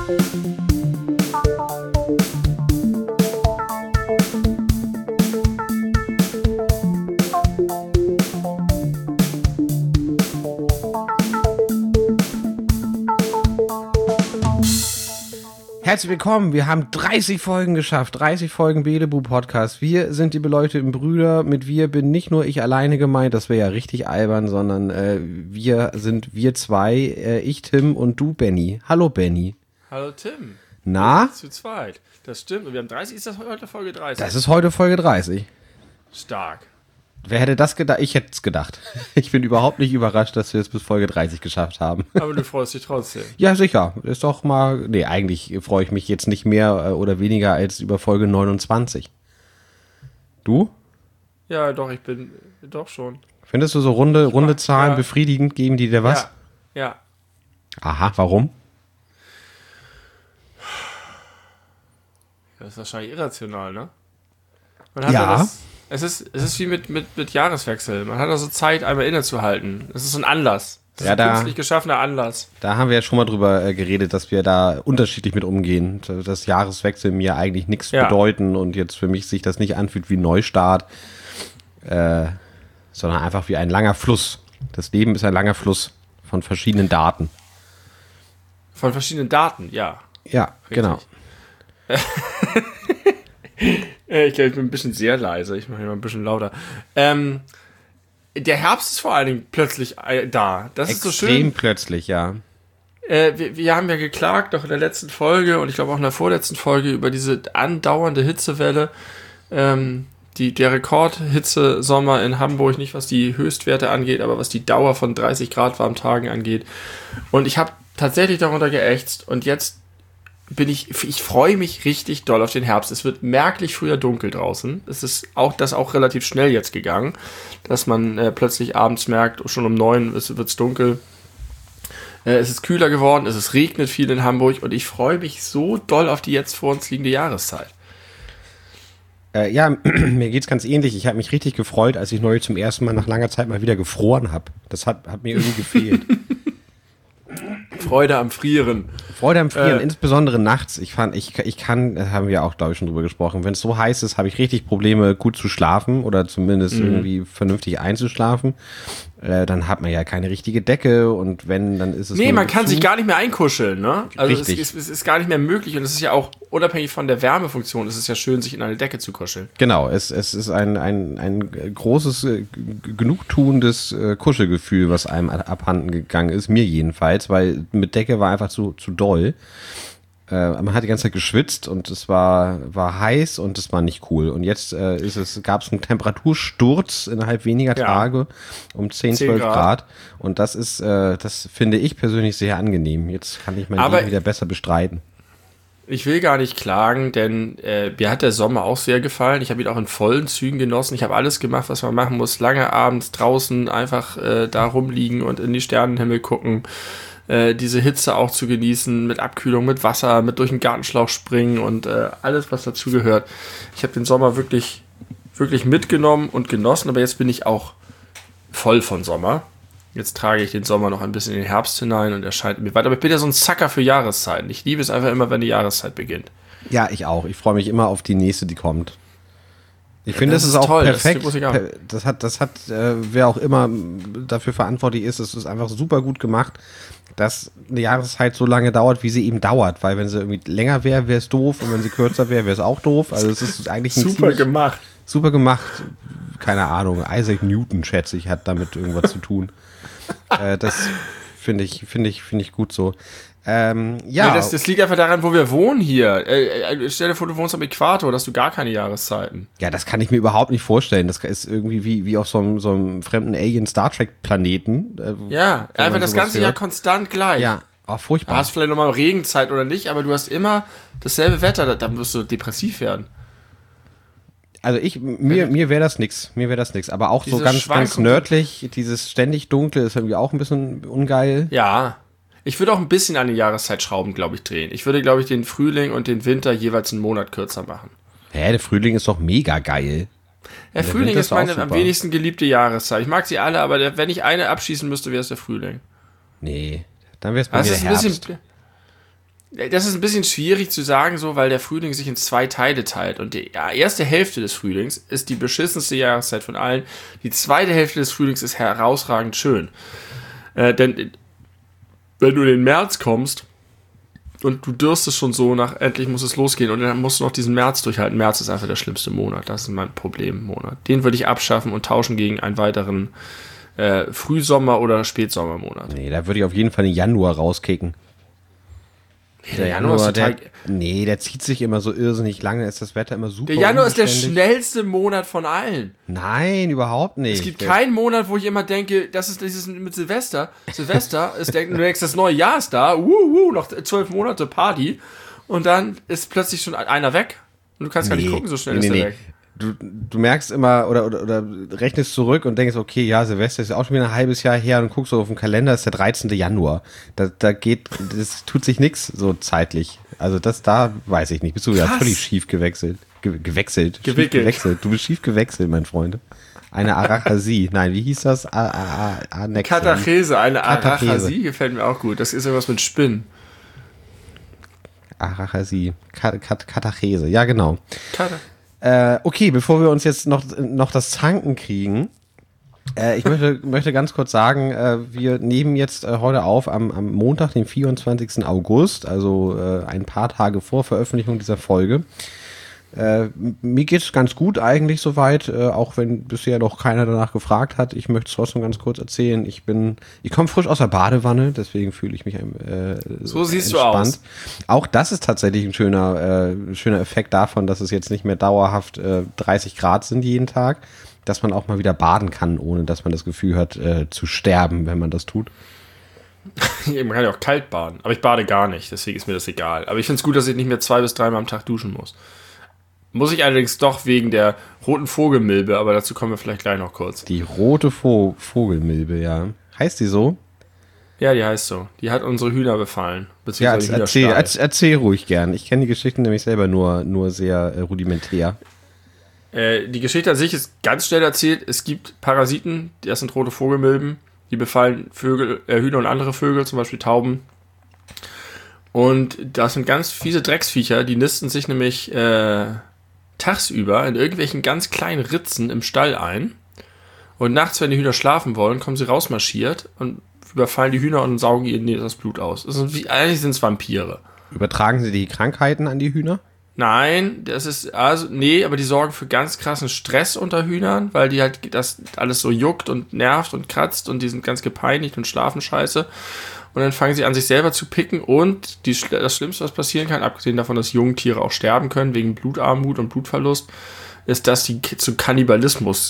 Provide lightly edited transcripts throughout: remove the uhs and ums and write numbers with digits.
Herzlich willkommen, wir haben 30 Folgen geschafft, 30 Folgen Belebu-Podcast. Wir sind die beleuchteten Brüder, mit wir bin nicht nur ich alleine gemeint, das wäre ja richtig albern, sondern wir sind wir zwei, ich Tim und du Benny. Hallo Benny. Hallo Tim. Na? Zu zweit, das stimmt. Und wir haben 30, ist das heute Folge 30? Das ist heute Folge 30. Stark. Wer hätte das gedacht? Ich hätte es gedacht. Ich bin überhaupt nicht überrascht, dass wir es bis Folge 30 geschafft haben. Aber du freust dich trotzdem. Ja, sicher. Ist doch mal. Nee, eigentlich freue ich mich jetzt nicht mehr oder weniger als über Folge 29. Du? Ja, doch, ich bin doch schon. Findest du so runde Zahlen ja. befriedigend? Geben die dir was? Ja. Aha, warum? Das ist wahrscheinlich irrational, ne? Man hat Ja. Es ist wie mit Jahreswechsel. Man hat also Zeit, einmal innezuhalten. Es ist so ein Anlass. Das ist ein künstlich geschaffener Anlass. Da haben wir ja schon mal drüber geredet, dass wir da unterschiedlich mit umgehen. Dass Jahreswechsel mir eigentlich nichts bedeuten und jetzt für mich sich das nicht anfühlt wie ein Neustart, sondern einfach wie ein langer Fluss. Das Leben ist ein langer Fluss von verschiedenen Daten. Von verschiedenen Daten, ja. Ja, richtig. Genau. Ich glaube, ich bin ein bisschen sehr leise. Ich mache hier mal ein bisschen lauter. Der Herbst ist vor allen Dingen plötzlich da. Das ist so schön. Extrem plötzlich, ja. Wir haben ja geklagt, doch in der letzten Folge und ich glaube auch in der vorletzten Folge über diese andauernde Hitzewelle. Der Rekordhitze-Sommer in Hamburg, nicht was die Höchstwerte angeht, aber was die Dauer von 30 Grad warmen Tagen angeht. Und ich habe tatsächlich darunter geächtzt und jetzt ich freue mich richtig doll auf den Herbst. Es wird merklich früher dunkel draußen. Es ist auch relativ schnell jetzt gegangen, dass man plötzlich abends merkt, schon um 9 wird's dunkel. Es ist kühler geworden, es regnet viel in Hamburg und ich freue mich so doll auf die jetzt vor uns liegende Jahreszeit. Ja, mir geht's ganz ähnlich. Ich habe mich richtig gefreut, als ich neulich zum ersten Mal nach langer Zeit mal wieder gefroren habe. Das hat mir irgendwie gefehlt. Freude am Frieren. Insbesondere nachts. Ich kann, da haben wir auch, glaube ich, schon drüber gesprochen, wenn es so heiß ist, habe ich richtig Probleme, gut zu schlafen oder zumindest irgendwie vernünftig einzuschlafen. Dann hat man ja keine richtige Decke und wenn, dann ist es... Nee, man kann sich gar nicht mehr einkuscheln, ne? Also richtig. Es ist gar nicht mehr möglich und es ist ja auch, unabhängig von der Wärmefunktion, es ist ja schön, sich in eine Decke zu kuscheln. Genau, es ist ein großes, genugtuendes Kuschelgefühl, was einem abhanden gegangen ist, mir jedenfalls, weil mit Decke war einfach zu doll. Man hat die ganze Zeit geschwitzt und es war heiß und es war nicht cool. Und jetzt gab es einen Temperatursturz innerhalb weniger Tage um 10-12 Grad. Und das finde ich persönlich sehr angenehm. Jetzt kann ich mein Leben wieder besser bestreiten. Ich will gar nicht klagen, denn mir hat der Sommer auch sehr gefallen. Ich habe ihn auch in vollen Zügen genossen. Ich habe alles gemacht, was man machen muss. Lange abends draußen einfach da rumliegen und in die Sternenhimmel gucken. Diese Hitze auch zu genießen, mit Abkühlung, mit Wasser, mit durch den Gartenschlauch springen und alles, was dazu gehört. Ich habe den Sommer wirklich, wirklich mitgenommen und genossen, aber jetzt bin ich auch voll von Sommer. Jetzt trage ich den Sommer noch ein bisschen in den Herbst hinein und erscheint mir weiter. Aber ich bin ja so ein Sucker für Jahreszeiten. Ich liebe es einfach immer, wenn die Jahreszeit beginnt. Ja, ich auch. Ich freue mich immer auf die nächste, die kommt. Ich finde, das ist auch toll, perfekt. Das hat wer auch immer dafür verantwortlich ist, es ist einfach super gut gemacht, dass eine Jahreszeit so lange dauert, wie sie eben dauert. Weil wenn sie irgendwie länger wäre, wäre es doof. Und wenn sie kürzer wäre, wäre es auch doof. Also es ist eigentlich ein super gemacht. Super gemacht. Keine Ahnung. Isaac Newton, schätze ich, hat damit irgendwas zu tun. Das finde ich gut so. Ja. Nee, das liegt einfach daran, wo wir wohnen hier. Stell dir vor, du wohnst am Äquator, da hast du gar keine Jahreszeiten. Ja, das kann ich mir überhaupt nicht vorstellen. Das ist irgendwie wie auf so einem fremden Alien-Star-Trek-Planeten. Ja, einfach das ganze Jahr konstant gleich. Ja, auch furchtbar. Du hast vielleicht nochmal Regenzeit oder nicht, aber du hast immer dasselbe Wetter, da wirst du depressiv werden. Also mir wäre das nix. Aber auch so ganz nördlich, dieses ständig Dunkle ist irgendwie auch ein bisschen ungeil. Ja. Ich würde auch ein bisschen an die Jahreszeit schrauben, glaube ich, drehen. Ich würde, glaube ich, den Frühling und den Winter jeweils einen Monat kürzer machen. Der Frühling ist doch mega geil. Der Frühling ist meine am wenigsten geliebte Jahreszeit. Ich mag sie alle, aber wenn ich eine abschießen müsste, wäre es der Frühling. Nee, dann wäre es bei mir der Herbst. Das ist ein bisschen schwierig zu sagen, so, weil der Frühling sich in 2 Teile teilt. Und die erste Hälfte des Frühlings ist die beschissenste Jahreszeit von allen. Die zweite Hälfte des Frühlings ist herausragend schön. Denn wenn du in den März kommst und du dürstest schon so nach, endlich muss es losgehen und dann musst du noch diesen März durchhalten. März ist einfach der schlimmste Monat. Das ist mein Problemmonat. Den würde ich abschaffen und tauschen gegen einen weiteren Frühsommer- oder Spätsommermonat. Nee, da würde ich auf jeden Fall den Januar rauskicken. Der Januar, der zieht sich immer so irrsinnig lange, ist das Wetter immer super. Der Januar ist der schnellste Monat von allen. Nein, überhaupt nicht. Es gibt keinen Monat, wo ich immer denke, das ist dieses mit Silvester. Silvester ist du denkst, das neue Jahr ist da, noch 12 Monate Party und dann ist plötzlich schon einer weg und du kannst gar nicht gucken, so schnell ist er weg. Du merkst immer oder rechnest zurück und denkst, okay, ja, Silvester ist auch schon wieder ein halbes Jahr her und guckst so auf den Kalender, ist der 13. Januar. Das tut sich nichts so zeitlich. Also da weiß ich nicht. Bist du ja völlig schief gewechselt. Gewechselt. Du bist schief gewechselt, mein Freund. Eine Arachasie. Nein, wie hieß das? Katachese, eine Arachasie gefällt mir auch gut. Das ist irgendwas mit Spinnen. Arachasie. Katachese, ja genau. Okay, bevor wir uns jetzt noch das Zanken kriegen, ich möchte ganz kurz sagen, wir nehmen jetzt heute auf am Montag, den 24. August, also ein paar Tage vor Veröffentlichung dieser Folge. Mir geht's ganz gut eigentlich soweit, auch wenn bisher noch keiner danach gefragt hat. Ich möchte es trotzdem ganz kurz erzählen. Ich komme frisch aus der Badewanne, deswegen fühle ich mich so siehst entspannt. Du aus. Auch das ist tatsächlich ein schöner Effekt davon, dass es jetzt nicht mehr dauerhaft 30 Grad sind jeden Tag, dass man auch mal wieder baden kann, ohne dass man das Gefühl hat, zu sterben, wenn man das tut. Man kann ja auch kalt baden, aber ich bade gar nicht, deswegen ist mir das egal. Aber ich finde es gut, dass ich nicht mehr 2 bis 3 Mal am Tag duschen muss. Muss ich allerdings doch wegen der roten Vogelmilbe, aber dazu kommen wir vielleicht gleich noch kurz. Die rote Vogelmilbe, ja. Heißt die so? Ja, die heißt so. Die hat unsere Hühner befallen. Ja, erzähl ruhig gern. Ich kenne die Geschichten nämlich selber nur sehr rudimentär. Die Geschichte an sich ist ganz schnell erzählt. Es gibt Parasiten, das sind rote Vogelmilben, die befallen Hühner und andere Vögel, zum Beispiel Tauben. Und das sind ganz fiese Drecksviecher, die nisten sich nämlich tagsüber in irgendwelchen ganz kleinen Ritzen im Stall ein. Und nachts, wenn die Hühner schlafen wollen, kommen sie rausmarschiert und überfallen die Hühner und saugen ihnen das Blut aus. Eigentlich sind es Vampire. Übertragen sie die Krankheiten an die Hühner? Nein, aber die sorgen für ganz krassen Stress unter Hühnern, weil die halt das alles so juckt und nervt und kratzt und die sind ganz gepeinigt und schlafen scheiße. Und dann fangen sie an, sich selber zu picken und das Schlimmste, was passieren kann, abgesehen davon, dass Jungtiere auch sterben können wegen Blutarmut und Blutverlust, ist, dass die zu Kannibalismus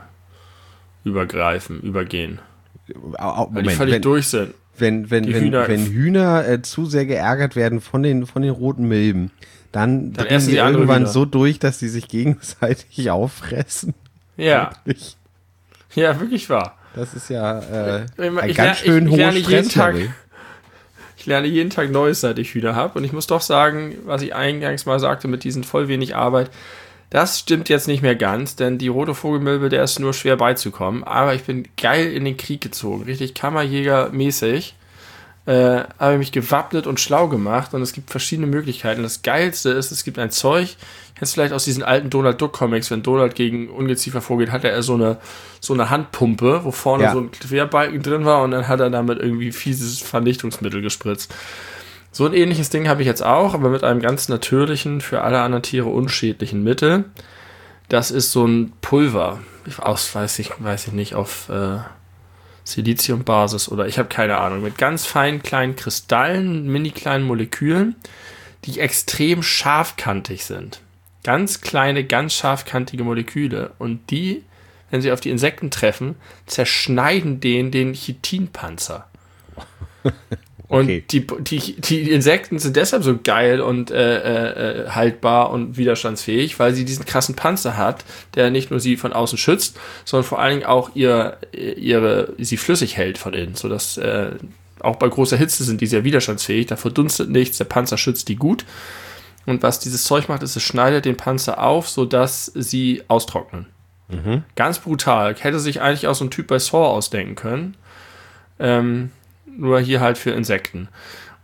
übergehen. Weil die völlig durch sind. Wenn Hühner zu sehr geärgert werden von den roten Milben, dann essen sie irgendwann so durch, dass sie sich gegenseitig auffressen. Ja. Wirklich. Ja, wirklich wahr. Das ist ja ein ganz schön hohes Stresslevel. Ich lerne jeden Tag Neues, seit ich Hühner habe. Und ich muss doch sagen, was ich eingangs mal sagte, mit diesen voll wenig Arbeit, das stimmt jetzt nicht mehr ganz, denn die rote Vogelmilbe, der ist nur schwer beizukommen. Aber ich bin geil in den Krieg gezogen, richtig Kammerjäger-mäßig. Habe mich gewappnet und schlau gemacht und es gibt verschiedene Möglichkeiten. Das Geilste ist, es gibt ein Zeug, kennst du vielleicht aus diesen alten Donald Duck Comics, wenn Donald gegen Ungeziefer vorgeht, hat er so eine Handpumpe, wo vorne so ein Querbalken drin war und dann hat er damit irgendwie fieses Vernichtungsmittel gespritzt. So ein ähnliches Ding habe ich jetzt auch, aber mit einem ganz natürlichen, für alle anderen Tiere unschädlichen Mittel. Das ist so ein Pulver, weiß ich nicht, auf Siliziumbasis oder ich habe keine Ahnung, mit ganz feinen kleinen Kristallen, mini kleinen Molekülen, die extrem scharfkantig sind. Ganz kleine, ganz scharfkantige Moleküle und die, wenn sie auf die Insekten treffen, zerschneiden den Chitinpanzer. Okay. Und die Insekten sind deshalb so geil und haltbar und widerstandsfähig, weil sie diesen krassen Panzer hat, der nicht nur sie von außen schützt, sondern vor allen Dingen auch sie flüssig hält von innen, sodass auch bei großer Hitze sind die sehr widerstandsfähig, da verdunstet nichts, der Panzer schützt die gut. Und was dieses Zeug macht, ist, es schneidet den Panzer auf, sodass sie austrocknen. Mhm. Ganz brutal. Hätte sich eigentlich auch so ein Typ bei Saw ausdenken können. Nur hier halt für Insekten.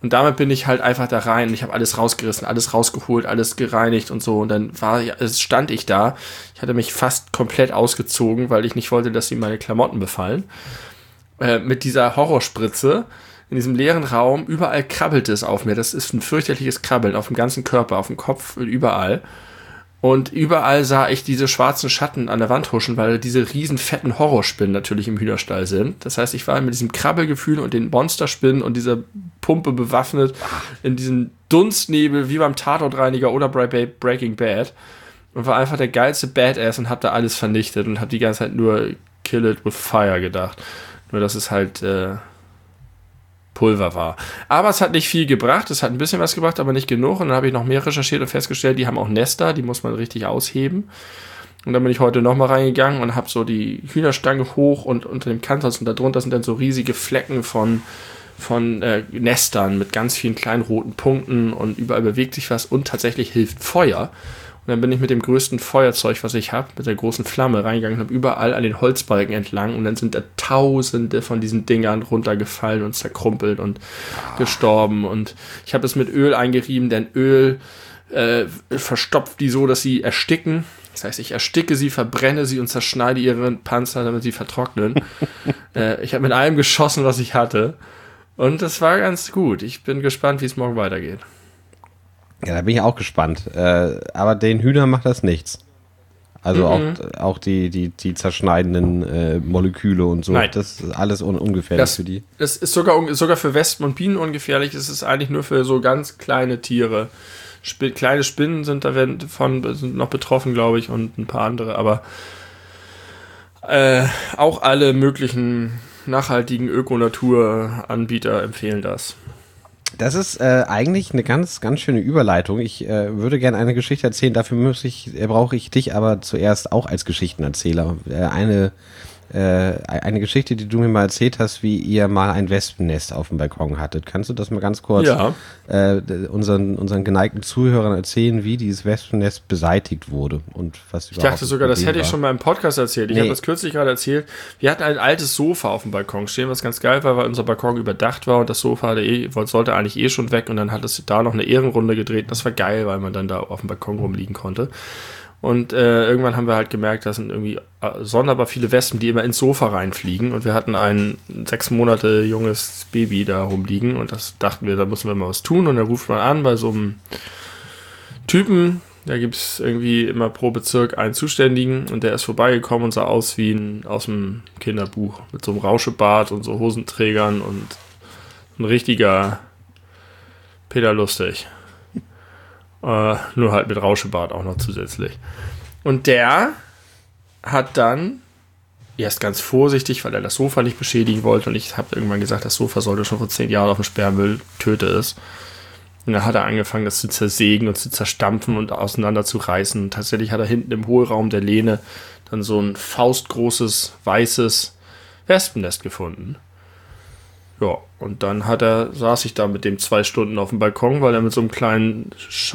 Und damit bin ich halt einfach da rein und ich habe alles rausgerissen, alles rausgeholt, alles gereinigt und so. Und dann stand ich da. Ich hatte mich fast komplett ausgezogen, weil ich nicht wollte, dass sie meine Klamotten befallen. Mit dieser Horrorspritze in diesem leeren Raum. Überall krabbelt es auf mir. Das ist ein fürchterliches Krabbeln auf dem ganzen Körper, auf dem Kopf, überall. Und überall sah ich diese schwarzen Schatten an der Wand huschen, weil diese riesen fetten Horrorspinnen natürlich im Hühnerstall sind. Das heißt, ich war mit diesem Krabbelgefühl und den Monsterspinnen und dieser Pumpe bewaffnet in diesem Dunstnebel wie beim Tatortreiniger oder bei Breaking Bad und war einfach der geilste Badass und hab da alles vernichtet und hab die ganze Zeit nur Kill it with fire gedacht. Nur dass es halt Pulver war. Aber es hat nicht viel gebracht, es hat ein bisschen was gebracht, aber nicht genug. Und dann habe ich noch mehr recherchiert und festgestellt, die haben auch Nester, die muss man richtig ausheben. Und dann bin ich heute nochmal reingegangen und habe so die Hühnerstange hoch und unter dem Kanthals und darunter sind dann so riesige Flecken von Nestern mit ganz vielen kleinen roten Punkten und überall bewegt sich was und tatsächlich hilft Feuer. Und dann bin ich mit dem größten Feuerzeug, was ich habe, mit der großen Flamme reingegangen und habe überall an den Holzbalken entlang und dann sind da Tausende von diesen Dingern runtergefallen und zerkrumpelt und gestorben. Und ich habe es mit Öl eingerieben, denn Öl verstopft die so, dass sie ersticken. Das heißt, ich ersticke sie, verbrenne sie und zerschneide ihren Panzer, damit sie vertrocknen. Ich habe mit allem geschossen, was ich hatte. Und das war ganz gut. Ich bin gespannt, wie es morgen weitergeht. Ja, da bin ich auch gespannt. Aber den Hühnern macht das nichts. Also auch die zerschneidenden Moleküle und so. Nein. Das ist alles ungefährlich für die. Das ist sogar für Wespen und Bienen ungefährlich. Es ist eigentlich nur für so ganz kleine Tiere. Kleine Spinnen sind sind noch betroffen, glaube ich, und ein paar andere. Aber auch alle möglichen nachhaltigen Öko-Natur-Anbieter empfehlen das. Das ist eigentlich eine ganz, ganz schöne Überleitung. Ich würde gerne eine Geschichte erzählen. Dafür brauche ich dich aber zuerst auch als Geschichtenerzähler. Eine Geschichte, die du mir mal erzählt hast, wie ihr mal ein Wespennest auf dem Balkon hattet. Kannst du das mal ganz kurz unseren geneigten Zuhörern erzählen, wie dieses Wespennest beseitigt wurde und was überhaupt? Ich dachte sogar, das hätte ich schon mal im Podcast erzählt. Ich habe das kürzlich gerade erzählt. Wir hatten ein altes Sofa auf dem Balkon stehen, was ganz geil war, weil unser Balkon überdacht war und das Sofa sollte eigentlich schon weg und dann hat es da noch eine Ehrenrunde gedreht. Das war geil, weil man dann da auf dem Balkon rumliegen konnte. Und irgendwann haben wir halt gemerkt, das sind irgendwie sonderbar viele Wespen, die immer ins Sofa reinfliegen. Und wir hatten ein 6 Monate junges Baby da rumliegen. Und das dachten wir, da müssen wir mal was tun. Und dann ruft man an bei so einem Typen. Da gibt es irgendwie immer pro Bezirk einen Zuständigen. Und der ist vorbeigekommen und sah aus wie aus dem Kinderbuch. Mit so einem Rauschebart und so Hosenträgern und ein richtiger Peter Lustig. Nur halt mit Rauschebart auch noch zusätzlich. Und der hat dann erst ganz vorsichtig, weil er das Sofa nicht beschädigen wollte und ich habe irgendwann gesagt, das Sofa sollte schon vor 10 Jahren auf dem Sperrmüll, töte es. Und dann hat er angefangen, das zu zersägen und zu zerstampfen und auseinander zu reißen. Und tatsächlich hat er hinten im Hohlraum der Lehne dann so ein faustgroßes, weißes Wespennest gefunden. Ja, und dann saß ich da mit dem 2 Stunden auf dem Balkon, weil er mit so einem kleinen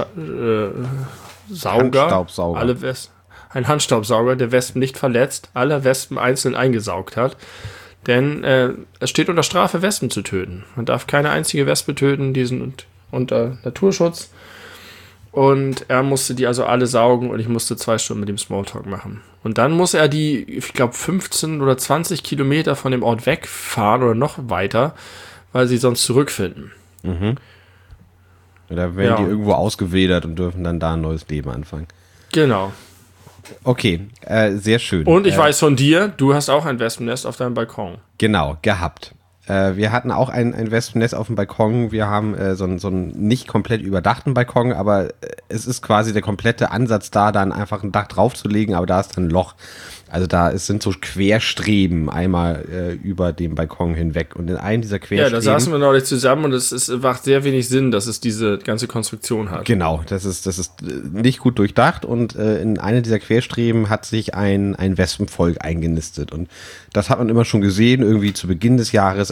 Handstaubsauger, ein Handstaubsauger, der Wespen nicht verletzt, alle Wespen einzeln eingesaugt hat. Denn es steht unter Strafe, Wespen zu töten. Man darf keine einzige Wespe töten, die sind unter Naturschutz. Und er musste die also alle saugen und ich musste 2 Stunden mit dem Smalltalk machen. Und dann muss er die, ich glaube, 15 oder 20 Kilometer von dem Ort wegfahren oder noch weiter, weil sie sonst zurückfinden. Mhm. Da werden die irgendwo ausgewildert und dürfen dann da ein neues Leben anfangen. Genau. Okay, sehr schön. Und ich weiß von dir, du hast auch ein Wespennest auf deinem Balkon. Genau, gehabt. Wir hatten auch ein Wespennest auf dem Balkon. Wir haben so einen nicht komplett überdachten Balkon, aber es ist quasi der komplette Ansatz da, dann einfach ein Dach draufzulegen, aber da ist dann ein Loch. Also sind so Querstreben einmal über dem Balkon hinweg. Und in einem dieser Querstreben... Ja, da saßen wir neulich zusammen und es macht sehr wenig Sinn, dass es diese ganze Konstruktion hat. Genau, das ist nicht gut durchdacht und in einem dieser Querstreben hat sich ein Wespenvolk eingenistet. Und das hat man immer schon gesehen, irgendwie zu Beginn des Jahres,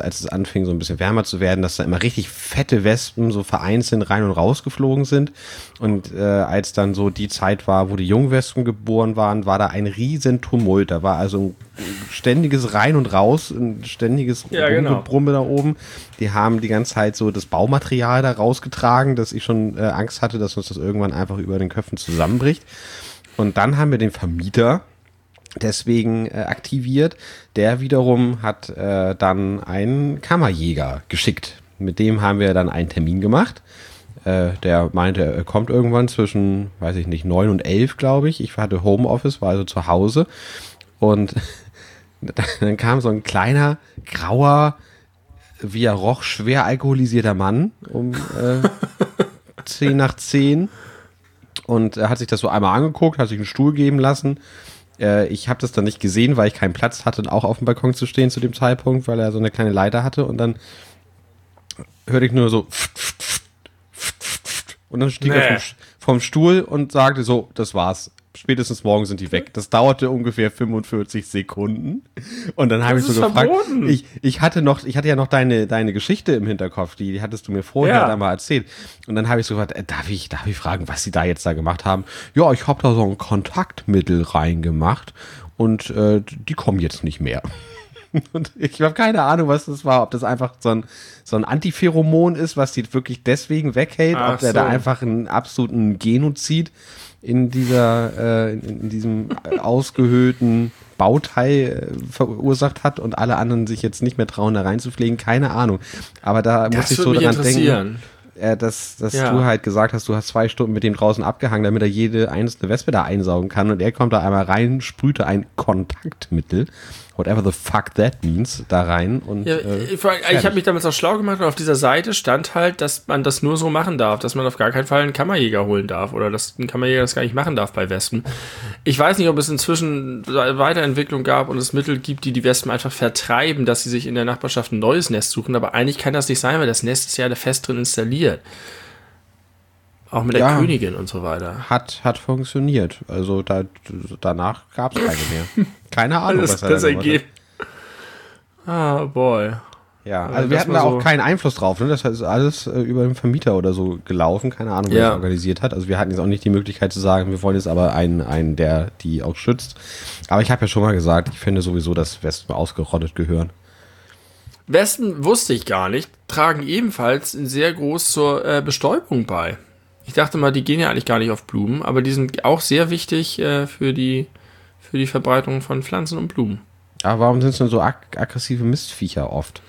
als es anfing, so ein bisschen wärmer zu werden, dass da immer richtig fette Wespen so vereinzelt rein und raus geflogen sind. Und als dann so die Zeit war, wo die Jungwespen geboren waren, war da ein riesen Tumult. Da war also ein ständiges Rein und Raus, ein ständiges Brumme da oben. Die haben die ganze Zeit so das Baumaterial da rausgetragen, dass ich schon Angst hatte, dass uns das irgendwann einfach über den Köpfen zusammenbricht. Und dann haben wir den Vermieter deswegen aktiviert. Der wiederum hat dann einen Kammerjäger geschickt. Mit dem haben wir dann einen Termin gemacht. Der meinte, er kommt irgendwann zwischen, weiß ich nicht, 9 und 11, glaube ich. Ich hatte Homeoffice, war also zu Hause. Und dann kam so ein kleiner, grauer, wie er roch, schwer alkoholisierter Mann um 10 nach 10. Und er hat sich das so einmal angeguckt, hat sich einen Stuhl geben lassen. Ich habe das dann nicht gesehen, weil ich keinen Platz hatte, auch auf dem Balkon zu stehen zu dem Zeitpunkt, weil er so eine kleine Leiter hatte. Und dann hörte ich nur so und dann stieg er vom Stuhl und sagte so, das war's. Spätestens morgen sind die weg. Das dauerte ungefähr 45 Sekunden. Und dann habe ich so gefragt, ich hatte ja noch deine Geschichte im Hinterkopf, die hattest du mir vorher da mal erzählt. Und dann habe ich so gefragt, darf ich fragen, was sie da jetzt da gemacht haben? Ja, ich habe da so ein Kontaktmittel reingemacht und die kommen jetzt nicht mehr. Und ich habe keine Ahnung, was das war, ob das einfach so ein Antipheromon ist, was die wirklich deswegen weghält, ob der da einfach einen absoluten Genozid in diesem ausgehöhlten Bauteil verursacht hat und alle anderen sich jetzt nicht mehr trauen, da reinzufliegen, keine Ahnung. Aber da muss ich so dran denken, dass du halt gesagt hast, du hast 2 Stunden mit dem draußen abgehangen, damit er jede einzelne Wespe da einsaugen kann und er kommt da einmal rein, sprühte ein Kontaktmittel, whatever the fuck that means, da rein. Und, ich habe mich damals auch schlau gemacht und auf dieser Seite stand halt, dass man das nur so machen darf, dass man auf gar keinen Fall einen Kammerjäger holen darf oder dass ein Kammerjäger das gar nicht machen darf bei Wespen. Ich weiß nicht, ob es inzwischen Weiterentwicklung gab und es Mittel gibt, die Wespen einfach vertreiben, dass sie sich in der Nachbarschaft ein neues Nest suchen, aber eigentlich kann das nicht sein, weil das Nest ist ja da fest drin installiert. Auch mit der Königin und so weiter. Hat funktioniert. Also danach gab es keine mehr. Keine Ahnung, was das ergibt. Ah, boy. Ja, also wir hatten da auch keinen Einfluss drauf. Ne? Das ist alles über den Vermieter oder so gelaufen. Keine Ahnung, wer das organisiert hat. Also wir hatten jetzt auch nicht die Möglichkeit zu sagen, wir wollen jetzt aber einen, der die auch schützt. Aber ich habe ja schon mal gesagt, ich finde sowieso, dass Wespen ausgerottet gehören. Wespen, wusste ich gar nicht, tragen ebenfalls sehr groß zur Bestäubung bei. Ich dachte mal, die gehen ja eigentlich gar nicht auf Blumen, aber die sind auch sehr wichtig für die Verbreitung von Pflanzen und Blumen. Aber warum sind es denn so aggressive Mistviecher oft?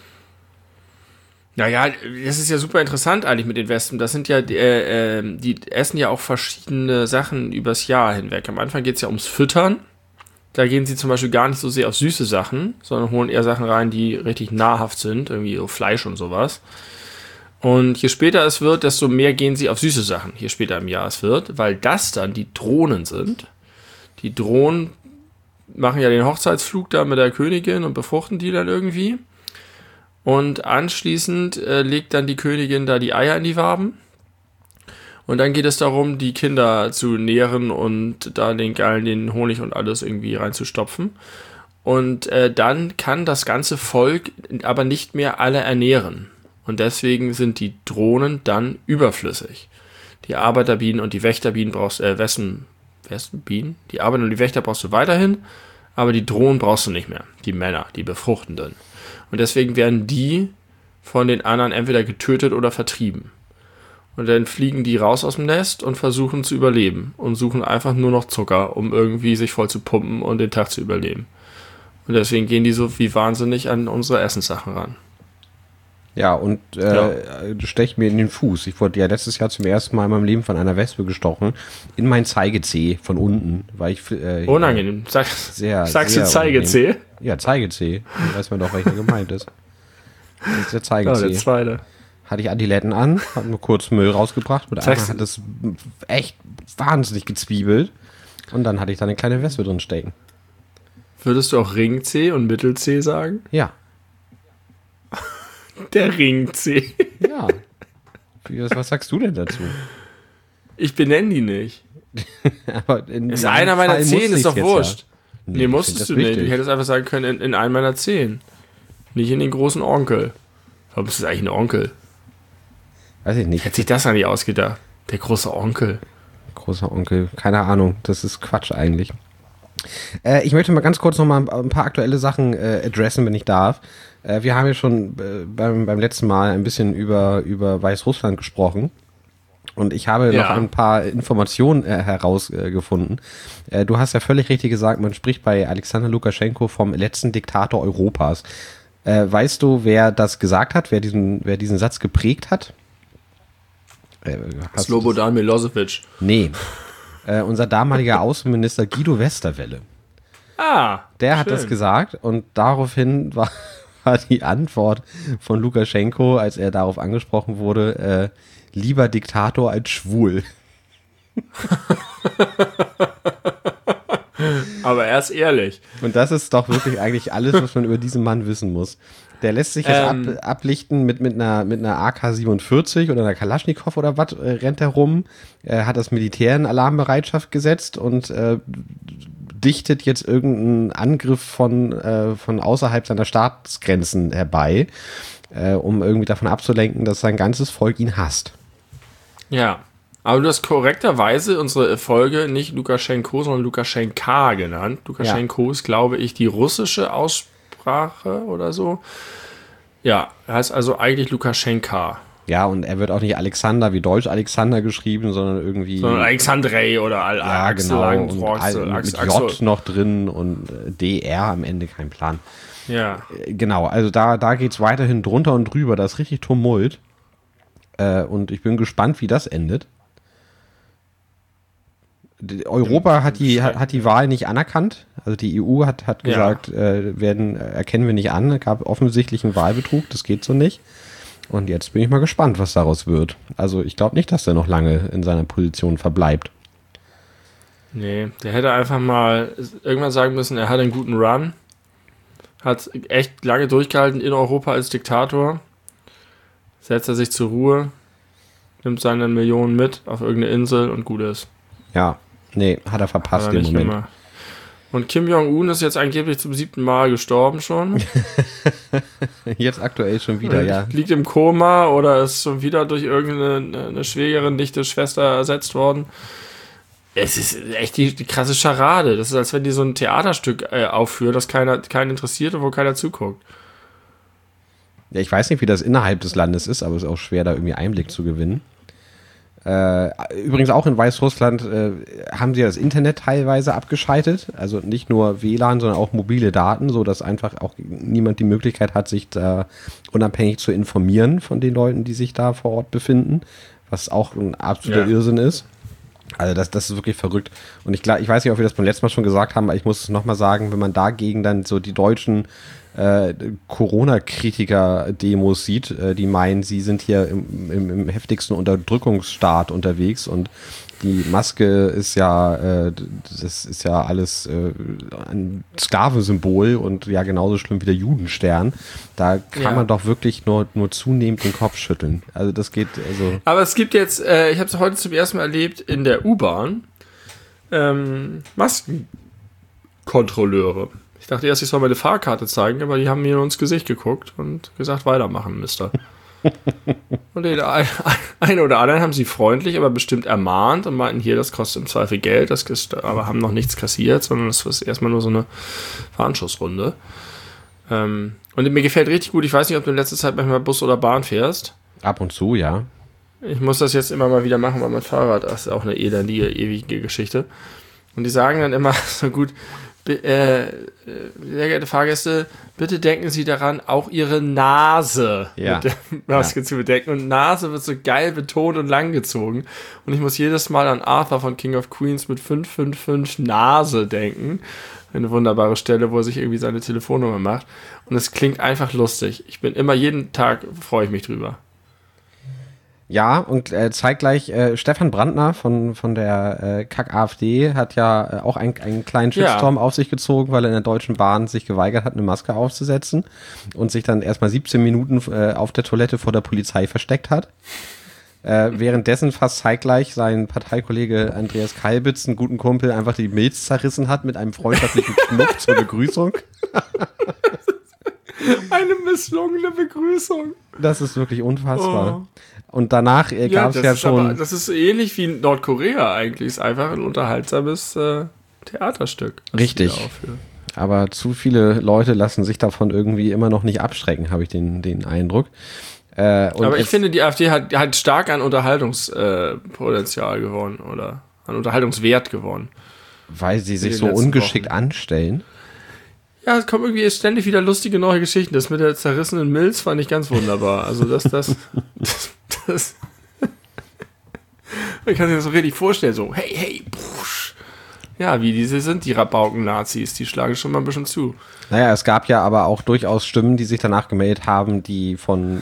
Naja, das ist ja super interessant eigentlich mit den Wespen. Das sind ja, die essen ja auch verschiedene Sachen übers Jahr hinweg. Am Anfang geht es ja ums Füttern. Da gehen sie zum Beispiel gar nicht so sehr auf süße Sachen, sondern holen eher Sachen rein, die richtig nahrhaft sind, irgendwie so Fleisch und sowas. Und je später es wird, desto mehr gehen sie auf süße Sachen, je später im Jahr es wird, weil das dann die Drohnen sind. Die Drohnen machen ja den Hochzeitsflug da mit der Königin und befruchten die dann irgendwie. Und anschließend legt dann die Königin da die Eier in die Waben. Und dann geht es darum, die Kinder zu nähren und da den Honig und alles irgendwie reinzustopfen. Und dann kann das ganze Volk aber nicht mehr alle ernähren. Und deswegen sind die Drohnen dann überflüssig. Die Arbeiterbienen und die Wächterbienen brauchst Wespenbienen? Die Arbeiter und die Wächter brauchst du weiterhin, aber die Drohnen brauchst du nicht mehr. Die Männer, die Befruchtenden. Und deswegen werden die von den anderen entweder getötet oder vertrieben. Und dann fliegen die raus aus dem Nest und versuchen zu überleben. Und suchen einfach nur noch Zucker, um irgendwie sich voll zu pumpen und den Tag zu überleben. Und deswegen gehen die so wie wahnsinnig an unsere Essenssachen ran. Ja, und stech mir in den Fuß. Ich wurde ja letztes Jahr zum ersten Mal in meinem Leben von einer Wespe gestochen. In mein Zeigezeh von unten. Weil ich, unangenehm. Sagst du Zeigezeh? Ja, Zeigezeh. Dann weiß man doch, welcher gemeint ist. Das ist der Zeigezeh. Oh, der zweite. Hatte ich Adiletten an, hab nur kurz Müll rausgebracht. Mit einmal hat das echt wahnsinnig gezwiebelt. Und dann hatte ich da eine kleine Wespe drin stecken. Würdest du auch Ringzeh und Mittelzeh sagen? Ja. Der Ringzeh. Ja. Was sagst du denn dazu? Ich benenne die nicht. Aber ist einer meiner Fall 10, ist doch wurscht. Ja. Nee, musstest du nicht. Du hättest einfach sagen können, in einem meiner 10. nicht in den großen Onkel. Warum ist das eigentlich ein Onkel? Weiß ich nicht. Hätte sich das eigentlich ausgedacht? Der große Onkel. Großer Onkel, keine Ahnung. Das ist Quatsch eigentlich. Ich möchte mal ganz kurz noch mal ein paar aktuelle Sachen adressen, wenn ich darf. Wir haben ja schon beim letzten Mal ein bisschen über Weißrussland gesprochen. Und ich habe noch ein paar Informationen herausgefunden. Du hast ja völlig richtig gesagt, man spricht bei Alexander Lukaschenko vom letzten Diktator Europas. Weißt du, wer das gesagt hat, wer diesen Satz geprägt hat? Slobodan Milosevic. Nee. Unser damaliger Außenminister Guido Westerwelle. Der hat das gesagt und daraufhin war die Antwort von Lukaschenko, als er darauf angesprochen wurde, lieber Diktator als schwul. Aber er ist ehrlich. Und das ist doch wirklich eigentlich alles, was man über diesen Mann wissen muss. Der lässt sich jetzt ablichten mit einer AK-47 oder einer Kalaschnikow oder was, rennt er rum, hat das Militär in Alarmbereitschaft gesetzt und dichtet jetzt irgendeinen Angriff von außerhalb seiner Staatsgrenzen herbei, um irgendwie davon abzulenken, dass sein ganzes Volk ihn hasst. Ja, aber du hast korrekterweise unsere Folge nicht Lukaschenko, sondern Lukaschenka genannt. Lukaschenko ist, glaube ich, die russische Aussprache oder so. Ja, heißt also eigentlich Lukaschenka. Ja, und er wird auch nicht Alexander wie Deutsch Alexander geschrieben, sondern irgendwie... Sondern Alexandrei oder Axel, genau, mit J noch drin und DR am Ende, kein Plan. Ja. Genau, also da geht's weiterhin drunter und drüber, da ist richtig Tumult. Und ich bin gespannt, wie das endet. Europa hat die Wahl nicht anerkannt. Also die EU hat gesagt, erkennen wir nicht an. Es gab offensichtlich einen Wahlbetrug, das geht so nicht. Und jetzt bin ich mal gespannt, was daraus wird. Also ich glaube nicht, dass er noch lange in seiner Position verbleibt. Nee, der hätte einfach mal irgendwann sagen müssen, er hat einen guten Run. Hat echt lange durchgehalten in Europa als Diktator. Setzt er sich zur Ruhe, nimmt seine Millionen mit auf irgendeine Insel und gut ist. Ja, nee, hat er verpasst im Moment. Immer. Und Kim Jong-un ist jetzt angeblich zum 7. Mal gestorben schon. Jetzt aktuell schon wieder, ja. Liegt im Koma oder ist schon wieder durch irgendeine Schwägerin, Nichte, Schwester ersetzt worden. Es ist echt die krasse Scharade. Das ist, als wenn die so ein Theaterstück aufführen, das keinen interessiert und wo keiner zuguckt. Ja, ich weiß nicht, wie das innerhalb des Landes ist, aber es ist auch schwer, da irgendwie Einblick zu gewinnen. Übrigens auch in Weißrussland haben sie ja das Internet teilweise abgeschaltet, also nicht nur WLAN, sondern auch mobile Daten, sodass einfach auch niemand die Möglichkeit hat, sich da unabhängig zu informieren von den Leuten, die sich da vor Ort befinden, was auch ein absoluter Irrsinn ist. Also das ist wirklich verrückt. Und ich weiß nicht, ob wir das beim letzten Mal schon gesagt haben, aber ich muss es nochmal sagen, wenn man dagegen dann so die deutschen Corona-Kritiker-Demos sieht, die meinen, sie sind hier im heftigsten Unterdrückungsstaat unterwegs und die Maske ist das ist ja alles ein Sklavensymbol und ja genauso schlimm wie der Judenstern. Da kann man doch wirklich nur zunehmend den Kopf schütteln. Also das geht, also. Aber es gibt jetzt, ich habe es heute zum ersten Mal erlebt, in der U-Bahn Maskenkontrolleure. Ich dachte erst, ich soll meine Fahrkarte zeigen, aber die haben mir ins Gesicht geguckt und gesagt, weitermachen, Mister. Und den einen oder anderen haben sie freundlich, aber bestimmt ermahnt und meinten, hier, das kostet im Zweifel Geld, aber haben noch nichts kassiert, sondern das ist erstmal nur so eine Warnschussrunde. Und mir gefällt richtig gut, ich weiß nicht, ob du in letzter Zeit manchmal Bus oder Bahn fährst. Ab und zu, ja. Ich muss das jetzt immer mal wieder machen, weil mein Fahrrad, das ist auch eine elendige, ewige Geschichte. Und die sagen dann immer so gut, sehr geehrte Fahrgäste, bitte denken Sie daran, auch Ihre Nase mit der Maske zu bedecken. Und Nase wird so geil betont und langgezogen. Und ich muss jedes Mal an Arthur von King of Queens mit 555 Nase denken. Eine wunderbare Stelle, wo er sich irgendwie seine Telefonnummer macht. Und es klingt einfach lustig. Jeden Tag freue ich mich drüber. Ja, und zeitgleich Stefan Brandner von der Kack-AfD hat ja auch einen kleinen Shitstorm auf sich gezogen, weil er in der Deutschen Bahn sich geweigert hat, eine Maske aufzusetzen und sich dann erstmal 17 Minuten auf der Toilette vor der Polizei versteckt hat. Währenddessen fast zeitgleich sein Parteikollege Andreas Kalbitz, einen guten Kumpel, einfach die Milz zerrissen hat mit einem freundschaftlichen Knopf zur Begrüßung. Eine misslungene Begrüßung. Das ist wirklich unfassbar. Und danach gab es ja schon... Aber, das ist ähnlich wie Nordkorea eigentlich. Ist einfach ein unterhaltsames Theaterstück. Richtig. Aber zu viele Leute lassen sich davon irgendwie immer noch nicht abschrecken, habe ich den Eindruck. Aber ich finde, die AfD hat stark an Unterhaltungspotenzial gewonnen oder an Unterhaltungswert gewonnen. Weil sie sich so ungeschickt anstellen. Ja, es kommen irgendwie ständig wieder lustige neue Geschichten. Das mit der zerrissenen Milz fand ich ganz wunderbar. Also das man kann sich das so richtig vorstellen, so hey, pfusch. Ja, wie diese sind die Rabauken-Nazis, die schlagen schon mal ein bisschen zu. Naja, es gab ja aber auch durchaus Stimmen, die sich danach gemeldet haben, die von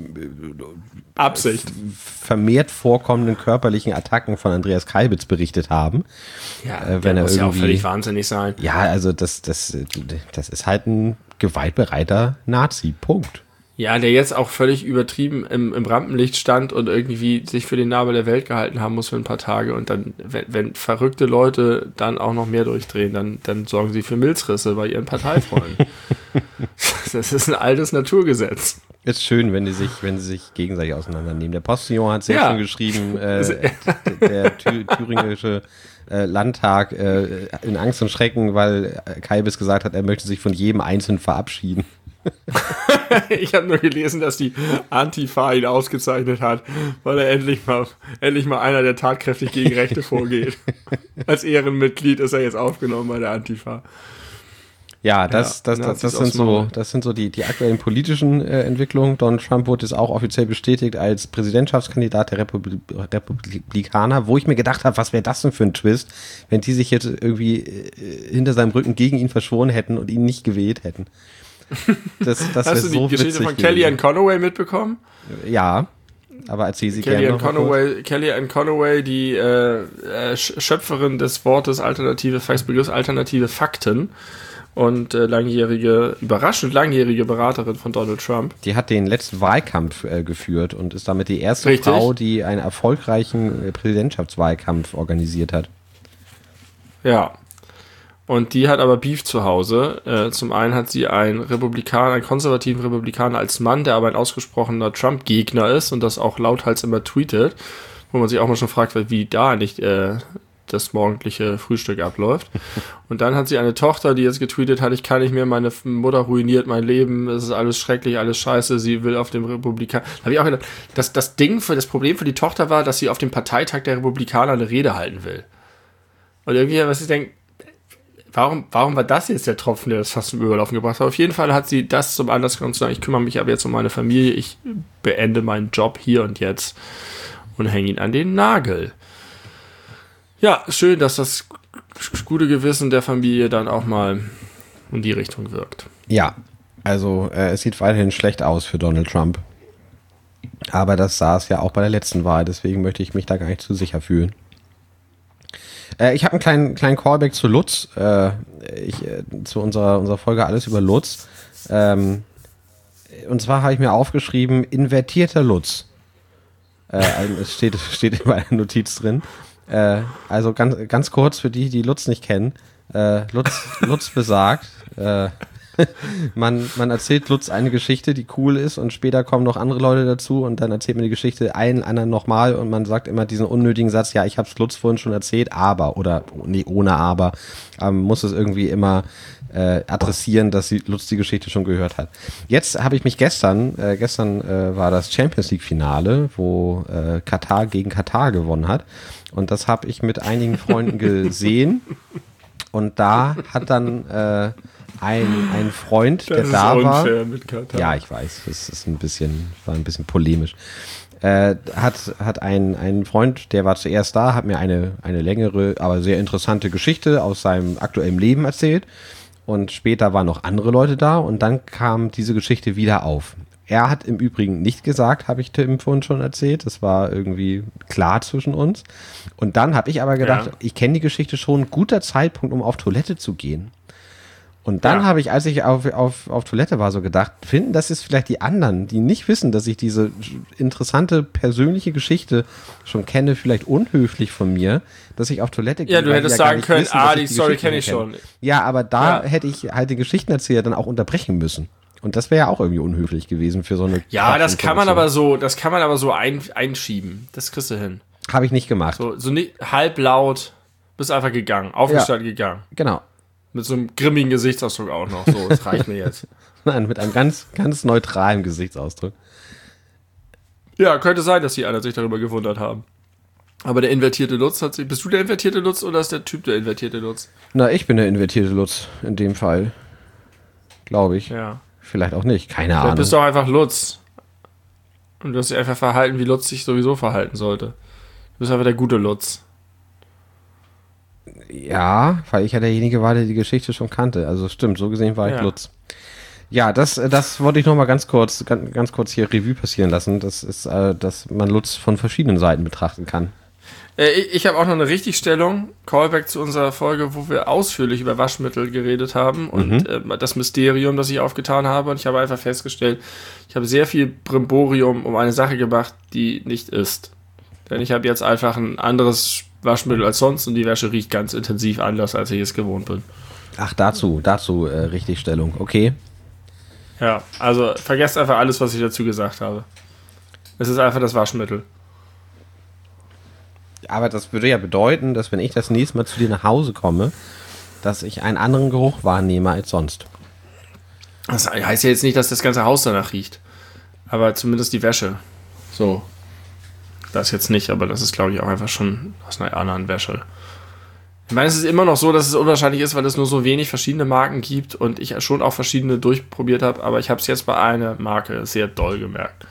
Absicht vermehrt vorkommenden körperlichen Attacken von Andreas Kalbitz berichtet haben. Ja, wenn er muss ja auch völlig wahnsinnig sein. Ja, also das ist halt ein gewaltbereiter Nazi, Punkt. Ja, der jetzt auch völlig übertrieben im Rampenlicht stand und irgendwie sich für den Nabel der Welt gehalten haben muss für ein paar Tage. Und dann, wenn verrückte Leute dann auch noch mehr durchdrehen, dann sorgen sie für Milzrisse bei ihren Parteifreunden. Das ist ein altes Naturgesetz. Ist schön, wenn sie sich gegenseitig auseinandernehmen. Der Postillon hat sehr schön geschrieben, der thüringische Landtag in Angst und Schrecken, weil Kalbitz gesagt hat, er möchte sich von jedem Einzelnen verabschieden. Ich habe nur gelesen, dass die Antifa ihn ausgezeichnet hat, weil er endlich mal einer, der tatkräftig gegen Rechte vorgeht. Als Ehrenmitglied ist er jetzt aufgenommen bei der Antifa. Ja, das sind so die aktuellen politischen Entwicklungen. Donald Trump wurde jetzt auch offiziell bestätigt als Präsidentschaftskandidat der Republikaner, wo ich mir gedacht habe, was wäre das denn für ein Twist, wenn die sich jetzt irgendwie hinter seinem Rücken gegen ihn verschworen hätten und ihn nicht gewählt hätten. Das Hast du die Geschichte von Kellyanne Conway mitbekommen? Ja, aber erzähl sie gerne noch. Kellyanne Conway, die Schöpferin des Wortes Begriffs alternative Fakten und überraschend langjährige Beraterin von Donald Trump. Die hat den letzten Wahlkampf geführt und ist damit die erste Frau, die einen erfolgreichen Präsidentschaftswahlkampf organisiert hat. Ja. Und die hat aber Beef zu Hause. Zum einen hat sie einen konservativen Republikaner als Mann, der aber ein ausgesprochener Trump-Gegner ist und das auch lauthals immer tweetet, wo man sich auch mal schon fragt, wie da nicht das morgendliche Frühstück abläuft. Und dann hat sie eine Tochter, die jetzt getweetet hat, ich kann nicht mehr, meine Mutter ruiniert mein Leben, es ist alles schrecklich, alles scheiße, sie will auf dem Republikaner. Da habe ich auch gedacht, das Problem für die Tochter war, dass sie auf dem Parteitag der Republikaner eine Rede halten will. Und irgendwie, was ich denke, Warum war das jetzt der Tropfen, der das fast zum Überlaufen gebracht hat? Auf jeden Fall hat sie das zum Anlass genommen zu sagen, ich kümmere mich aber jetzt um meine Familie, ich beende meinen Job hier und jetzt und hänge ihn an den Nagel. Ja, schön, dass das gute Gewissen der Familie dann auch mal in die Richtung wirkt. Ja, also es sieht weiterhin schlecht aus für Donald Trump. Aber das sah es ja auch bei der letzten Wahl, deswegen möchte ich mich da gar nicht zu sicher fühlen. Ich habe einen kleinen Callback zu Lutz, zu unserer Folge Alles über Lutz. Und zwar habe ich mir aufgeschrieben, invertierter Lutz. Es steht in meiner Notiz drin. Also ganz kurz für die Lutz nicht kennen. Lutz besagt, man erzählt Lutz eine Geschichte, die cool ist und später kommen noch andere Leute dazu und dann erzählt man die Geschichte einen anderen nochmal und man sagt immer diesen unnötigen Satz, ja, ich habe es Lutz vorhin schon erzählt, aber, oder nee, ohne aber, muss es irgendwie immer adressieren, dass Lutz die Geschichte schon gehört hat. Jetzt habe ich mich gestern war das Champions League Finale, wo Katar gegen Katar gewonnen hat und das habe ich mit einigen Freunden gesehen und da hat dann ein Freund, der da war. Mit Katar. Ja, ich weiß, das ist war ein bisschen polemisch. Hat ein Freund, der war zuerst da, hat mir eine längere, aber sehr interessante Geschichte aus seinem aktuellen Leben erzählt. Und später waren noch andere Leute da und dann kam diese Geschichte wieder auf. Er hat im Übrigen nicht gesagt, habe ich Tim vorhin schon erzählt. Das war irgendwie klar zwischen uns. Und dann habe ich aber gedacht, ich kenne die Geschichte schon, guter Zeitpunkt, um auf Toilette zu gehen. Und dann habe ich, als ich auf Toilette war, so gedacht, finden das jetzt vielleicht die anderen, die nicht wissen, dass ich diese interessante persönliche Geschichte schon kenne, vielleicht unhöflich von mir, dass ich auf Toilette gehe. Ja, du hättest sagen können, die Story kenne ich schon. Ja, aber da hätte ich halt den Geschichtenerzähler dann auch unterbrechen müssen. Und das wäre ja auch irgendwie unhöflich gewesen für so eine. Ja, das kann man aber so einschieben. Das kriegst du hin. Habe ich nicht gemacht. So nicht halblaut, bist einfach gegangen, aufgestanden gegangen. Genau. Mit so einem grimmigen Gesichtsausdruck auch noch. So, das reicht mir jetzt. Nein, mit einem ganz, ganz neutralen Gesichtsausdruck. Ja, könnte sein, dass die anderen sich darüber gewundert haben. Aber der invertierte Lutz hat sich. Bist du der invertierte Lutz oder ist der Typ der invertierte Lutz? Na, ich bin der invertierte Lutz in dem Fall. Glaube ich. Ja. Vielleicht auch nicht. Keine Vielleicht Ahnung. bist du auch einfach Lutz. Und du hast dich einfach verhalten, wie Lutz sich sowieso verhalten sollte. Du bist einfach der gute Lutz. Ja, weil ich ja derjenige war, der die Geschichte schon kannte. Also stimmt, so gesehen war ich Lutz. Ja, das wollte ich noch mal ganz kurz hier Revue passieren lassen. Das ist, dass man Lutz von verschiedenen Seiten betrachten kann. Ich habe auch noch eine Richtigstellung. Callback zu unserer Folge, wo wir ausführlich über Waschmittel geredet haben und das Mysterium, das ich aufgetan habe. Und ich habe einfach festgestellt, ich habe sehr viel Brimborium um eine Sache gemacht, die nicht ist. Denn ich habe jetzt einfach ein anderes Waschmittel als sonst und die Wäsche riecht ganz intensiv anders, als ich es gewohnt bin. Ach, dazu Richtigstellung. Okay. Ja, also vergesst einfach alles, was ich dazu gesagt habe. Es ist einfach das Waschmittel. Aber das würde ja bedeuten, dass wenn ich das nächste Mal zu dir nach Hause komme, dass ich einen anderen Geruch wahrnehme als sonst. Das heißt ja jetzt nicht, dass das ganze Haus danach riecht. Aber zumindest die Wäsche. So. Das jetzt nicht, aber das ist, glaube ich, auch einfach schon aus einer anderen Wäsche. Ich meine, es ist immer noch so, dass es unwahrscheinlich ist, weil es nur so wenig verschiedene Marken gibt und ich schon auch verschiedene durchprobiert habe, aber ich habe es jetzt bei einer Marke sehr doll gemerkt.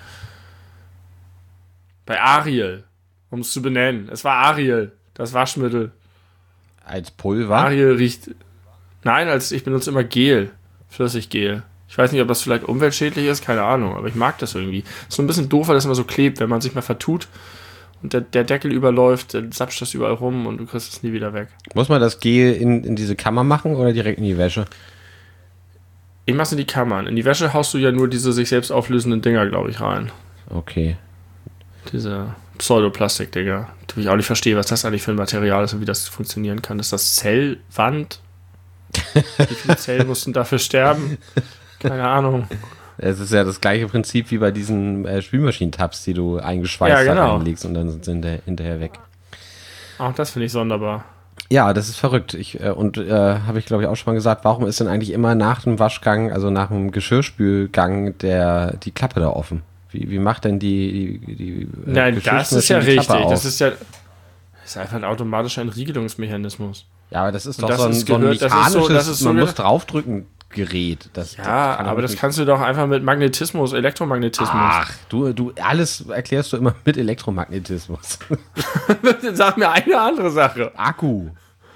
Bei Ariel, um es zu benennen. Es war Ariel, das Waschmittel. Als Pulver? Ariel riecht... Nein, ich benutze immer Gel, Flüssiggel. Ich weiß nicht, ob das vielleicht umweltschädlich ist, keine Ahnung, aber ich mag das irgendwie. Ist so ein bisschen doof, weil das immer so klebt, wenn man sich mal vertut und der Deckel überläuft, dann sapscht das überall rum und du kriegst es nie wieder weg. Muss man das Gel in diese Kammer machen oder direkt in die Wäsche? Ich mach's in die Kammern. In die Wäsche haust du ja nur diese sich selbst auflösenden Dinger, glaube ich, rein. Okay. Diese Pseudoplastik-Dinger. Die ich auch nicht verstehe, was das eigentlich für ein Material ist und wie das funktionieren kann. Ist das Zellwand? Wie viele Zellen mussten dafür sterben? Keine Ahnung. Es ist ja das gleiche Prinzip wie bei diesen Spülmaschinentabs, die du eingeschweißt reinlegst und dann sind sie hinterher weg. Auch das finde ich sonderbar. Ja, das ist verrückt. Habe ich glaube ich auch schon mal gesagt, warum ist denn eigentlich immer nach dem Waschgang, also nach dem Geschirrspülgang, die Klappe da offen? Wie macht denn die Nein, das ist ja richtig. Auf? Das ist einfach ein automatischer Entriegelungsmechanismus. Ja, aber das ist und doch das so ein mechanisches, man muss draufdrücken Gerät. Das kannst du doch einfach mit Magnetismus, Elektromagnetismus. Ach, du alles erklärst du immer mit Elektromagnetismus. Sag mir eine andere Sache. Akku.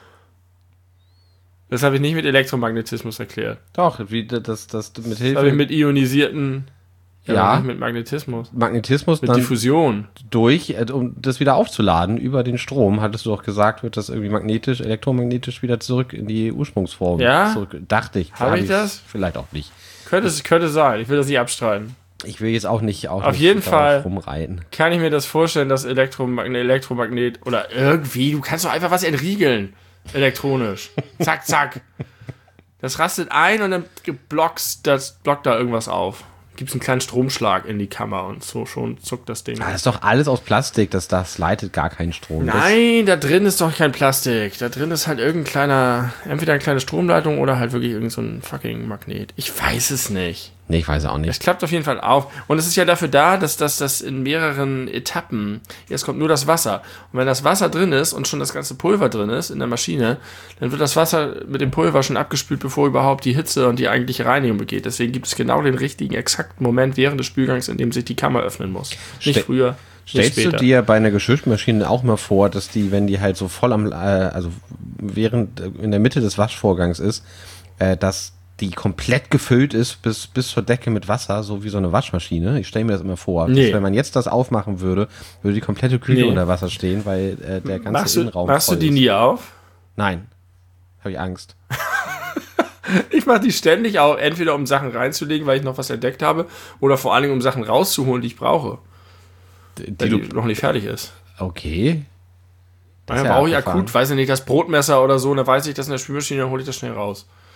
Das habe ich nicht mit Elektromagnetismus erklärt. Doch, wie das mit Hilfe. Das habe ich mit ionisierten. Ja. Nicht mit Magnetismus. Magnetismus mit dann Diffusion. Um das wieder aufzuladen über den Strom, hattest du doch gesagt, wird das irgendwie elektromagnetisch wieder zurück in die Ursprungsform. Ja? Zurück, dachte ich. Habe ich das? Vielleicht auch nicht. Könnte sein. Ich will das nicht abstreiten. Ich will jetzt auch nicht auf jeden Fall rumreiten. Kann ich mir das vorstellen, dass Elektromagnet oder irgendwie, du kannst doch einfach was entriegeln. Elektronisch. Zack, zack. Das rastet ein und dann blockt da irgendwas auf. Gibt es einen kleinen Stromschlag in die Kammer und so schon zuckt das Ding. Das ist doch alles aus Plastik, das leitet gar keinen Strom. Nein, da drin ist doch kein Plastik. Da drin ist halt entweder eine kleine Stromleitung oder halt wirklich irgend so ein fucking Magnet. Ich weiß es nicht. Nee, ich weiß auch nicht. Es klappt auf jeden Fall auf. Und es ist ja dafür da, dass das in mehreren Etappen, jetzt kommt nur das Wasser. Und wenn das Wasser drin ist und schon das ganze Pulver drin ist in der Maschine, dann wird das Wasser mit dem Pulver schon abgespült, bevor überhaupt die Hitze und die eigentliche Reinigung begeht. Deswegen gibt es genau den richtigen, exakten Moment während des Spülgangs, in dem sich die Kammer öffnen muss. Nicht früher, nicht später. Stellst du dir bei einer Geschirrmaschine auch mal vor, dass die, wenn die halt so voll in der Mitte des Waschvorgangs ist, dass die komplett gefüllt ist bis zur Decke mit Wasser, so wie so eine Waschmaschine. Ich stelle mir das immer vor. Nee. Wenn man jetzt das aufmachen würde die komplette Küche unter Wasser stehen, weil der ganze Innenraum voll ist. Machst du die nie auf? Nein. Habe ich Angst. Ich mache die ständig auf, entweder um Sachen reinzulegen, weil ich noch was entdeckt habe, oder vor allen Dingen um Sachen rauszuholen, die ich brauche. Die noch nicht fertig ist. Okay. Dann brauche ich akut, weiß ich nicht, das Brotmesser oder so, dann weiß ich das in der Spülmaschine, dann hole ich das schnell raus.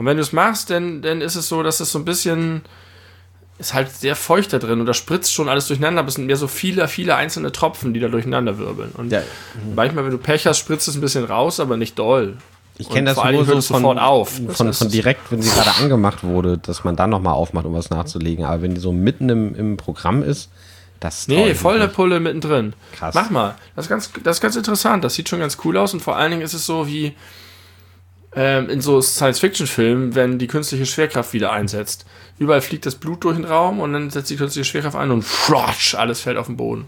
Und wenn du es machst, dann ist es so, dass es so ein bisschen, ist halt sehr feucht da drin und da spritzt schon alles durcheinander, aber es sind mehr so viele einzelne Tropfen, die da durcheinander wirbeln. Und manchmal, wenn du Pech hast, spritzt es ein bisschen raus, aber nicht doll. Ich kenne das nur so von direkt, wenn sie gerade angemacht wurde, dass man dann nochmal aufmacht, um was nachzulegen. Aber wenn die so mitten im Programm ist, das nee, volle Pulle mittendrin. Krass. Mach mal. Das ist ganz interessant. Das sieht schon ganz cool aus und vor allen Dingen ist es so wie in so Science-Fiction-Filmen, wenn die künstliche Schwerkraft wieder einsetzt. Überall fliegt das Blut durch den Raum und dann setzt die künstliche Schwerkraft ein und frosch, alles fällt auf den Boden.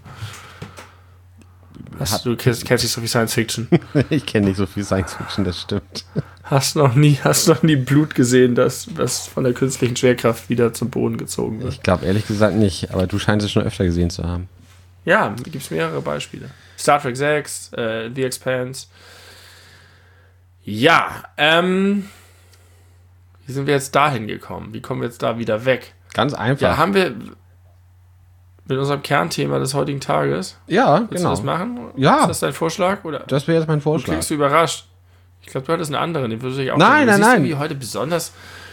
Du kennst nicht so viel Science-Fiction. Ich kenne nicht so viel Science-Fiction, das stimmt. Hast noch nie Blut gesehen, was von der künstlichen Schwerkraft wieder zum Boden gezogen wird? Ich glaube ehrlich gesagt nicht, aber du scheinst es schon öfter gesehen zu haben. Ja, gibt es mehrere Beispiele. Star Trek 6, The Expanse. Ja, wie sind wir jetzt dahin gekommen? Wie kommen wir jetzt da wieder weg? Ganz einfach. Ja, haben wir mit unserem Kernthema des heutigen Tages. Ja, Willst genau. du das machen? Ja. Ist das dein Vorschlag? Oder? Das wäre jetzt mein Du Vorschlag. klingst du überrascht. Ich glaube, du hattest einen anderen, den würde ich auch Nein. Du siehst irgendwie heute besonders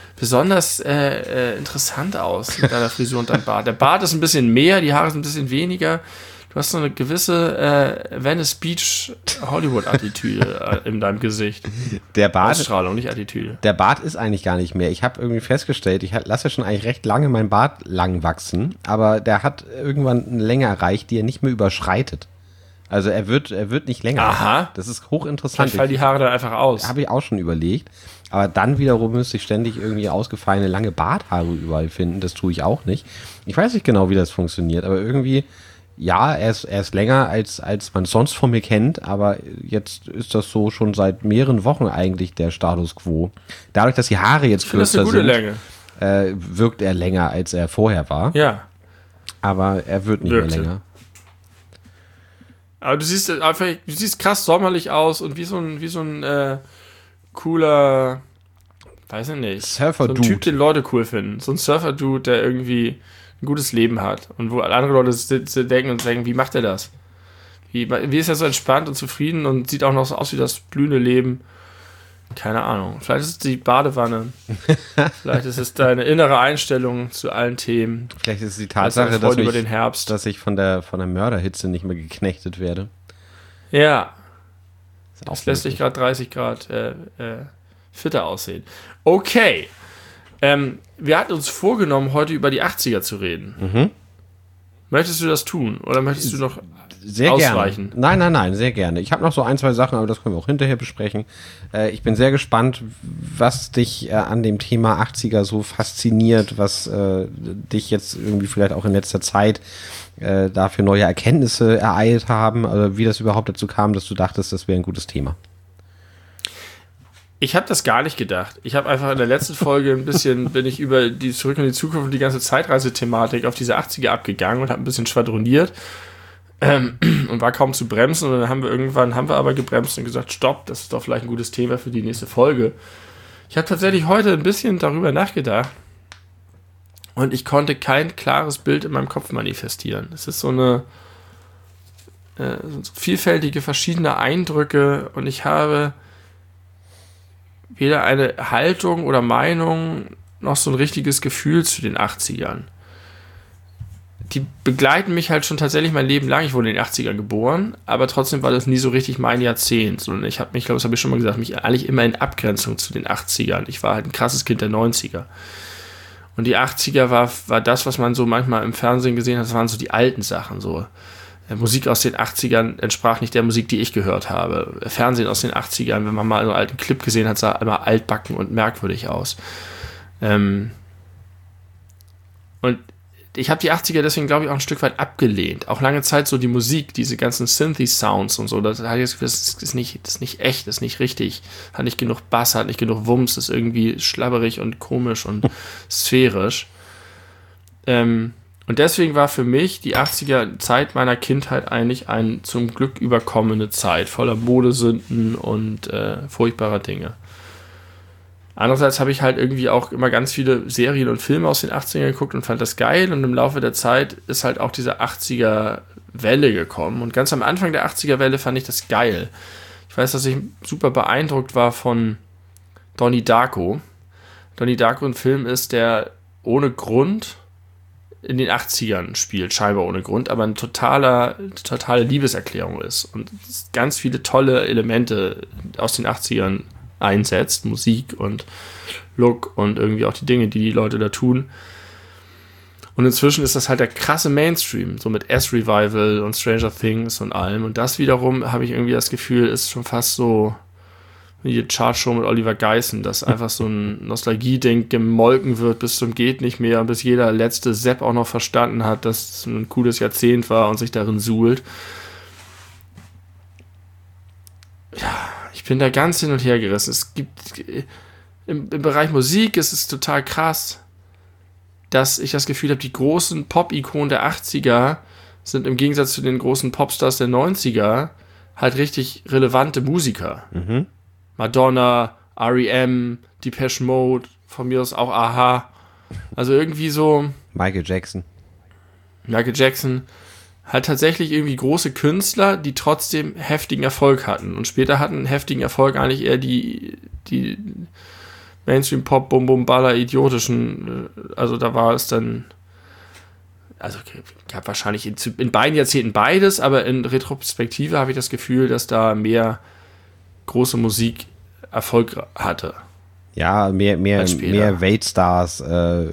interessant aus mit deiner Frisur und deinem Bart. Der Bart ist ein bisschen mehr, die Haare sind ein bisschen weniger. Du hast so eine gewisse Venice Beach Hollywood-Attitüde in deinem Gesicht. Der Bart, Ausstrahlung, nicht Attitüde. der Bart ist eigentlich gar nicht mehr. Ich habe irgendwie festgestellt, ich lasse ja schon eigentlich recht lange meinen Bart lang wachsen, aber der hat irgendwann eine Länge erreicht, die er nicht mehr überschreitet. Also er wird nicht länger. Aha. Das ist hochinteressant. Vielleicht fallen die Haare dann einfach aus. Habe ich auch schon überlegt. Aber dann wiederum müsste ich ständig irgendwie ausgefallene lange Barthaare überall finden. Das tue ich auch nicht. Ich weiß nicht genau, wie das funktioniert, aber irgendwie, ja, er ist länger, als man sonst von mir kennt, aber jetzt ist das so schon seit mehreren Wochen eigentlich der Status quo. Dadurch, dass die Haare jetzt kürzer sind, wirkt er länger, als er vorher war. Ja. Aber er wird nicht mehr länger. Aber du siehst krass sommerlich aus und wie so ein cooler, weiß ich nicht, Surfer-Dude. So ein Typ, den Leute cool finden. So ein Surfer-Dude, der irgendwie ein gutes Leben hat. Und wo andere Leute denken, wie macht er das? Wie ist er so entspannt und zufrieden und sieht auch noch so aus wie das blühende Leben? Keine Ahnung. Vielleicht ist es die Badewanne. Vielleicht ist es deine innere Einstellung zu allen Themen. Vielleicht ist es die Tatsache, über den Herbst. dass ich von der Mörderhitze nicht mehr geknechtet werde. Ja. Das lässt dich gerade 30 Grad fitter aussehen. Okay. Wir hatten uns vorgenommen, heute über die 80er zu reden. Mhm. Möchtest du das tun? Oder möchtest du noch sehr ausweichen? Gerne. Nein, sehr gerne. Ich habe noch so 1, 2 Sachen, aber das können wir auch hinterher besprechen. Ich bin sehr gespannt, was dich an dem Thema 80er so fasziniert, was dich jetzt irgendwie vielleicht auch in letzter Zeit dafür neue Erkenntnisse ereilt haben, also wie das überhaupt dazu kam, dass du dachtest, das wäre ein gutes Thema. Ich habe das gar nicht gedacht. Ich habe einfach in der letzten Folge bin ich über die Zurück in die Zukunft und die ganze Zeitreisethematik auf diese 80er abgegangen und habe ein bisschen schwadroniert und war kaum zu bremsen. Und dann haben wir aber gebremst und gesagt, stopp, das ist doch vielleicht ein gutes Thema für die nächste Folge. Ich habe tatsächlich heute ein bisschen darüber nachgedacht und ich konnte kein klares Bild in meinem Kopf manifestieren. Es ist so eine so vielfältige, verschiedene Eindrücke und ich habe weder eine Haltung oder Meinung noch so ein richtiges Gefühl zu den 80ern. Die begleiten mich halt schon tatsächlich mein Leben lang. Ich wurde in den 80ern geboren, aber trotzdem war das nie so richtig mein Jahrzehnt. Und ich habe mich, glaube ich, das habe ich schon mal gesagt, mich eigentlich immer in Abgrenzung zu den 80ern. Ich war halt ein krasses Kind der 90er. Und die 80er war das, was man so manchmal im Fernsehen gesehen hat, das waren so die alten Sachen, so Musik aus den 80ern entsprach nicht der Musik, die ich gehört habe. Fernsehen aus den 80ern, wenn man mal einen alten Clip gesehen hat, sah immer altbacken und merkwürdig aus. Und ich habe die 80er deswegen, glaube ich, auch ein Stück weit abgelehnt. Auch lange Zeit so die Musik, diese ganzen Synthy-Sounds und so, da hatte ich das Gefühl, das ist nicht echt, das ist nicht richtig. Hat nicht genug Bass, hat nicht genug Wumms, ist irgendwie schlabberig und komisch und sphärisch. Und deswegen war für mich die 80er Zeit meiner Kindheit eigentlich eine zum Glück überkommene Zeit, voller Modesünden und furchtbarer Dinge. Andererseits habe ich halt irgendwie auch immer ganz viele Serien und Filme aus den 80ern geguckt und fand das geil. Und im Laufe der Zeit ist halt auch diese 80er-Welle gekommen. Und ganz am Anfang der 80er-Welle fand ich das geil. Ich weiß, dass ich super beeindruckt war von Donnie Darko. Donnie Darko ein Film ist, der ohne Grund in den 80ern spielt, scheinbar ohne Grund, aber eine totale Liebeserklärung ist und ganz viele tolle Elemente aus den 80ern einsetzt, Musik und Look und irgendwie auch die Dinge, die Leute da tun. Und inzwischen ist das halt der krasse Mainstream, so mit S-Revival und Stranger Things und allem. Und das wiederum, habe ich irgendwie das Gefühl, ist schon fast so wie die Chartshow mit Oliver Geissen, dass einfach so ein Nostalgie-Ding gemolken wird bis zum geht nicht mehr und bis jeder letzte Sepp auch noch verstanden hat, dass es ein cooles Jahrzehnt war und sich darin suhlt. Ja, ich bin da ganz hin und her gerissen. Es gibt im Bereich Musik ist es total krass, dass ich das Gefühl habe, die großen Pop-Ikonen der 80er sind im Gegensatz zu den großen Popstars der 90er halt richtig relevante Musiker. Mhm. Madonna, R.E.M., Depeche Mode, von mir aus auch A.H. Also irgendwie so Michael Jackson. Halt tatsächlich irgendwie große Künstler, die trotzdem heftigen Erfolg hatten. Und später hatten heftigen Erfolg eigentlich eher die Mainstream-Pop, Bum-Bum-Baller, idiotischen, also da war es dann, also gab wahrscheinlich in beiden Jahrzehnten beides, aber in Retrospektive habe ich das Gefühl, dass da mehr große Musik Erfolg hatte. Ja, mehr Weltstars,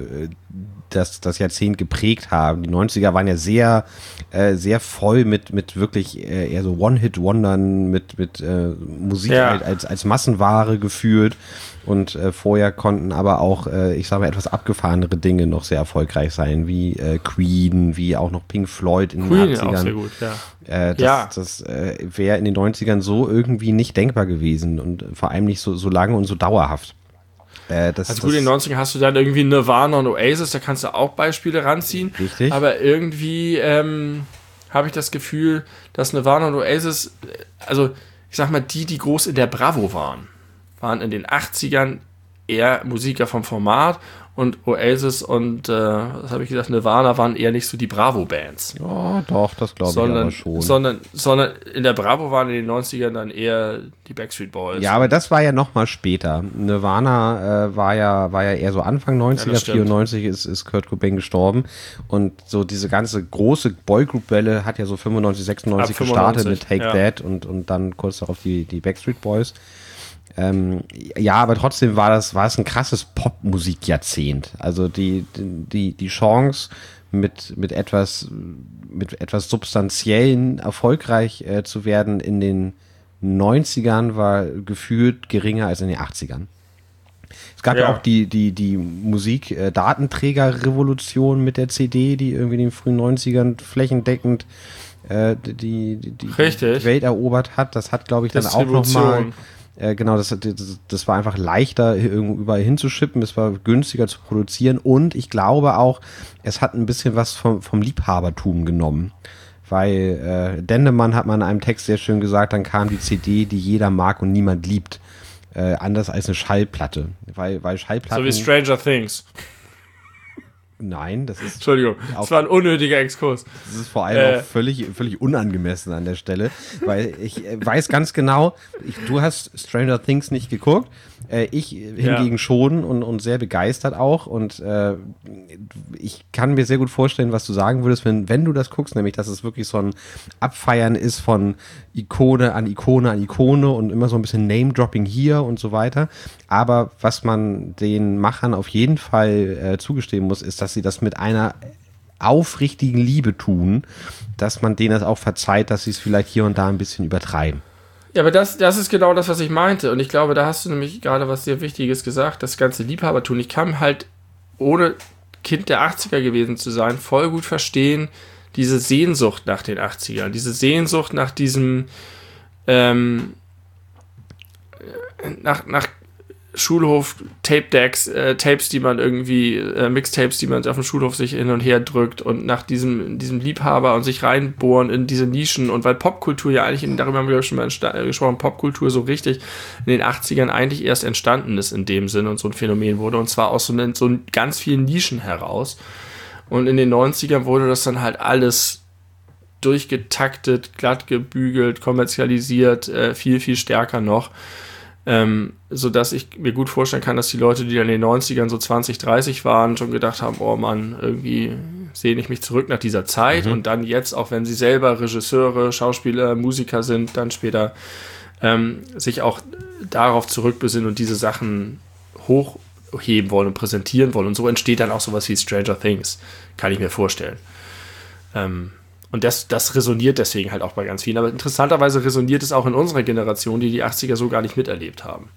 das Jahrzehnt geprägt haben. Die 90er waren ja sehr, sehr voll mit wirklich eher so One-Hit-Wondern, mit Musik als Massenware gefühlt. Und vorher konnten aber auch, ich sage mal, etwas abgefahrenere Dinge noch sehr erfolgreich sein, wie Queen, wie auch noch Pink Floyd in den 80ern. Auch sehr gut, ja. Das wäre in den 90ern so irgendwie nicht denkbar gewesen und vor allem nicht so lange und so dauerhaft. Also gut, in den 90ern hast du dann irgendwie Nirvana und Oasis, da kannst du auch Beispiele ranziehen. Richtig. Aber irgendwie habe ich das Gefühl, dass Nirvana und Oasis, also ich sag mal, die groß in der Bravo waren in den 80ern eher Musiker vom Format und Oasis und, was habe ich gesagt, Nirvana waren eher nicht so die Bravo-Bands. Ja, doch, das glaube ich aber schon. Sondern in der Bravo waren in den 90ern dann eher die Backstreet Boys. Ja, aber das war ja noch mal später. Nirvana war ja eher so Anfang 90er, ja, 94 ist Kurt Cobain gestorben und so diese ganze große Boygroup-Welle hat ja so 95, 96 gestartet mit Take That und dann kurz darauf die Backstreet Boys. Ja, aber trotzdem war es ein krasses Popmusikjahrzehnt. Also die Chance mit etwas Substanziellen erfolgreich zu werden in den 90ern war gefühlt geringer als in den 80ern. Es gab ja auch die Musik-Datenträger-Revolution mit der CD, die irgendwie in den frühen 90ern flächendeckend die Welt erobert hat. Das hat, glaube ich, dann auch nochmal genau, das war einfach leichter, überall hinzuschippen, es war günstiger zu produzieren und ich glaube auch, es hat ein bisschen was vom Liebhabertum genommen, weil Dendemann hat mal in einem Text sehr schön gesagt, dann kam die CD, die jeder mag und niemand liebt, anders als eine Schallplatte, weil Schallplatten... So wie Stranger Things. Nein, das ist... Entschuldigung, das war ein unnötiger Exkurs. Das ist vor allem auch völlig unangemessen an der Stelle, weil ich weiß ganz genau, du hast Stranger Things nicht geguckt, ich hingegen schon und sehr begeistert auch und ich kann mir sehr gut vorstellen, was du sagen würdest, wenn du das guckst, nämlich, dass es wirklich so ein Abfeiern ist von Ikone an Ikone an Ikone und immer so ein bisschen Name-Dropping hier und so weiter, aber was man den Machern auf jeden Fall zugestehen muss, ist, dass sie das mit einer aufrichtigen Liebe tun, dass man denen das auch verzeiht, dass sie es vielleicht hier und da ein bisschen übertreiben. Ja, aber das ist genau das, was ich meinte. Und ich glaube, da hast du nämlich gerade was sehr Wichtiges gesagt, das ganze Liebhabertun. Ich kann halt, ohne Kind der 80er gewesen zu sein, voll gut verstehen, diese Sehnsucht nach den 80ern, diese Sehnsucht nach diesem nach Schulhof Tape-Decks, Tapes, die man irgendwie, Mixtapes, die man auf dem Schulhof sich hin und her drückt und nach diesem Liebhaber und sich reinbohren in diese Nischen und weil Popkultur ja eigentlich, darüber haben wir schon mal gesprochen, Popkultur so richtig in den 80ern eigentlich erst entstanden ist in dem Sinne und so ein Phänomen wurde und zwar aus so ganz vielen Nischen heraus und in den 90ern wurde das dann halt alles durchgetaktet, glatt gebügelt, kommerzialisiert, viel, viel stärker noch. sodass ich mir gut vorstellen kann, dass die Leute, die dann in den 90ern so 20, 30 waren, schon gedacht haben, oh Mann, irgendwie sehne ich mich zurück nach dieser Zeit und dann jetzt, auch wenn sie selber Regisseure, Schauspieler, Musiker sind, dann später sich auch darauf zurückbesinnen und diese Sachen hochheben wollen und präsentieren wollen. Und so entsteht dann auch sowas wie Stranger Things, kann ich mir vorstellen. Und das resoniert deswegen halt auch bei ganz vielen. Aber interessanterweise resoniert es auch in unserer Generation, die 80er so gar nicht miterlebt haben.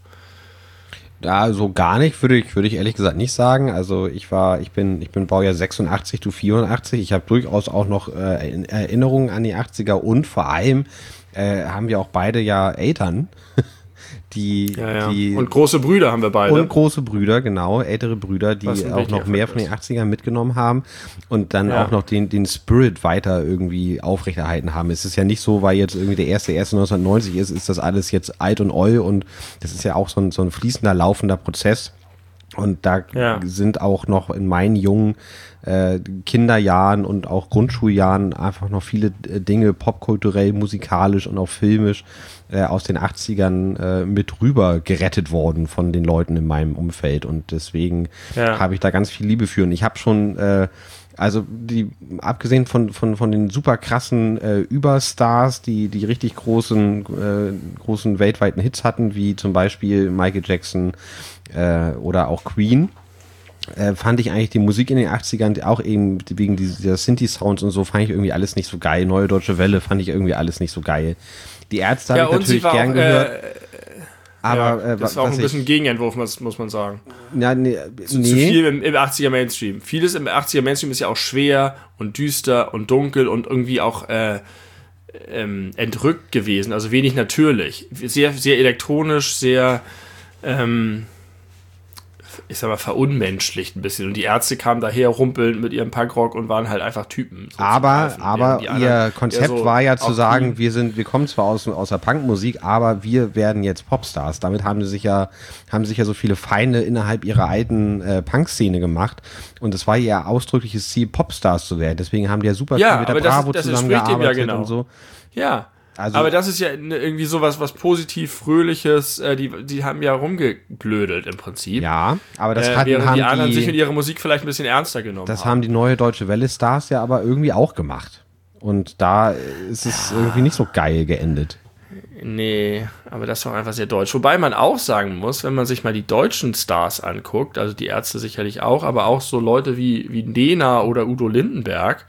Ja, so gar nicht, würde ich ehrlich gesagt nicht sagen. Also ich bin Baujahr 86, du 84. Ich habe durchaus auch noch Erinnerungen an die 80er und vor allem haben wir auch beide ja Eltern, die und große Brüder haben wir beide. Und große Brüder, genau, ältere Brüder, die auch noch mehr von den 80ern mitgenommen haben und dann auch noch den Spirit weiter irgendwie aufrechterhalten haben. Es ist ja nicht so, weil jetzt irgendwie der erste 1990 ist das alles jetzt alt und oll und das ist ja auch so ein fließender, laufender Prozess. Und da sind auch noch in meinen jungen Kinderjahren und auch Grundschuljahren einfach noch viele Dinge popkulturell, musikalisch und auch filmisch aus den 80ern mit rüber gerettet worden von den Leuten in meinem Umfeld. Und deswegen habe ich da ganz viel Liebe für. Und ich habe schon also abgesehen von den super krassen Überstars, die richtig großen weltweiten Hits hatten, wie zum Beispiel Michael Jackson oder auch Queen, fand ich eigentlich die Musik in den 80ern auch eben wegen dieser Synthi-Sounds und so, fand ich irgendwie alles nicht so geil. Neue Deutsche Welle fand ich irgendwie alles nicht so geil. Die Ärzte habe ich natürlich gern gehört. Aber das war auch ein bisschen Gegenentwurf, muss man sagen. Ja, zu viel im 80er Mainstream. Vieles im 80er Mainstream ist ja auch schwer und düster und dunkel und irgendwie auch entrückt gewesen, also wenig natürlich. Sehr, sehr elektronisch, sehr ich sag mal, verunmenschlicht ein bisschen. Und die Ärzte kamen daher rumpelnd mit ihrem Punkrock und waren halt einfach Typen. So aber ihr Konzept so war ja zu sagen, wir kommen zwar aus der Punkmusik, aber wir werden jetzt Popstars. Damit haben sich ja so viele Feinde innerhalb ihrer alten Punk-Szene gemacht. Und es war ihr ausdrückliches Ziel, Popstars zu werden. Deswegen haben die ja super viel mit der Bravo zusammengearbeitet und so. Ja. Also, aber das ist ja irgendwie sowas, was positiv, Fröhliches, die haben ja rumgeblödelt im Prinzip. Ja, aber das haben die anderen sich mit ihrer Musik vielleicht ein bisschen ernster genommen. Das haben die neue Deutsche Welle-Stars ja aber irgendwie auch gemacht. Und da ist es irgendwie nicht so geil geendet. Nee, aber das war einfach sehr deutsch. Wobei man auch sagen muss, wenn man sich mal die deutschen Stars anguckt, also die Ärzte sicherlich auch, aber auch so Leute wie Nena oder Udo Lindenberg,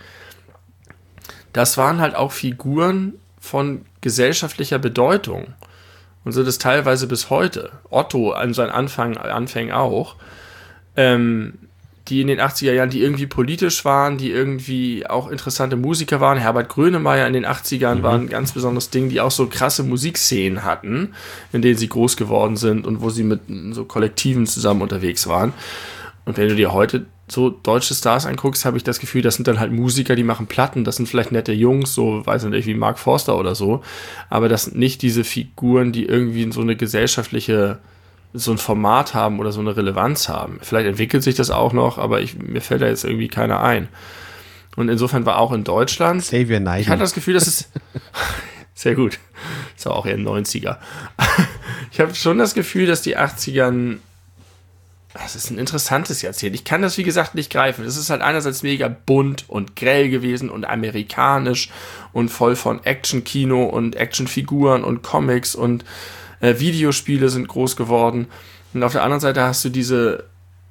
das waren halt auch Figuren von gesellschaftlicher Bedeutung und so das teilweise bis heute. Otto an seinen Anfängen auch, die in den 80er Jahren, die irgendwie politisch waren, die irgendwie auch interessante Musiker waren. Herbert Grönemeyer in den 80ern war ein ganz besonderes Ding, die auch so krasse Musikszenen hatten, in denen sie groß geworden sind und wo sie mit so Kollektiven zusammen unterwegs waren. Und wenn du dir heute so deutsche Stars anguckst, habe ich das Gefühl, das sind dann halt Musiker, die machen Platten, das sind vielleicht nette Jungs, so, weiß ich nicht, wie Mark Forster oder so, aber das sind nicht diese Figuren, die irgendwie so eine gesellschaftliche, so ein Format haben oder so eine Relevanz haben. Vielleicht entwickelt sich das auch noch, aber mir fällt da jetzt irgendwie keiner ein. Und insofern war auch in Deutschland, Xavier Naidoo. Ich hatte das Gefühl, dass es sehr gut, das war auch eher ein 90er. Ich habe schon das Gefühl, dass die 80ern, das ist ein interessantes Jahrzehnt. Ich kann das, wie gesagt, nicht greifen. Es ist halt einerseits mega bunt und grell gewesen und amerikanisch und voll von Action-Kino und Actionfiguren und Comics und Videospiele sind groß geworden. Und auf der anderen Seite hast du diese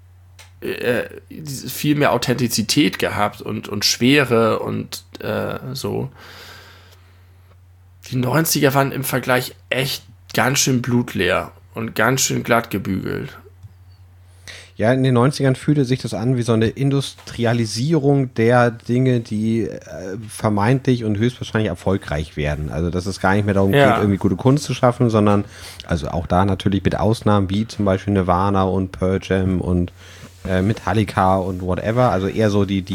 viel mehr Authentizität gehabt und Schwere und so. Die 90er waren im Vergleich echt ganz schön blutleer und ganz schön glatt gebügelt. Ja, in den 90ern fühlte sich das an wie so eine Industrialisierung der Dinge, die vermeintlich und höchstwahrscheinlich erfolgreich werden. Also, dass es gar nicht mehr darum geht, irgendwie gute Kunst zu schaffen, sondern, also auch da natürlich mit Ausnahmen wie zum Beispiel Nirvana und Pearl Jam und Metallica und whatever. Also eher so die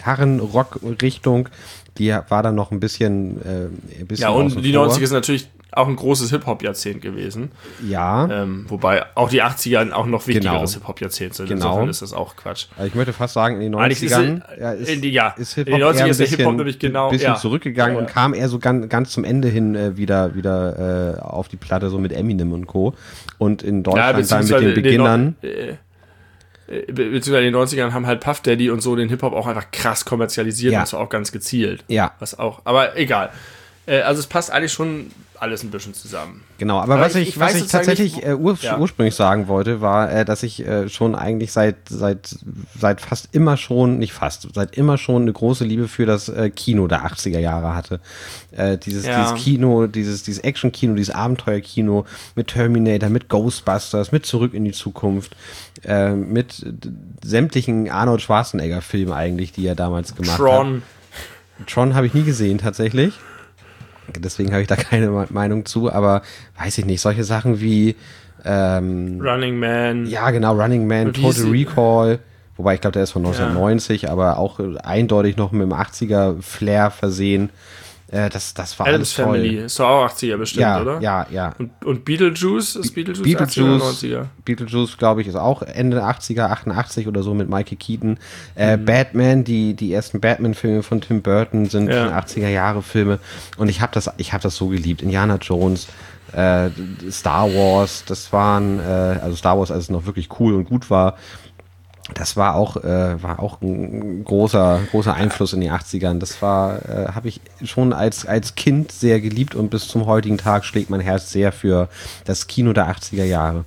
Gitarren-Rock-Richtung, die war dann noch ein bisschen ja, und die 90er sind natürlich auch ein großes Hip-Hop-Jahrzehnt gewesen. Ja. Wobei auch die 80er auch noch wichtigeres Genau. Hip-Hop-Jahrzehnt sind. Genau. Insofern ist das auch Quatsch. Also ich möchte fast sagen, in den 90ern ist in den Hip-Hop 90ern eher ist der Hip-Hop nämlich genau, ein bisschen ja. zurückgegangen Ja. und kam eher so ganz zum Ende hin wieder auf die Platte, so mit Eminem und Co. Und in Deutschland dann mit den Beginnern. Beziehungsweise in den 90ern haben halt Puff Daddy und so den Hip-Hop auch einfach krass kommerzialisiert und zwar auch ganz gezielt. Ja. Was auch, aber egal. Also es passt eigentlich schon alles ein bisschen zusammen. Genau, aber was ich tatsächlich ursprünglich sagen wollte, war, dass ich schon eigentlich seit fast immer schon, nicht fast, seit immer schon eine große Liebe für das Kino der 80er Jahre hatte. Dieses Kino, dieses Action-Kino, dieses Abenteuer-Kino mit Terminator, mit Ghostbusters, mit Zurück in die Zukunft, mit sämtlichen Arnold Schwarzenegger-Filmen eigentlich, die er damals gemacht hat. Tron habe ich nie gesehen, tatsächlich. Deswegen habe ich da keine Meinung zu, aber weiß ich nicht, solche Sachen wie Running Man. Ja, genau, Running Man, Total Recall, wobei ich glaube, der ist von 1990, aber auch eindeutig noch mit dem 80er-Flair versehen. Das war Addams alles toll. Family, ist doch auch 80er bestimmt, oder? Ja. Und Beetlejuice, ist Beetlejuice 80er oder 90er? Beetlejuice, glaube ich, ist auch Ende 80er, 88 oder so mit Michael Keaton. Batman, die ersten Batman-Filme von Tim Burton sind 80er-Jahre-Filme. Und ich hab das so geliebt. Indiana Jones, Star Wars, das waren, also Star Wars, als es noch wirklich cool und gut war, das war auch ein großer Einfluss in den 80ern. Das habe ich schon als Kind sehr geliebt und bis zum heutigen Tag schlägt mein Herz sehr für das Kino der 80er Jahre.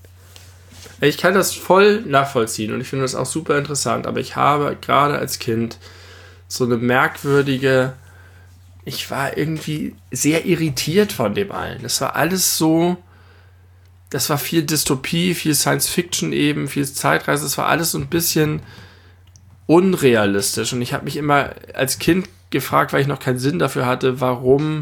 Ich kann das voll nachvollziehen und ich finde das auch super interessant, aber ich habe gerade als Kind so eine merkwürdige, ich war irgendwie sehr irritiert von dem allen. Das war alles so, das war viel Dystopie, viel Science-Fiction eben, viel Zeitreise, das war alles so ein bisschen unrealistisch und ich habe mich immer als Kind gefragt, weil ich noch keinen Sinn dafür hatte, warum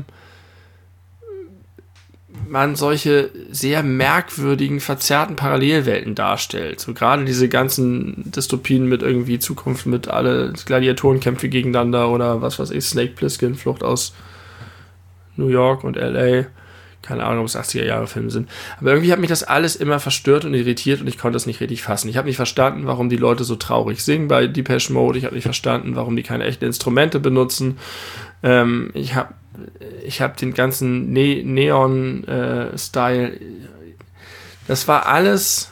man solche sehr merkwürdigen, verzerrten Parallelwelten darstellt. So gerade diese ganzen Dystopien mit irgendwie Zukunft, mit alle Gladiatorenkämpfe gegeneinander oder was weiß ich, Snake Plissken, Flucht aus New York und L.A., keine Ahnung, ob es 80er-Jahre-Filme sind. Aber irgendwie hat mich das alles immer verstört und irritiert und ich konnte es nicht richtig fassen. Ich habe nicht verstanden, warum die Leute so traurig singen bei Depeche Mode. Ich habe nicht verstanden, warum die keine echten Instrumente benutzen. Ich hab den ganzen Neon-Style. Das war alles...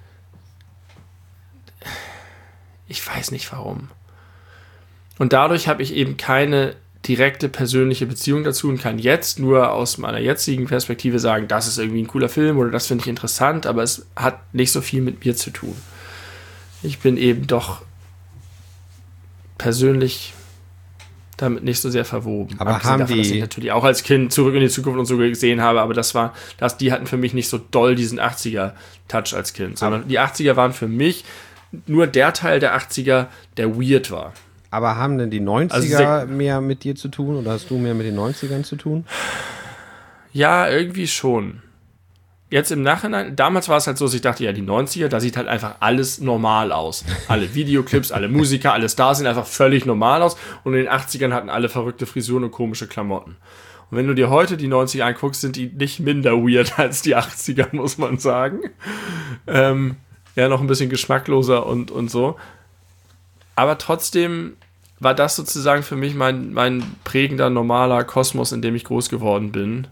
Ich weiß nicht, warum. Und dadurch habe ich eben keine direkte persönliche Beziehung dazu und kann jetzt nur aus meiner jetzigen Perspektive sagen, das ist irgendwie ein cooler Film oder das finde ich interessant, aber es hat nicht so viel mit mir zu tun. Ich bin eben doch persönlich damit nicht so sehr verwoben. Aber haben davon, dass ich natürlich auch als Kind Zurück in die Zukunft und so gesehen habe, aber die hatten für mich nicht so doll diesen 80er-Touch als Kind, sondern die 80er waren für mich nur der Teil der 80er, der weird war. Aber haben denn die 90er mehr mit dir zu tun oder hast du mehr mit den 90ern zu tun? Ja, irgendwie schon. Jetzt im Nachhinein, damals war es halt so, dass ich dachte, ja, die 90er, da sieht halt einfach alles normal aus. Alle Videoclips, alle Musiker, alle Stars sehen einfach völlig normal aus und in den 80ern hatten alle verrückte Frisuren und komische Klamotten. Und wenn du dir heute die 90er anguckst, sind die nicht minder weird als die 80er, muss man sagen. Ja, noch ein bisschen geschmackloser und so. Aber trotzdem war das sozusagen für mich mein prägender, normaler Kosmos, in dem ich groß geworden bin.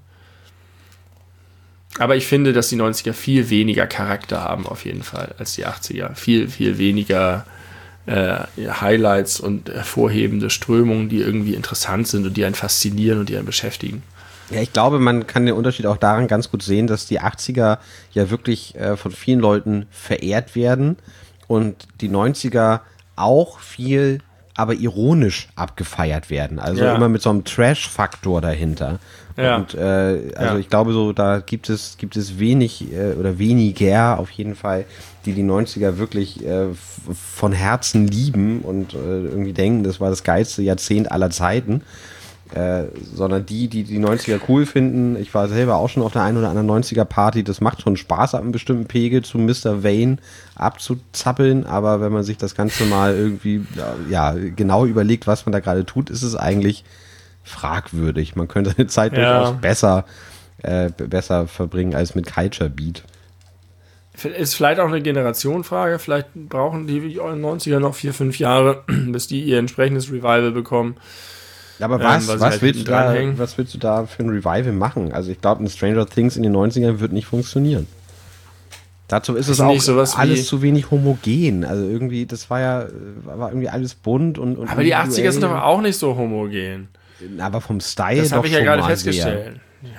Aber ich finde, dass die 90er viel weniger Charakter haben, auf jeden Fall, als die 80er. Viel, viel weniger Highlights und hervorhebende Strömungen, die irgendwie interessant sind und die einen faszinieren und die einen beschäftigen. Ja, ich glaube, man kann den Unterschied auch daran ganz gut sehen, dass die 80er ja wirklich von vielen Leuten verehrt werden und die 90er auch viel, aber ironisch abgefeiert werden. Also immer mit so einem Trash-Faktor dahinter. Ja. Und ich glaube, so da gibt es wenig oder weniger auf jeden Fall, die 90er wirklich von Herzen lieben und irgendwie denken, das war das geilste Jahrzehnt aller Zeiten. Sondern die 90er cool finden. Ich war selber auch schon auf der einen oder anderen 90er-Party. Das macht schon Spaß, ab einem bestimmten Pegel zu Mr. Vane abzuzappeln. Aber wenn man sich das Ganze mal irgendwie genau überlegt, was man da gerade tut, ist es eigentlich fragwürdig. Man könnte eine Zeit durchaus besser besser verbringen als mit Culture Beat. Ist vielleicht auch eine Generationenfrage. Vielleicht brauchen die 90er noch 4-5 Jahre, bis die ihr entsprechendes Revival bekommen. Aber was willst du da für ein Revival machen? Also ich glaube, ein Stranger Things in den 90ern wird nicht funktionieren. Dazu ist es auch alles zu wenig homogen. Also irgendwie, war irgendwie alles bunt und aber die 80er sind doch auch nicht so homogen. Aber vom Style das habe ich ja gerade festgestellt.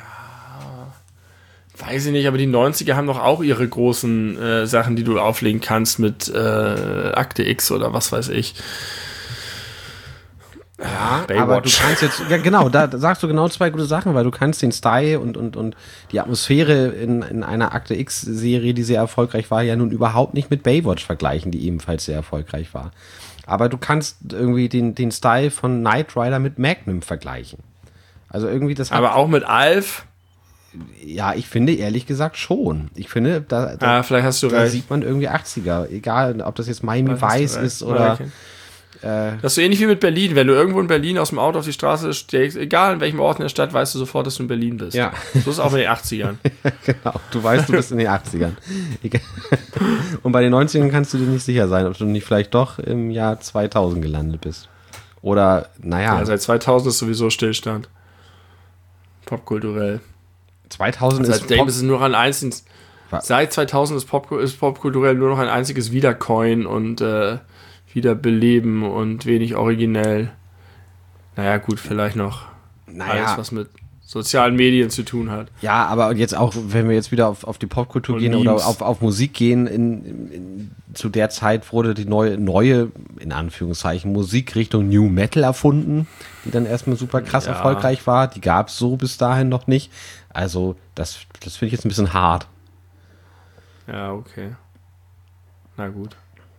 Ja, weiß ich nicht, aber die 90er haben doch auch ihre großen Sachen, die du auflegen kannst mit Akte X oder was weiß ich. Ja, Baywatch. Aber du kannst jetzt, ja genau, da sagst du genau zwei gute Sachen, weil du kannst den Style und die Atmosphäre in einer Akte X-Serie, die sehr erfolgreich war, ja nun überhaupt nicht mit Baywatch vergleichen, die ebenfalls sehr erfolgreich war. Aber du kannst irgendwie den Style von Knight Rider mit Magnum vergleichen. Also irgendwie das. Aber auch mit Alf? Ja, ich finde ehrlich gesagt schon. Ich finde, vielleicht hast du da recht. sieht man irgendwie 80er. Egal, ob das jetzt Miami Vice ist oder. Okay. Das ist so ähnlich wie mit Berlin. Wenn du irgendwo in Berlin aus dem Auto auf die Straße steigst, egal in welchem Ort in der Stadt, weißt du sofort, dass du in Berlin bist. Ja. So ist es auch in den 80ern. Genau, du weißt, du bist in den 80ern. Und bei den 90ern kannst du dir nicht sicher sein, ob du nicht vielleicht doch im Jahr 2000 gelandet bist. Oder, naja. Ja, seit 2000 ist sowieso Stillstand. Popkulturell. 2000 ist seitdem ist es nur noch ein einziges. Seit 2000 ist popkulturell nur noch ein einziges Wiedercoin und Wiederbeleben und wenig originell. Naja, gut, vielleicht noch alles, was mit sozialen Medien zu tun hat. Ja, aber jetzt auch, wenn wir jetzt wieder auf die Popkultur gehen oder auf Musik gehen, zu der Zeit wurde die neue, in Anführungszeichen, Musikrichtung New Metal erfunden, die dann erstmal super krass erfolgreich war. Die gab es so bis dahin noch nicht. Also, das finde ich jetzt ein bisschen hart. Ja, okay. Na gut.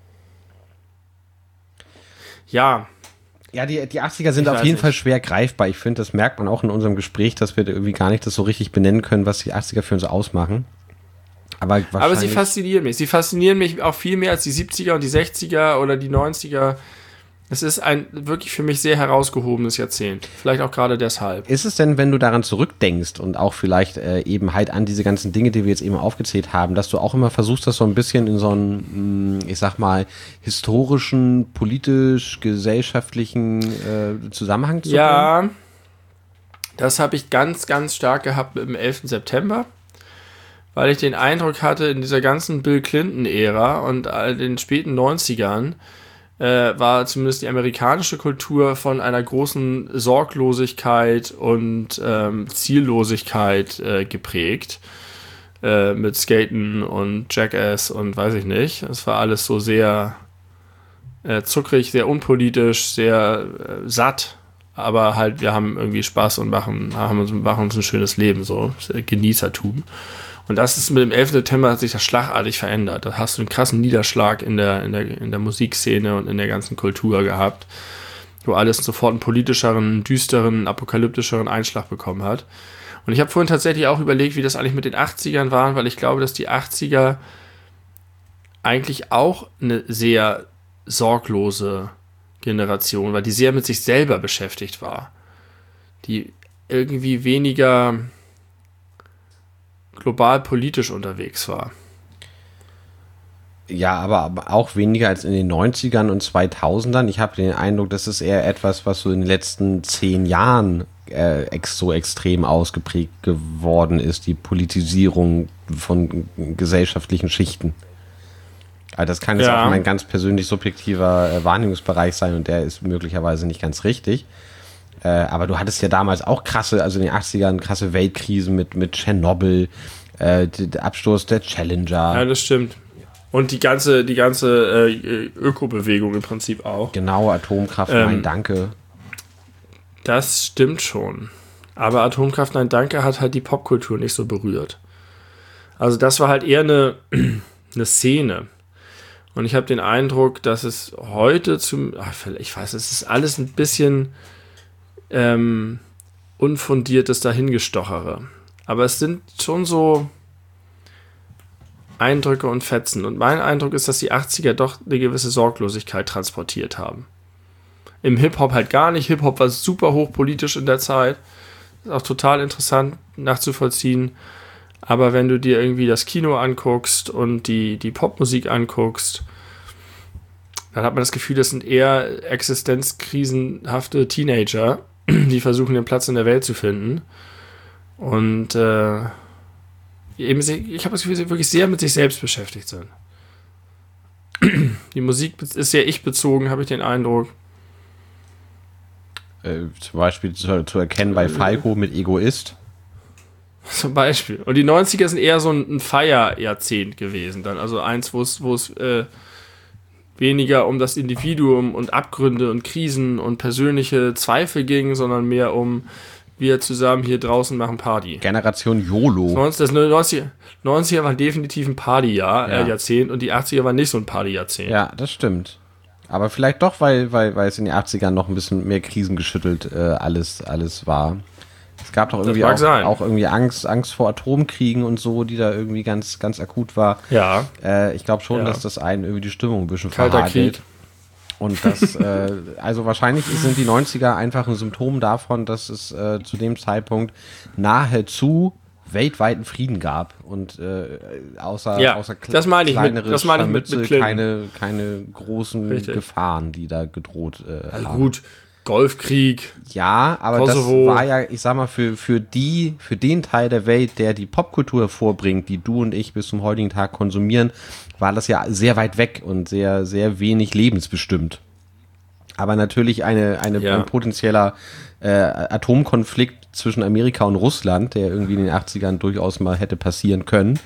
Ja. Ja, die 80er sind auf jeden Fall schwer greifbar. Ich finde, das merkt man auch in unserem Gespräch, dass wir irgendwie gar nicht das so richtig benennen können, was die 80er für uns ausmachen. Aber sie faszinieren mich. Sie faszinieren mich auch viel mehr als die 70er und die 60er oder die 90er. Es ist ein wirklich für mich sehr herausgehobenes Jahrzehnt. Vielleicht auch gerade deshalb. Ist es denn, wenn du daran zurückdenkst und auch vielleicht eben halt an diese ganzen Dinge, die wir jetzt eben aufgezählt haben, dass du auch immer versuchst, das so ein bisschen in so einen, ich sag mal, historischen, politisch-gesellschaftlichen Zusammenhang zu bringen? Ja, das habe ich ganz, ganz stark gehabt im 11. September, weil ich den Eindruck hatte, in dieser ganzen Bill Clinton-Ära und den späten 90ern war zumindest die amerikanische Kultur von einer großen Sorglosigkeit und Ziellosigkeit geprägt. Mit Skaten und Jackass und weiß ich nicht. Es war alles so sehr zuckrig, sehr unpolitisch, sehr satt. Aber halt, wir haben irgendwie Spaß und machen uns ein schönes Leben, so Genießertum. Und das ist mit dem 11. September hat sich das schlagartig verändert. Da hast du einen krassen Niederschlag in der Musikszene und in der ganzen Kultur gehabt, wo alles sofort einen politischeren, düsteren, apokalyptischeren Einschlag bekommen hat. Und ich habe vorhin tatsächlich auch überlegt, wie das eigentlich mit den 80ern waren, weil ich glaube, dass die 80er eigentlich auch eine sehr sorglose Generation war, die sehr mit sich selber beschäftigt war. Die irgendwie weniger global politisch unterwegs war. Ja, aber auch weniger als in den 90ern und 2000ern. Ich habe den Eindruck, das ist eher etwas, was so in den letzten 10 Jahren so extrem ausgeprägt geworden ist, die Politisierung von gesellschaftlichen Schichten. Also das kann jetzt auch mein ganz persönlich subjektiver Wahrnehmungsbereich sein und der ist möglicherweise nicht ganz richtig. Aber du hattest ja damals auch also in den 80ern krasse Weltkrisen mit Tschernobyl, der Absturz der Challenger. Ja, das stimmt. Und die ganze Ökobewegung im Prinzip auch. Genau, Atomkraft, nein, danke. Das stimmt schon. Aber Atomkraft, nein, danke hat halt die Popkultur nicht so berührt. Also das war halt eher eine Szene. Und ich habe den Eindruck, dass es heute ich weiß, es ist alles ein bisschen unfundiertes Dahingestochere. Aber es sind schon so Eindrücke und Fetzen. Und mein Eindruck ist, dass die 80er doch eine gewisse Sorglosigkeit transportiert haben. Im Hip-Hop halt gar nicht. Hip-Hop war super hochpolitisch in der Zeit. ist auch total interessant nachzuvollziehen. Aber wenn du dir irgendwie das Kino anguckst und die Popmusik anguckst, dann hat man das Gefühl, das sind eher existenzkrisenhafte Teenager, die versuchen, den Platz in der Welt zu finden. Und ich habe das Gefühl, sie wirklich sehr mit sich selbst beschäftigt sind. Die Musik ist sehr ich-bezogen, habe ich den Eindruck. Zum Beispiel zu erkennen bei Falco mit Egoist. Zum Beispiel. Und die 90er sind eher so ein Feierjahrzehnt gewesen dann. Also eins, wo es weniger um das Individuum und Abgründe und Krisen und persönliche Zweifel ging, sondern mehr um wir zusammen hier draußen machen Party. Generation YOLO. Das 90er waren definitiv ein Partyjahr, und die 80er waren nicht so ein Partyjahrzehnt. Ja, das stimmt. Aber vielleicht doch, weil es in den 80ern noch ein bisschen mehr krisengeschüttelt alles war. Es gab doch irgendwie auch irgendwie Angst vor Atomkriegen und so, die da irgendwie ganz, ganz akut war. Ja. Ich glaube schon, dass das einen irgendwie die Stimmung ein bisschen Kalter verhagelt. Krieg. Und das, also wahrscheinlich sind die 90er einfach ein Symptom davon, dass es zu dem Zeitpunkt nahezu weltweiten Frieden gab und außer das meine ich mit keine großen Richtig. Gefahren, die da gedroht haben. Gut, Golfkrieg. Ja, aber Kosovo. Das war ja, ich sag mal, für den Teil der Welt, der die Popkultur hervorbringt, die du und ich bis zum heutigen Tag konsumieren, war das ja sehr weit weg und sehr, sehr wenig lebensbestimmt. Aber natürlich ein potenzieller Atomkonflikt zwischen Amerika und Russland, der irgendwie in den 80ern durchaus mal hätte passieren können,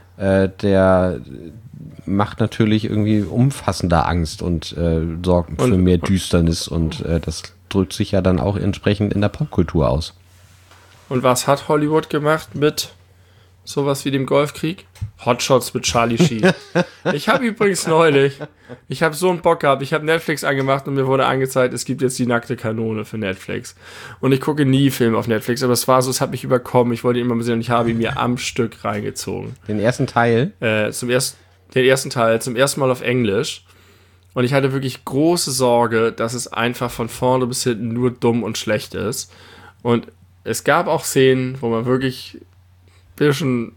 der macht natürlich irgendwie umfassender Angst und sorgt für mehr Düsternis und das drückt sich ja dann auch entsprechend in der Popkultur aus. Und was hat Hollywood gemacht mit sowas wie dem Golfkrieg? Hotshots mit Charlie Sheen. Ich habe übrigens neulich, ich habe so einen Bock gehabt, ich habe Netflix angemacht und mir wurde angezeigt, es gibt jetzt die nackte Kanone für Netflix. Und ich gucke nie Filme auf Netflix, aber es war so, es hat mich überkommen. Ich wollte ihn immer mal sehen und ich habe ihn mir am Stück reingezogen. Den ersten Teil? Den ersten Teil, zum ersten Mal auf Englisch. Und ich hatte wirklich große Sorge, dass es einfach von vorne bis hinten nur dumm und schlecht ist. Und es gab auch Szenen, wo man wirklich ein bisschen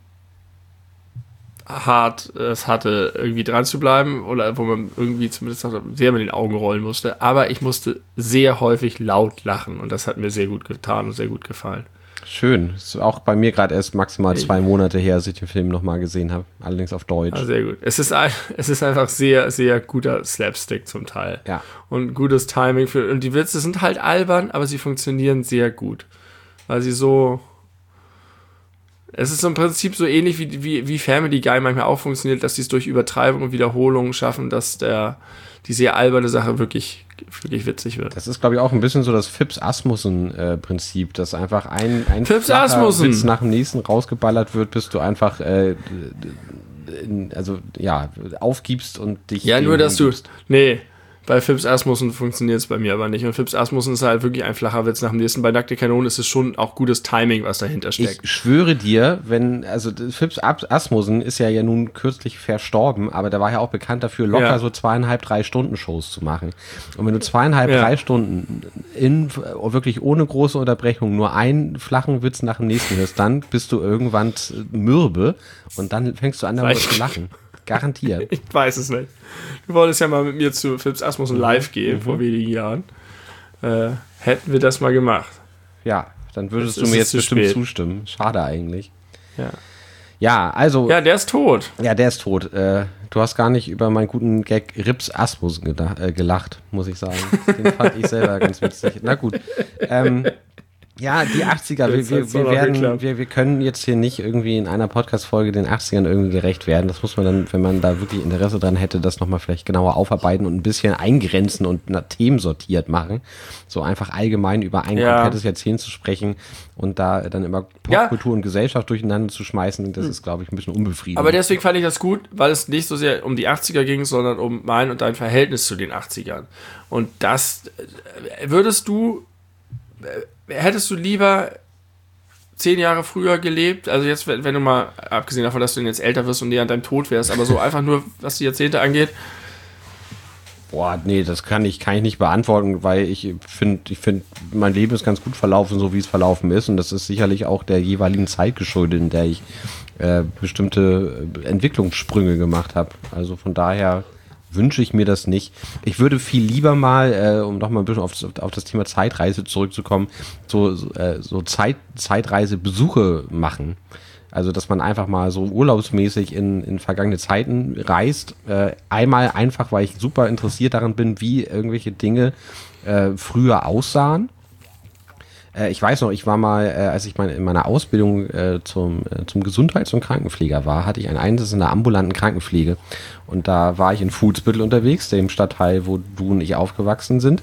hart es hatte, irgendwie dran zu bleiben oder wo man irgendwie zumindest sehr mit den Augen rollen musste. Aber ich musste sehr häufig laut lachen und das hat mir sehr gut getan und sehr gut gefallen. Schön. Ist auch bei mir gerade erst maximal 2 Monate her, als ich den Film nochmal gesehen habe. Allerdings auf Deutsch. Ja, sehr gut. Es ist einfach sehr, sehr guter Slapstick zum Teil. Ja. Und gutes Timing und die Witze sind halt albern, aber sie funktionieren sehr gut. Weil sie so. Es ist im Prinzip so ähnlich wie Family Guy manchmal auch funktioniert, dass sie es durch Übertreibung und Wiederholungen schaffen, dass die sehr alberne Sache wirklich witzig wird. Das ist, glaube ich, auch ein bisschen so das Phipps Asmussen-Prinzip, dass einfach ein Phipps Asmussen Witz nach dem nächsten rausgeballert wird, bis du einfach aufgibst und dich. Ja, nur dass du. Nee. Bei Phipps Asmussen funktioniert es bei mir aber nicht. Und Phipps Asmussen ist halt wirklich ein flacher Witz nach dem nächsten. Bei Nackte Kanone ist es schon auch gutes Timing, was dahinter steckt. Ich schwöre dir, Phipps Asmussen ist ja nun kürzlich verstorben, aber der war ja auch bekannt dafür, locker so 2,5-3 Stunden Shows zu machen. Und wenn du 2,5-3 Stunden wirklich ohne große Unterbrechung nur einen flachen Witz nach dem nächsten hörst, dann bist du irgendwann mürbe und dann fängst du an, darüber zu lachen. Garantiert. Ich weiß es nicht. Du wolltest ja mal mit mir zu Phipps Asmussen live gehen vor wenigen Jahren. Hätten wir das mal gemacht. Ja, dann würdest du mir jetzt bestimmt zustimmen. Schade eigentlich. Ja. Ja, also. Ja, der ist tot. Ja, der ist tot. Du hast gar nicht über meinen guten Gag Rips Asmussen gelacht, muss ich sagen. Den fand ich selber ganz witzig. Na gut. Ja, die 80er, wir können jetzt hier nicht irgendwie in einer Podcast-Folge den 80ern irgendwie gerecht werden. Das muss man dann, wenn man da wirklich Interesse dran hätte, das nochmal vielleicht genauer aufarbeiten und ein bisschen eingrenzen und Themen sortiert machen. So einfach allgemein über ein komplettes Jahrzehnt zu sprechen und da dann immer Popkultur und Gesellschaft durcheinander zu schmeißen, das ist, glaube ich, ein bisschen unbefriedigend. Aber deswegen fand ich das gut, weil es nicht so sehr um die 80er ging, sondern um mein und dein Verhältnis zu den 80ern. Und das hättest du lieber 10 Jahre früher gelebt, also jetzt, wenn du mal, abgesehen davon, dass du jetzt älter wirst und näher an deinem Tod wärst, aber so einfach nur, was die Jahrzehnte angeht, Boah, nee, das kann ich nicht beantworten, weil ich finde, mein Leben ist ganz gut verlaufen, so wie es verlaufen ist. Und das ist sicherlich auch der jeweiligen Zeit geschuldet, in der ich bestimmte Entwicklungssprünge gemacht habe. Also von daher wünsche ich mir das nicht. Ich würde viel lieber mal, um noch mal ein bisschen auf das Thema Zeitreise zurückzukommen, so Zeitreisebesuche machen. Also, dass man einfach mal so urlaubsmäßig in vergangene Zeiten reist. Einmal einfach, weil ich super interessiert daran bin, wie irgendwelche Dinge früher aussahen. Ich weiß noch, ich war mal, als ich in meiner Ausbildung zum Gesundheits- und Krankenpfleger war, hatte ich einen Einsatz in der ambulanten Krankenpflege. Und da war ich in Fuhlsbüttel unterwegs, dem Stadtteil, wo du und ich aufgewachsen sind.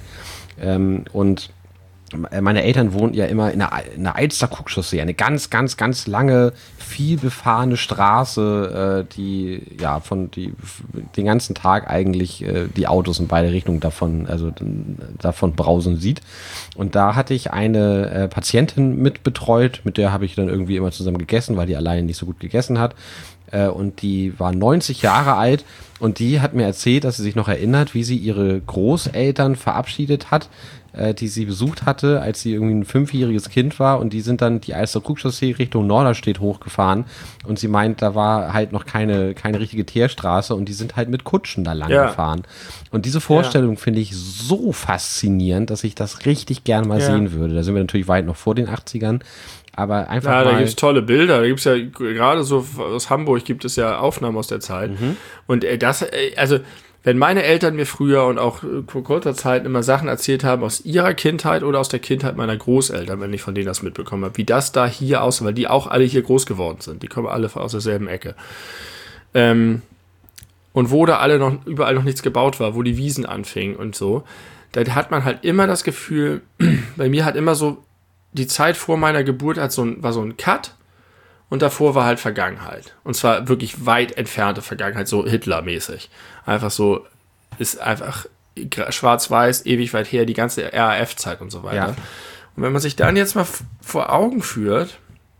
Und meine Eltern wohnten ja immer in der Alster-Kuck-Chaussee, eine ganz, ganz, ganz lange, viel befahrene Straße, die den ganzen Tag eigentlich die Autos in beide Richtungen davon brausen sieht. Und da hatte ich eine Patientin mit betreut, mit der habe ich dann irgendwie immer zusammen gegessen, weil die alleine nicht so gut gegessen hat. Und die war 90 Jahre alt und die hat mir erzählt, dass sie sich noch erinnert, wie sie ihre Großeltern verabschiedet hat, die sie besucht hatte, als sie irgendwie ein 5-jähriges Kind war, und die sind dann die Alster-Krug-Chaussee Richtung Norderstedt hochgefahren und sie meint, da war halt noch keine richtige Teerstraße und die sind halt mit Kutschen da lang gefahren. Und diese Vorstellung finde ich so faszinierend, dass ich das richtig gern mal sehen würde. Da sind wir natürlich weit noch vor den 80ern, aber einfach mal... da gibt es tolle Bilder. Da gibt es ja, gerade so aus Hamburg gibt es ja Aufnahmen aus der Zeit. Und wenn meine Eltern mir früher und auch vor kurzer Zeit immer Sachen erzählt haben aus ihrer Kindheit oder aus der Kindheit meiner Großeltern, wenn ich von denen das mitbekommen habe, wie das da hier aussah, weil die auch alle hier groß geworden sind. Die kommen alle aus derselben Ecke. Und wo da überall noch nichts gebaut war, wo die Wiesen anfingen und so, da hat man halt immer das Gefühl, bei mir hat immer so, die Zeit vor meiner Geburt war so ein Cut. Und davor war halt Vergangenheit. Und zwar wirklich weit entfernte Vergangenheit, so Hitler-mäßig. Einfach so, ist einfach schwarz-weiß, ewig weit her, die ganze RAF-Zeit und so weiter. Ja. Und wenn man sich dann jetzt mal vor Augen führt,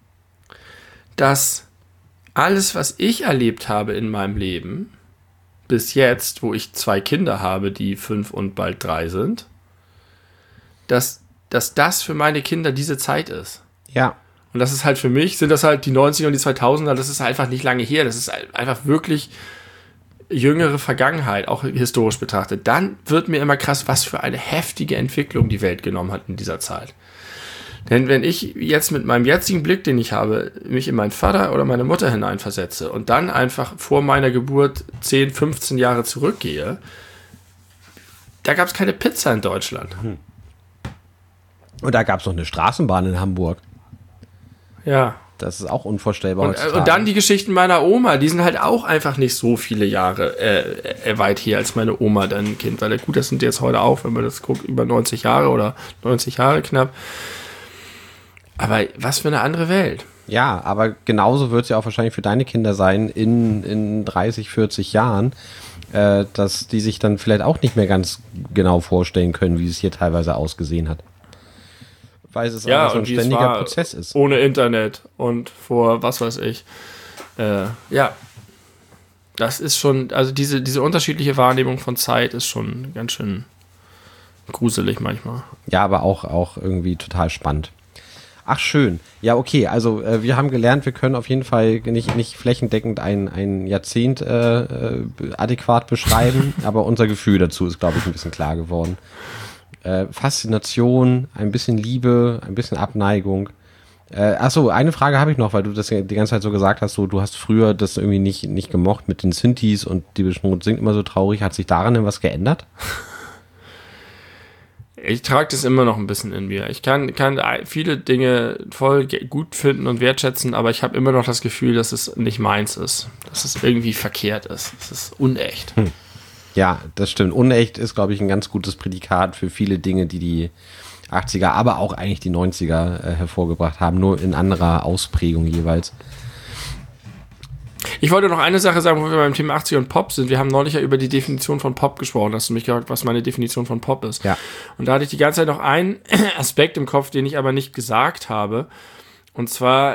dass alles, was ich erlebt habe in meinem Leben, bis jetzt, wo ich 2 Kinder habe, die 5 und bald 3 sind, dass das für meine Kinder diese Zeit ist. Ja. Und das ist halt für mich, sind das halt die 90er und die 2000er, das ist einfach nicht lange her. Das ist einfach wirklich jüngere Vergangenheit, auch historisch betrachtet. Dann wird mir immer krass, was für eine heftige Entwicklung die Welt genommen hat in dieser Zeit. Denn wenn ich jetzt mit meinem jetzigen Blick, den ich habe, mich in meinen Vater oder meine Mutter hineinversetze und dann einfach vor meiner Geburt 10, 15 Jahre zurückgehe, da gab es keine Pizza in Deutschland. Und da gab es noch eine Straßenbahn in Hamburg. Ja. Das ist auch unvorstellbar. Und dann die Geschichten meiner Oma, die sind halt auch einfach nicht so viele Jahre weit her als meine Oma, dann Kind. Weil gut, das sind jetzt heute auch, wenn man das guckt, über 90 Jahre oder 90 Jahre knapp. Aber was für eine andere Welt. Ja, aber genauso wird es ja auch wahrscheinlich für deine Kinder sein in 30, 40 Jahren, dass die sich dann vielleicht auch nicht mehr ganz genau vorstellen können, wie es hier teilweise ausgesehen hat. Weil es so ein ständiger Prozess ist. Ohne Internet und vor was weiß ich. Das ist schon, also diese unterschiedliche Wahrnehmung von Zeit ist schon ganz schön gruselig manchmal. Ja, aber auch irgendwie total spannend. Ach, schön. Ja, okay, also wir haben gelernt, wir können auf jeden Fall nicht flächendeckend ein Jahrzehnt adäquat beschreiben, aber unser Gefühl dazu ist, glaube ich, ein bisschen klar geworden. Faszination, ein bisschen Liebe, ein bisschen Abneigung. Achso, eine Frage habe ich noch, weil du das ja die ganze Zeit so gesagt hast, so, du hast früher das irgendwie nicht gemocht mit den Synthes und die Mode singt immer so traurig. Hat sich daran denn was geändert? Ich trage das immer noch ein bisschen in mir. Ich kann viele Dinge voll gut finden und wertschätzen, aber ich habe immer noch das Gefühl, dass es nicht meins ist. Dass es irgendwie verkehrt ist. Es ist unecht. Ja, das stimmt. Unecht ist, glaube ich, ein ganz gutes Prädikat für viele Dinge, die 80er, aber auch eigentlich die 90er hervorgebracht haben, nur in anderer Ausprägung jeweils. Ich wollte noch eine Sache sagen, wo wir beim Thema 80er und Pop sind. Wir haben neulich ja über die Definition von Pop gesprochen. Hast du mich gefragt, was meine Definition von Pop ist? Ja. Und da hatte ich die ganze Zeit noch einen Aspekt im Kopf, den ich aber nicht gesagt habe. Und zwar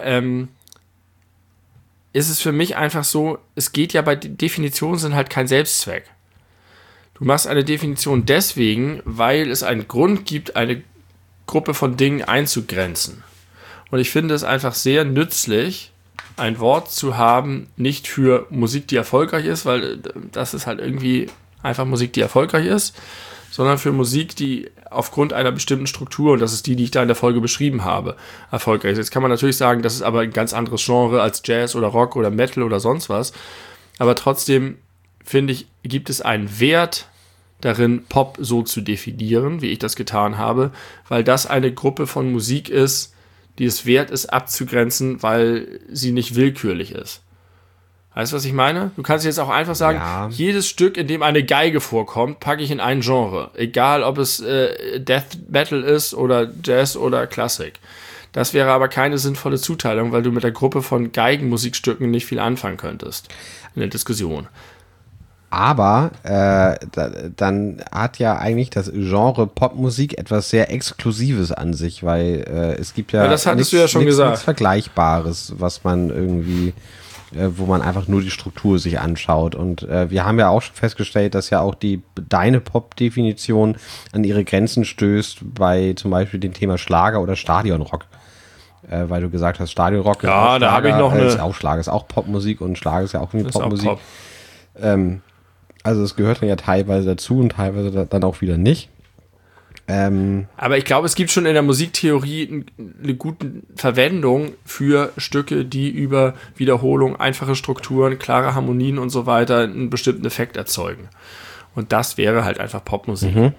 ist es für mich einfach so, es geht ja bei Definitionen sind halt kein Selbstzweck. Du machst eine Definition deswegen, weil es einen Grund gibt, eine Gruppe von Dingen einzugrenzen. Und ich finde es einfach sehr nützlich, ein Wort zu haben, nicht für Musik, die erfolgreich ist, weil das ist halt irgendwie einfach Musik, die erfolgreich ist, sondern für Musik, die aufgrund einer bestimmten Struktur, und das ist die ich da in der Folge beschrieben habe, erfolgreich ist. Jetzt kann man natürlich sagen, das ist aber ein ganz anderes Genre als Jazz oder Rock oder Metal oder sonst was. Aber trotzdem, finde ich, gibt es einen Wert darin, Pop so zu definieren, wie ich das getan habe, weil das eine Gruppe von Musik ist, die es wert ist, abzugrenzen, weil sie nicht willkürlich ist. Weißt du, was ich meine? Du kannst jetzt auch einfach sagen, jedes Stück, in dem eine Geige vorkommt, packe ich in ein Genre. Egal, ob es Death Metal ist oder Jazz oder Klassik. Das wäre aber keine sinnvolle Zuteilung, weil du mit der Gruppe von Geigenmusikstücken nicht viel anfangen könntest in der Diskussion. Aber dann hat ja eigentlich das Genre Popmusik etwas sehr Exklusives an sich, weil es gibt ja, das hattest du ja schon gesagt. Nichts Vergleichbares, was man irgendwie, wo man einfach nur die Struktur sich anschaut. Und wir haben ja auch schon festgestellt, dass ja auch deine Pop-Definition an ihre Grenzen stößt bei zum Beispiel dem Thema Schlager oder Stadionrock. Weil du gesagt hast, Stadionrock ist auch da habe ich noch ist auch Schlager, ist auch Popmusik und Schlager ist ja auch irgendwie Popmusik. Auch Pop. Also es gehört dann ja teilweise dazu und teilweise dann auch wieder nicht. Aber ich glaube, es gibt schon in der Musiktheorie eine gute Verwendung für Stücke, die über Wiederholung, einfache Strukturen, klare Harmonien und so weiter einen bestimmten Effekt erzeugen. Und das wäre halt einfach Popmusik. Mhm.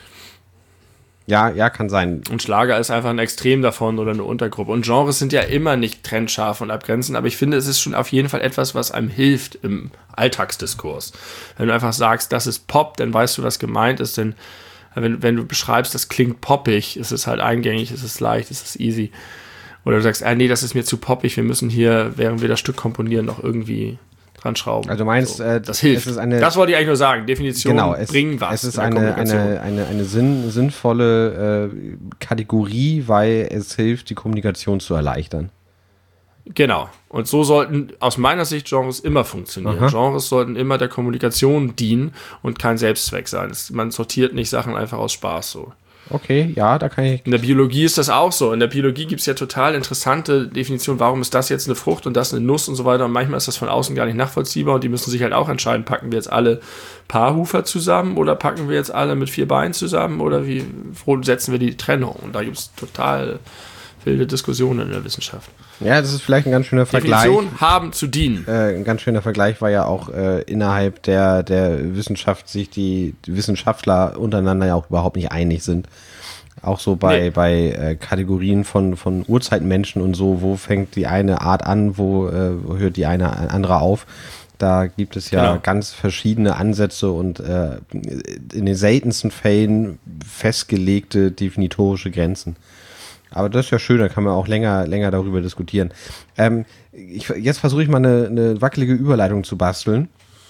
Ja, kann sein. Und Schlager ist einfach ein Extrem davon oder eine Untergruppe. Und Genres sind ja immer nicht trennscharf und abgrenzend, aber ich finde, es ist schon auf jeden Fall etwas, was einem hilft im Alltagsdiskurs. Wenn du einfach sagst, das ist Pop, dann weißt du, was gemeint ist, denn wenn du beschreibst, das klingt poppig, ist es halt eingängig, ist es leicht, ist es easy. Oder du sagst, nee, das ist mir zu poppig, wir müssen hier, während wir das Stück komponieren, noch irgendwie dran schrauben. Also du meinst, so, das hilft. Das wollte ich eigentlich nur sagen. Definition bringen was. Es ist eine sinnvolle Kategorie, weil es hilft, die Kommunikation zu erleichtern. Genau. Und so sollten aus meiner Sicht Genres immer funktionieren. Aha. Genres sollten immer der Kommunikation dienen und kein Selbstzweck sein. Man sortiert nicht Sachen einfach aus Spaß so. Okay, ja, da kann ich... In der Biologie ist das auch so. In der Biologie gibt es ja total interessante Definitionen, warum ist das jetzt eine Frucht und das eine Nuss und so weiter. Und manchmal ist das von außen gar nicht nachvollziehbar und die müssen sich halt auch entscheiden, packen wir jetzt alle Paarhufer zusammen oder packen wir jetzt alle mit 4 Beinen zusammen oder wo setzen wir die Trennung? Und da gibt es total wilde Diskussionen in der Wissenschaft. Ja, das ist vielleicht ein ganz schöner Vergleich. Definitionen haben zu dienen. Ein ganz schöner Vergleich war ja auch innerhalb der Wissenschaft sich die Wissenschaftler untereinander ja auch überhaupt nicht einig sind. Auch so bei Kategorien von Urzeitmenschen und so, wo fängt die eine Art an, wo hört die eine andere auf. Da gibt es ja ganz verschiedene Ansätze und in den seltensten Fällen festgelegte definitorische Grenzen. Aber das ist ja schön, da kann man auch länger darüber diskutieren. Jetzt versuche ich mal eine wackelige Überleitung zu basteln.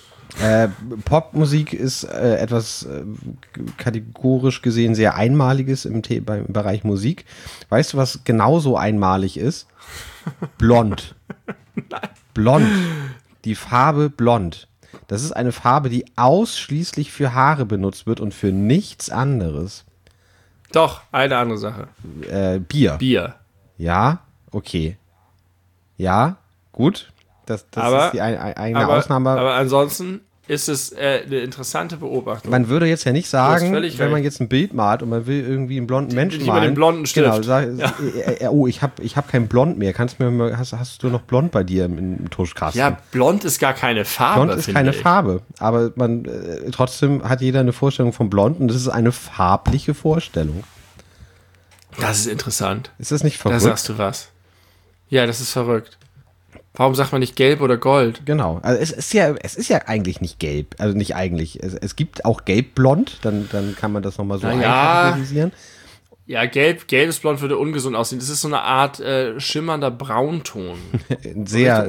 Popmusik ist etwas kategorisch gesehen sehr Einmaliges im Bereich Musik. Weißt du, was genauso einmalig ist? Blond. Blond. Die Farbe Blond. Das ist eine Farbe, die ausschließlich für Haare benutzt wird und für nichts anderes. Doch, eine andere Sache. Bier. Ja, okay. Ja, gut. Das ist die eine Ausnahme. Aber ansonsten ist es eine interessante Beobachtung. Man würde jetzt ja nicht sagen, wenn man jetzt ein Bild malt und man will irgendwie einen blonden Menschen malen. Den blonden Stift. Genau, ich hab kein Blond mehr. Hast du noch Blond bei dir im Tuschkasten? Ja, Blond ist gar keine Farbe. Blond ist keine Farbe, aber trotzdem hat jeder eine Vorstellung von Blond und das ist eine farbliche Vorstellung. Das ist interessant. Ist das nicht verrückt? Da sagst du was. Ja, das ist verrückt. Warum sagt man nicht gelb oder gold? Genau. Also es ist ja eigentlich nicht gelb. Also nicht eigentlich. Es gibt auch gelb-blond, dann kann man das nochmal so einkategorisieren. Ja, gelbes Blond würde ungesund aussehen. Das ist so eine Art schimmernder Braunton. sehr.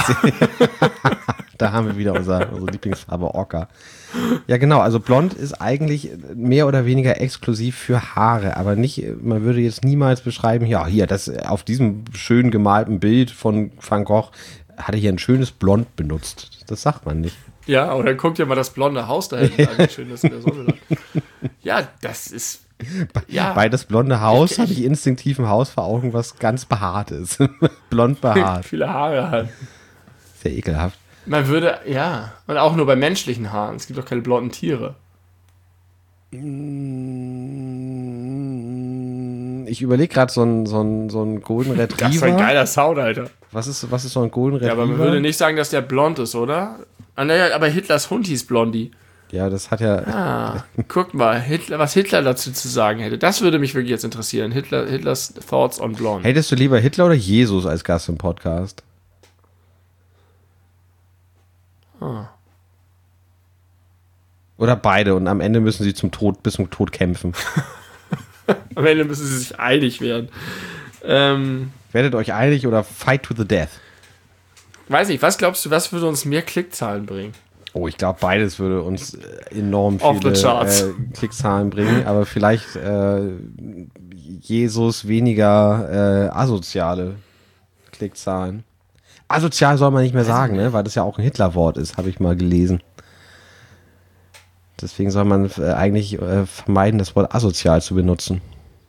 Da haben wir wieder unsere Lieblingsfarbe Ocker. Ja, genau. Also blond ist eigentlich mehr oder weniger exklusiv für Haare, aber nicht, man würde jetzt niemals beschreiben, ja, hier, das auf diesem schön gemalten Bild von Van Gogh hat er hier ein schönes Blond benutzt. Das sagt man nicht. Ja, oder guck dir mal das blonde Haus da hinten an, wie schön das in der Sonne lag. Ja, das ist... Ja. Bei das blonde Haus habe ich instinktiv ein Haus vor Augen, was ganz behaart ist. Blond behaart. Viele Haare hat. Sehr ekelhaft. Man würde, ja, und auch nur bei menschlichen Haaren. Es gibt doch keine blonden Tiere. Ich überlege gerade so ein Golden Retriever. Das ist ein geiler Sound, Alter. Was ist so ein Golden Retriever? Ja, aber man würde nicht sagen, dass der blond ist, oder? Ah, naja, aber Hitlers Hund hieß Blondie. Ja, das hat ja... Ah, guck mal, was Hitler dazu zu sagen hätte. Das würde mich wirklich jetzt interessieren. Hitlers Thoughts on Blonde. Hättest du lieber Hitler oder Jesus als Gast im Podcast? Oder beide und am Ende müssen sie bis zum Tod kämpfen. Am Ende müssen sie sich einig werden. Werdet euch einig oder fight to the death? Weiß nicht, was glaubst du, was würde uns mehr Klickzahlen bringen? Oh, ich glaube, beides würde uns enorm Off the viele charts. Klickzahlen bringen, aber vielleicht Jesus weniger asoziale Klickzahlen. Asozial soll man nicht mehr sagen, ne? Weil das ja auch ein Hitlerwort ist, habe ich mal gelesen. Deswegen soll man eigentlich vermeiden, das Wort asozial zu benutzen.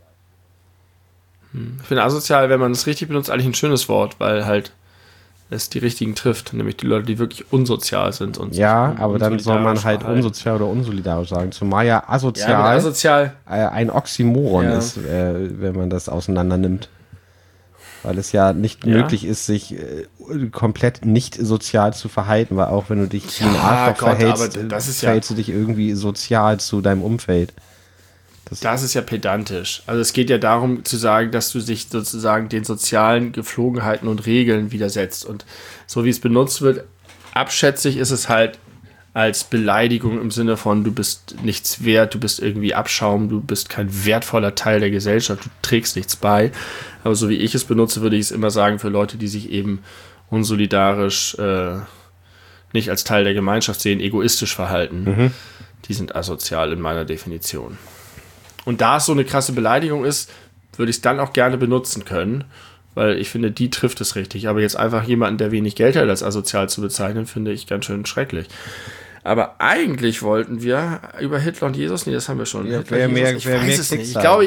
Ich finde asozial, wenn man es richtig benutzt, eigentlich ein schönes Wort, weil halt es die richtigen trifft, nämlich die Leute, die wirklich unsozial sind. Und ja, aber dann soll man halt unsozial oder unsolidarisch sagen. Zumal ja asozial ein Oxymoron ist, wenn man das auseinander nimmt. Weil es ja nicht möglich ist, sich komplett nicht sozial zu verhalten, weil auch wenn du dich wie ein Arschloch verhältst, verhältst du dich irgendwie sozial zu deinem Umfeld. Das ist ja pedantisch. Also es geht ja darum zu sagen, dass du dich sozusagen den sozialen Gepflogenheiten und Regeln widersetzt. Und so wie es benutzt wird, abschätzig ist es halt als Beleidigung im Sinne von, du bist nichts wert, du bist irgendwie Abschaum, du bist kein wertvoller Teil der Gesellschaft, du trägst nichts bei. Aber so wie ich es benutze, würde ich es immer sagen für Leute, die sich eben unsolidarisch nicht als Teil der Gemeinschaft sehen, egoistisch verhalten. Die sind asozial in meiner Definition. Und da es so eine krasse Beleidigung ist, würde ich es dann auch gerne benutzen können, weil ich finde, die trifft es richtig. Aber jetzt einfach jemanden, der wenig Geld hat, als asozial zu bezeichnen, finde ich ganz schön schrecklich. Aber eigentlich wollten wir über Hitler und Jesus, nee, das haben wir schon. Ja, Hitler, Jesus, ich weiß es nicht. Ich glaube,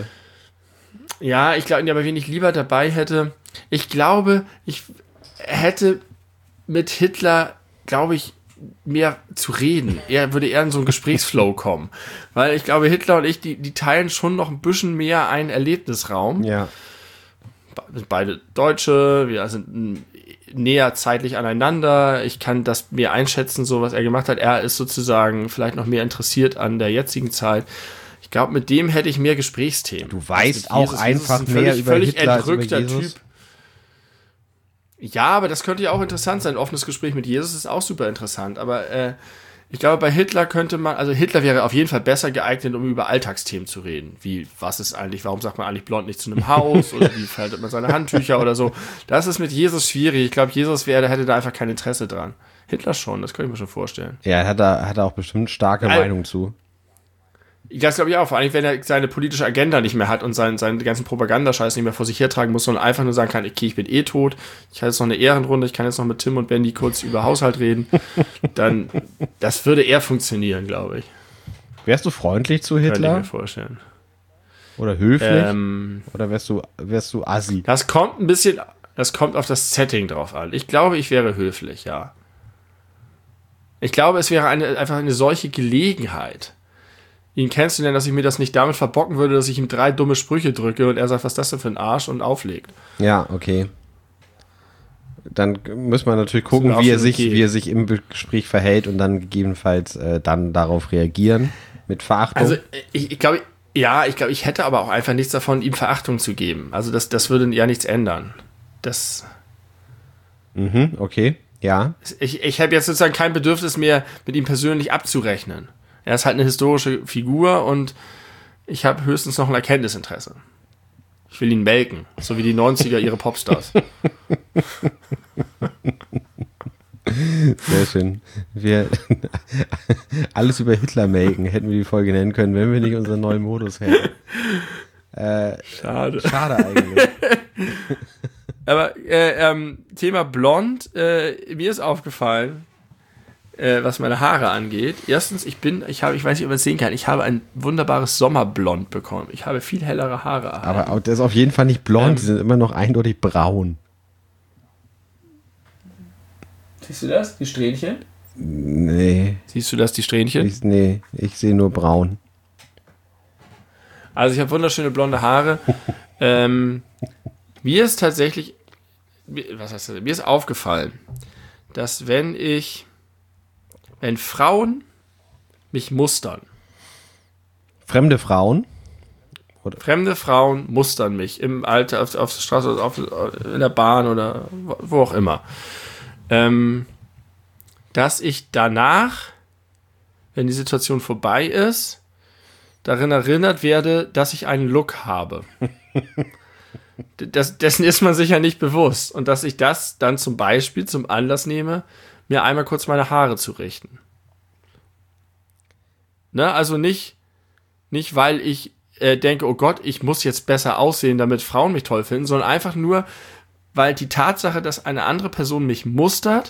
aber wen ich lieber dabei hätte, ich glaube, ich hätte mit Hitler, glaube ich, mehr zu reden. Er würde eher in so einen Gesprächsflow kommen. Weil ich glaube, Hitler und ich, die teilen schon noch ein bisschen mehr einen Erlebnisraum. Ja. Wir sind beide Deutsche, wir sind näher zeitlich aneinander. Ich kann das mehr einschätzen, so was er gemacht hat. Er ist sozusagen vielleicht noch mehr interessiert an der jetzigen Zeit. Ich glaube, mit dem hätte ich mehr Gesprächsthemen. Du weißt auch einfach mehr über Hitler als über Jesus. Typ. Ja, aber das könnte ja auch interessant sein. Ein offenes Gespräch mit Jesus ist auch super interessant. Aber ich glaube, bei Hitler Hitler wäre auf jeden Fall besser geeignet, um über Alltagsthemen zu reden. Wie, was ist eigentlich, warum sagt man eigentlich blond nicht zu einem Haus? Oder wie faltet man seine Handtücher oder so? Das ist mit Jesus schwierig. Ich glaube, Jesus hätte da einfach kein Interesse dran. Hitler schon, das könnte ich mir schon vorstellen. Ja, hat er auch bestimmt starke Meinung zu. Das glaube ich auch, vor allem, wenn er seine politische Agenda nicht mehr hat und seinen ganzen Propagandascheiß nicht mehr vor sich hertragen muss, sondern einfach nur sagen kann, okay, ich bin eh tot, ich habe jetzt noch eine Ehrenrunde, ich kann jetzt noch mit Tim und Bendy kurz über Haushalt reden, dann, das würde eher funktionieren, glaube ich. Wärst du freundlich zu Hitler? Könnte ich mir vorstellen. Oder höflich? Oder wärst du assi? Das kommt auf das Setting drauf an. Ich glaube, ich wäre höflich, ja. Ich glaube, es wäre einfach eine solche Gelegenheit, ihn kennenzulernen, dass ich mir das nicht damit verbocken würde, dass ich ihm 3 dumme Sprüche drücke und er sagt, was ist das denn für ein Arsch und auflegt. Ja, okay. Dann muss man natürlich gucken, wie er sich im Gespräch verhält und dann gegebenenfalls dann darauf reagieren mit Verachtung. Also ich glaube, ich hätte aber auch einfach nichts davon, ihm Verachtung zu geben. Also das würde ja nichts ändern. Okay, ja. Ich habe jetzt sozusagen kein Bedürfnis mehr, mit ihm persönlich abzurechnen. Er ist halt eine historische Figur und ich habe höchstens noch ein Erkenntnisinteresse. Ich will ihn melken, so wie die 90er ihre Popstars. Sehr schön. Wir alles über Hitler melken hätten wir die Folge nennen können, wenn wir nicht unseren neuen Modus hätten. Schade eigentlich. Aber Thema Blond, mir ist aufgefallen, was meine Haare angeht. Erstens, ich weiß nicht, ob man es sehen kann, ich habe ein wunderbares Sommerblond bekommen. Ich habe viel hellere Haare. Aber das ist auf jeden Fall nicht blond, die sind immer noch eindeutig braun. Siehst du das, die Strähnchen? Nee. Siehst du das, die Strähnchen? Ich sehe nur braun. Also ich habe wunderschöne blonde Haare. Mir ist tatsächlich, mir ist aufgefallen, dass wenn Frauen mich mustern. Fremde Frauen? Oder? Fremde Frauen mustern mich im Alter, auf der Straße, in der Bahn oder wo auch immer. Dass ich danach, wenn die Situation vorbei ist, darin erinnert werde, dass ich einen Look habe. Dessen ist man sich ja nicht bewusst. Und dass ich das dann zum Beispiel zum Anlass nehme, mir einmal kurz meine Haare zu richten. Ne? Also nicht, weil ich denke, oh Gott, ich muss jetzt besser aussehen, damit Frauen mich toll finden, sondern einfach nur, weil die Tatsache, dass eine andere Person mich mustert,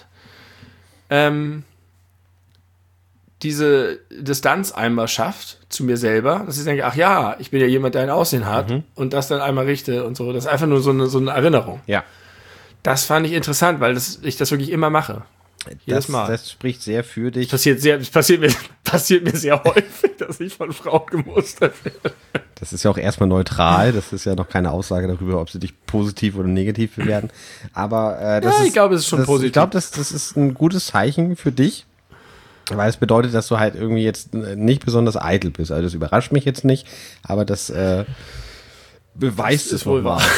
diese Distanz einmal schafft zu mir selber, dass ich denke, ach ja, ich bin ja jemand, der ein Aussehen hat und das dann einmal richte und so. Das ist einfach nur so eine Erinnerung. Ja. Das fand ich interessant, weil ich das wirklich immer mache. Jedes Mal. Das spricht sehr für dich. Das passiert mir sehr häufig, dass ich von Frauen gemustert werde. Das ist ja auch erstmal neutral. Das ist ja noch keine Aussage darüber, ob sie dich positiv oder negativ bewerten. Aber ich glaube, es ist schon positiv. Ich glaube, das ist ein gutes Zeichen für dich. Weil es bedeutet, dass du halt irgendwie jetzt nicht besonders eitel bist. Also das überrascht mich jetzt nicht, aber das beweist es wohl wahr.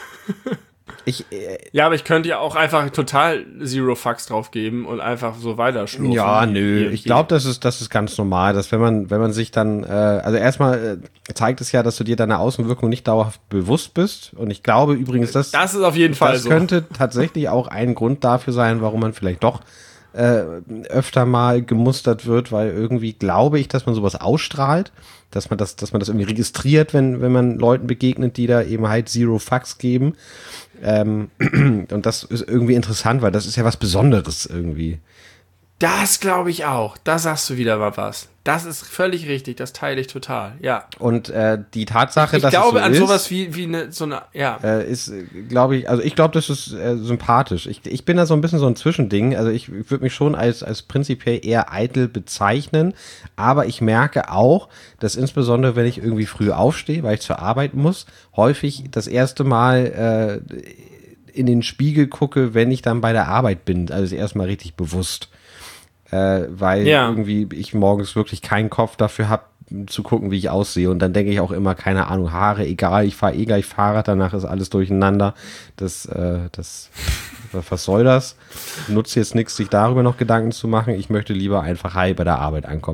Ja, aber ich könnte ja auch einfach total Zero Fucks drauf geben und einfach so weiterschlurfen. Ja, nö. Ich glaube, das ist ganz normal, dass wenn man sich dann, also erstmal zeigt es ja, dass du dir deiner Außenwirkung nicht dauerhaft bewusst bist. Und ich glaube übrigens, das ist auf jeden Fall so. Das könnte tatsächlich auch ein Grund dafür sein, warum man vielleicht doch öfter mal gemustert wird, weil irgendwie glaube ich, dass man sowas ausstrahlt, dass man das irgendwie registriert, wenn man Leuten begegnet, die da eben halt Zero Fucks geben. Und das ist irgendwie interessant, weil das ist ja was Besonderes irgendwie. Das glaube ich auch. Da sagst du wieder mal was. Das ist völlig richtig. Das teile ich total. Ja. Und die Tatsache, dass es so ist... Ich glaube an sowas wie so eine... Ja. Ist, glaube ich... Also ich glaube, das ist sympathisch. Ich bin da so ein bisschen so ein Zwischending. Also ich würde mich schon als prinzipiell eher eitel bezeichnen. Aber ich merke auch, dass insbesondere, wenn ich irgendwie früh aufstehe, weil ich zur Arbeit muss, häufig das erste Mal in den Spiegel gucke, wenn ich dann bei der Arbeit bin. Also erstmal richtig bewusst. Weil irgendwie ich morgens wirklich keinen Kopf dafür habe, zu gucken, wie ich aussehe. Und dann denke ich auch immer, keine Ahnung, Haare, egal, ich fahre gleich Fahrrad, danach ist alles durcheinander. Was soll das? Nutzt jetzt nichts, sich darüber noch Gedanken zu machen. Ich möchte lieber einfach heil bei der Arbeit ankommen.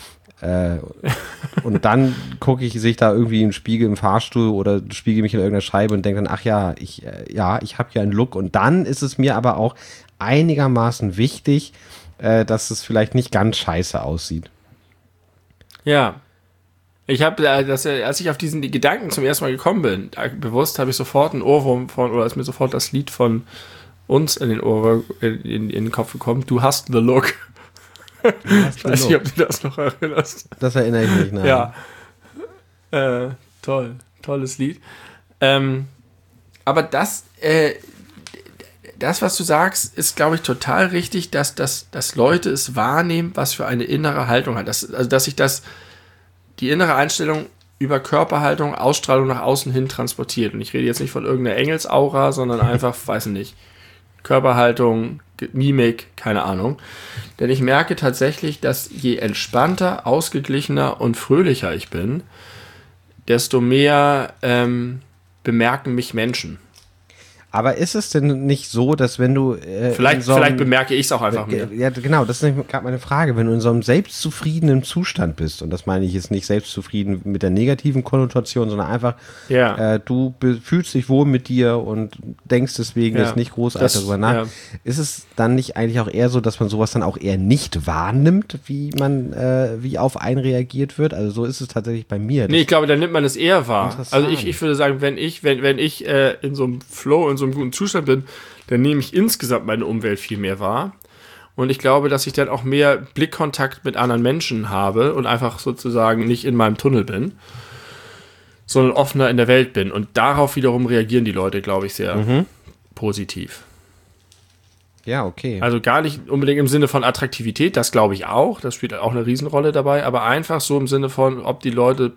Und dann sehe ich da irgendwie einen Spiegel im Fahrstuhl oder spiegel mich in irgendeiner Scheibe und denke dann, ach ja, ich habe ja einen Look. Und dann ist es mir aber auch einigermaßen wichtig, dass es vielleicht nicht ganz scheiße aussieht. Ja. Ich habe, als ich auf diesen Gedanken zum ersten Mal gekommen bin, bewusst habe ich sofort einen Ohrwurm oder ist mir sofort das Lied von uns in den Kopf gekommen. Du hast the look. Ich weiß nicht, ob du das noch erinnerst. Das erinnere ich mich, nein. Ja. Tolles Lied. Aber das, was du sagst, ist, glaube ich, total richtig, dass Leute es wahrnehmen, was für eine innere Haltung hat. Dass sich die innere Einstellung über Körperhaltung, Ausstrahlung nach außen hin transportiert. Und ich rede jetzt nicht von irgendeiner Engelsaura, sondern einfach, weiß nicht, Körperhaltung, Mimik, keine Ahnung. Denn ich merke tatsächlich, dass je entspannter, ausgeglichener und fröhlicher ich bin, desto mehr bemerken mich Menschen. Aber ist es denn nicht so, dass wenn du vielleicht bemerke ich es auch einfach mehr. Ja, genau, das ist gerade meine Frage. Wenn du in so einem selbstzufriedenen Zustand bist, und das meine ich jetzt nicht selbstzufrieden mit der negativen Konnotation, sondern einfach, du fühlst dich wohl mit dir und denkst deswegen jetzt nicht großartig darüber nach. Ja. Ist es dann nicht eigentlich auch eher so, dass man sowas dann auch eher nicht wahrnimmt, wie auf einen reagiert wird? Also so ist es tatsächlich bei mir. Nee, ich glaube, dann nimmt man es eher wahr. Also ich würde sagen, wenn ich in so einem Flow, in so einem guten Zustand bin, dann nehme ich insgesamt meine Umwelt viel mehr wahr. Und ich glaube, dass ich dann auch mehr Blickkontakt mit anderen Menschen habe und einfach sozusagen nicht in meinem Tunnel bin, sondern offener in der Welt bin. Und darauf wiederum reagieren die Leute, glaube ich, sehr positiv. Ja, okay. Also gar nicht unbedingt im Sinne von Attraktivität, das glaube ich auch, das spielt auch eine Riesenrolle dabei, aber einfach so im Sinne von, ob die Leute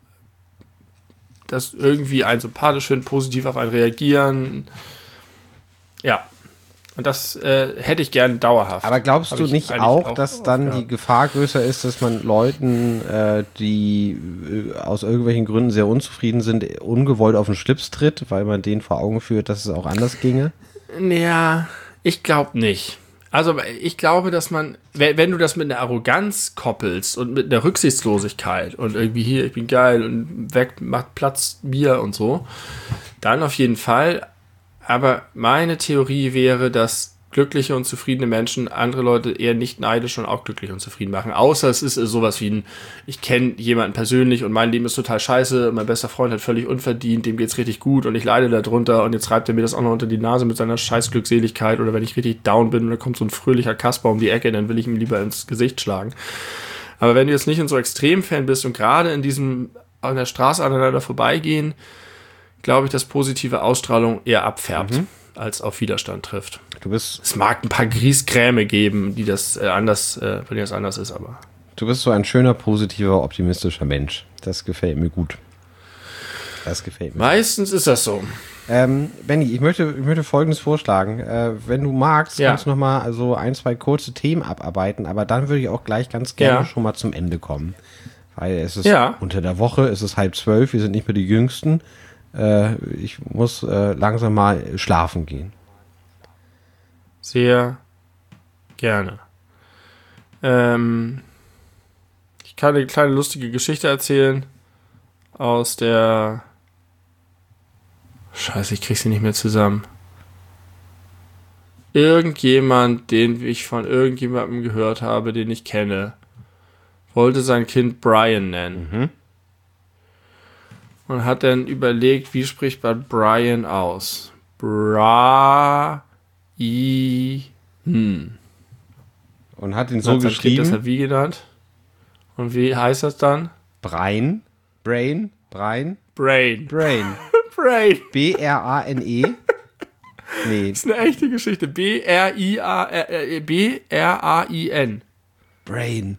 das irgendwie einen sympathisch finden, positiv auf einen reagieren. Ja. Und das hätte ich gern dauerhaft. Aber glaubst du nicht auch, dass dann die Gefahr größer ist, dass man Leuten, die aus irgendwelchen Gründen sehr unzufrieden sind, ungewollt auf den Schlips tritt, weil man denen vor Augen führt, dass es auch anders ginge? Ja, ich glaube nicht. Also ich glaube, dass man, wenn du das mit einer Arroganz koppelst und mit einer Rücksichtslosigkeit und irgendwie hier, ich bin geil und weg, macht Platz mir und so, dann auf jeden Fall. Aber meine Theorie wäre, dass glückliche und zufriedene Menschen andere Leute eher nicht neidisch und auch glücklich und zufrieden machen. Außer es ist sowas wie ich kenne jemanden persönlich und mein Leben ist total scheiße, mein bester Freund hat völlig unverdient, dem geht's richtig gut und ich leide darunter und jetzt reibt er mir das auch noch unter die Nase mit seiner scheiß Glückseligkeit, oder wenn ich richtig down bin und da kommt so ein fröhlicher Kasper um die Ecke, dann will ich ihm lieber ins Gesicht schlagen. Aber wenn du jetzt nicht in so Extremfan bist und gerade in diesem an der Straße aneinander vorbeigehen, glaube ich, dass positive Ausstrahlung eher abfärbt, als auf Widerstand trifft. Es mag ein paar Griesgräme geben, die das anders ist, aber. Du bist so ein schöner, positiver, optimistischer Mensch. Das gefällt mir gut. Meistens ist das so. Benni, ich möchte Folgendes vorschlagen. Wenn du magst, kannst du noch mal so ein, zwei kurze Themen abarbeiten, aber dann würde ich auch gleich ganz gerne schon mal zum Ende kommen. Weil es ist unter der Woche, es ist 11:30, wir sind nicht mehr die Jüngsten. Ich muss langsam mal schlafen gehen. Sehr gerne. Ich kann eine kleine lustige Geschichte erzählen aus der... Scheiße, ich krieg sie nicht mehr zusammen. Irgendjemand, den ich von irgendjemandem gehört habe, den ich kenne, wollte sein Kind Brian nennen. Und hat dann überlegt, wie spricht man Brian aus? Und hat ihn so geschrieben. Das hat wie genannt? Und wie heißt das dann? Brain. Brain. Brain. B-R-A-N-E. Nee. Das ist eine echte Geschichte. B-R-A-I-N. Brain.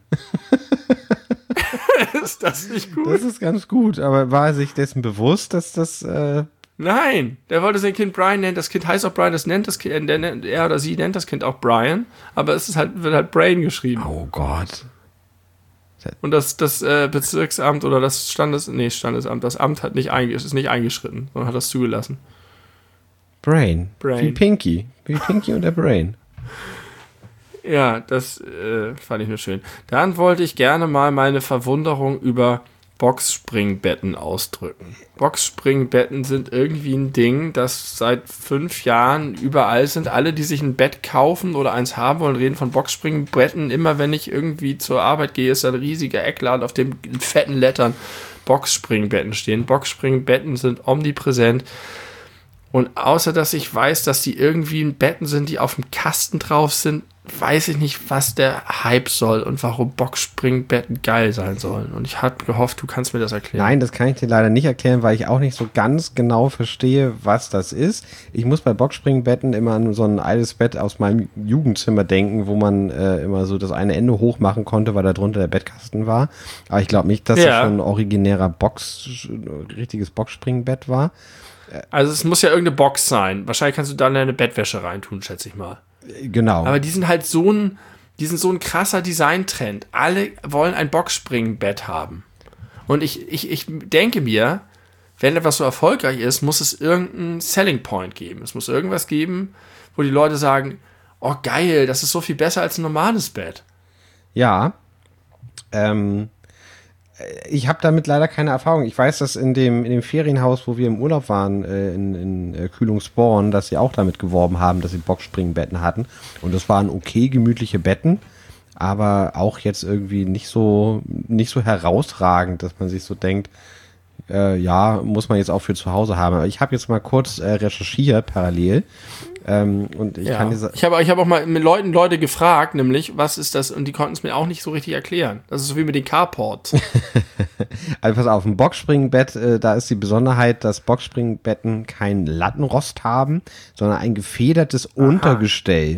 Ist das nicht gut? Das ist ganz gut, aber war er sich dessen bewusst, dass das... Nein, der wollte sein Kind Brian nennen. Das Kind heißt auch Brian, das nennt das Kind, er oder sie nennt das Kind auch Brian, aber es ist wird halt Brain geschrieben. Oh Gott. Und das Bezirksamt oder das Standesamt, das Amt ist nicht eingeschritten, sondern hat das zugelassen. Brain. Wie Pinky und der Brain. Ja, das fand ich nur schön. Dann wollte ich gerne mal meine Verwunderung über Boxspringbetten ausdrücken. Boxspringbetten sind irgendwie ein Ding, das seit 5 Jahren überall sind. Alle, die sich ein Bett kaufen oder eins haben wollen, reden von Boxspringbetten. Immer wenn ich irgendwie zur Arbeit gehe, ist da ein riesiger Eckladen, auf dem in fetten Lettern Boxspringbetten stehen. Boxspringbetten sind omnipräsent. Und außer, dass ich weiß, dass die irgendwie in Betten sind, die auf dem Kasten drauf sind, weiß ich nicht, was der Hype soll und warum Boxspringbetten geil sein sollen. Und ich habe gehofft, du kannst mir das erklären. Nein, das kann ich dir leider nicht erklären, weil ich auch nicht so ganz genau verstehe, was das ist. Ich muss bei Boxspringbetten immer an so ein altes Bett aus meinem Jugendzimmer denken, wo man immer so das eine Ende hoch machen konnte, weil da drunter der Bettkasten war. Aber ich glaube nicht, dass das schon ein originärer richtiges Boxspringbett war. Also es muss ja irgendeine Box sein. Wahrscheinlich kannst du da deine Bettwäsche reintun, schätze ich mal. Genau. Aber die sind halt so ein krasser Designtrend. Alle wollen ein Boxspringbett haben. Und ich denke mir, wenn etwas so erfolgreich ist, muss es irgendeinen Selling Point geben. Es muss irgendwas geben, wo die Leute sagen, oh geil, das ist so viel besser als ein normales Bett. Ja. Ich habe damit leider keine Erfahrung. Ich weiß, dass in dem Ferienhaus, wo wir im Urlaub waren, in Kühlungsborn, dass sie auch damit geworben haben, dass sie Boxspringbetten hatten. Und das waren okay gemütliche Betten, aber auch jetzt irgendwie nicht so herausragend, dass man sich so denkt, ja, muss man jetzt auch für zu Hause haben. Aber ich habe jetzt mal kurz recherchiert parallel. Und ich kann dir ich habe auch mal mit Leute gefragt, nämlich, was ist das? Und die konnten es mir auch nicht so richtig erklären. Das ist so wie mit den Carports. Also pass auf, ein Boxspringbett, da ist die Besonderheit, dass Boxspringbetten kein Lattenrost haben, sondern ein gefedertes Untergestell.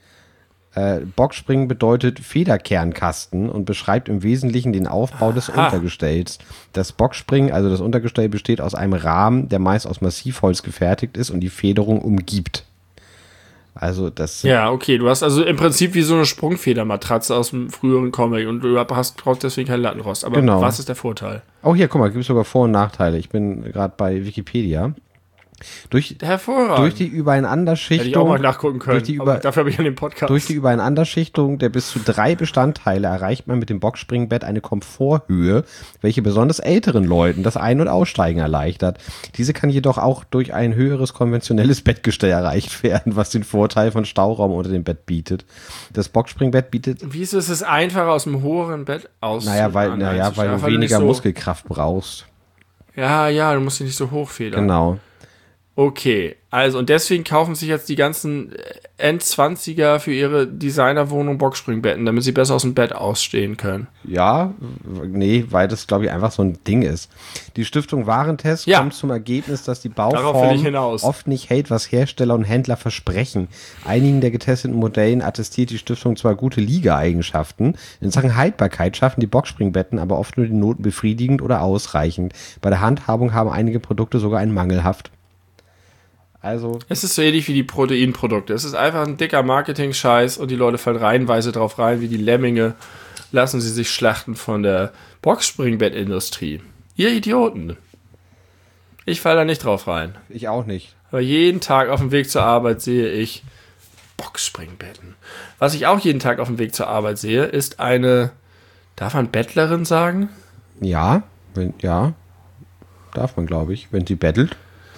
Boxspringen bedeutet Federkernkasten und beschreibt im Wesentlichen den Aufbau des Untergestells. Das Boxspringen, also das Untergestell, besteht aus einem Rahmen, der meist aus Massivholz gefertigt ist und die Federung umgibt. Also das. Ja, okay, du hast also im Prinzip wie so eine Sprungfedermatratze aus dem früheren Comic und du brauchst deswegen keinen Lattenrost. Aber was ist der Vorteil? Oh, hier, guck mal, gibt es sogar Vor- und Nachteile. Ich bin gerade bei Wikipedia. Hervorragend. Durch die Übereinanderschichtung. Hätte ich auch mal nachgucken können. Dafür habe ich an den Podcast. Durch die Übereinanderschichtung der bis zu 3 Bestandteile erreicht man mit dem Boxspringbett eine Komforthöhe, welche besonders älteren Leuten das Ein- und Aussteigen erleichtert. Diese kann jedoch auch durch ein höheres konventionelles Bettgestell erreicht werden, was den Vorteil von Stauraum unter dem Bett bietet. Das Boxspringbett bietet. Wieso ist es einfacher aus dem höheren Bett weil du weniger Muskelkraft brauchst. Ja, du musst dich nicht so hochfedern. Genau. Okay, also und deswegen kaufen sich jetzt die ganzen End-20er für ihre Designerwohnung Boxspringbetten, damit sie besser aus dem Bett ausstehen können. Ja, nee, weil das, glaube ich, einfach so ein Ding ist. Die Stiftung Warentest kommt zum Ergebnis, dass die Bauform oft nicht hält, was Hersteller und Händler versprechen. Einigen der getesteten Modellen attestiert die Stiftung zwar gute Liegeeigenschaften, in Sachen Haltbarkeit schaffen die Boxspringbetten aber oft nur die Noten befriedigend oder ausreichend. Bei der Handhabung haben einige Produkte sogar einen mangelhaft. Also. Es ist so ähnlich wie die Proteinprodukte. Es ist einfach ein dicker Marketing-Scheiß und die Leute fallen reihenweise drauf rein, wie die Lemminge. Lassen sie sich schlachten von der Boxspringbett-Industrie. Ihr Idioten. Ich falle da nicht drauf rein. Ich auch nicht. Aber jeden Tag auf dem Weg zur Arbeit sehe ich Boxspringbetten. Was ich auch jeden Tag auf dem Weg zur Arbeit sehe, ist eine, darf man Bettlerin sagen? Ja, darf man, glaube ich, wenn sie bettelt.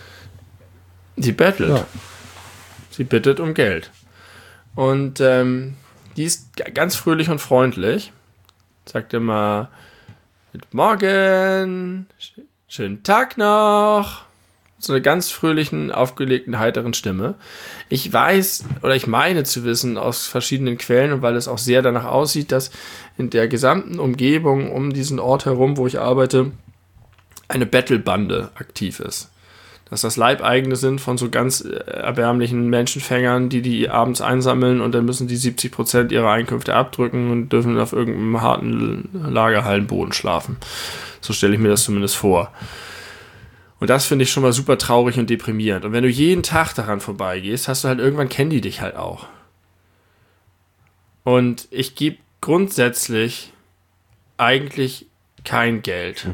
Sie bettelt. Ja. Sie bittet um Geld. Und die ist ganz fröhlich und freundlich. Sagt immer, Guten Morgen, schönen Tag noch. So eine ganz fröhlichen, aufgelegten, heiteren Stimme. Ich weiß, oder ich meine zu wissen aus verschiedenen Quellen, und weil es auch sehr danach aussieht, dass in der gesamten Umgebung um diesen Ort herum, wo ich arbeite, eine Battlebande aktiv ist. Dass das Leibeigene sind von so ganz erbärmlichen Menschenfängern, die abends einsammeln und dann müssen die 70% ihrer Einkünfte abdrücken und dürfen auf irgendeinem harten Lagerhallenboden schlafen. So stelle ich mir das zumindest vor. Und das finde ich schon mal super traurig und deprimierend. Und wenn du jeden Tag daran vorbeigehst, hast du halt irgendwann, kennen die dich halt auch. Und ich gebe grundsätzlich eigentlich kein Geld.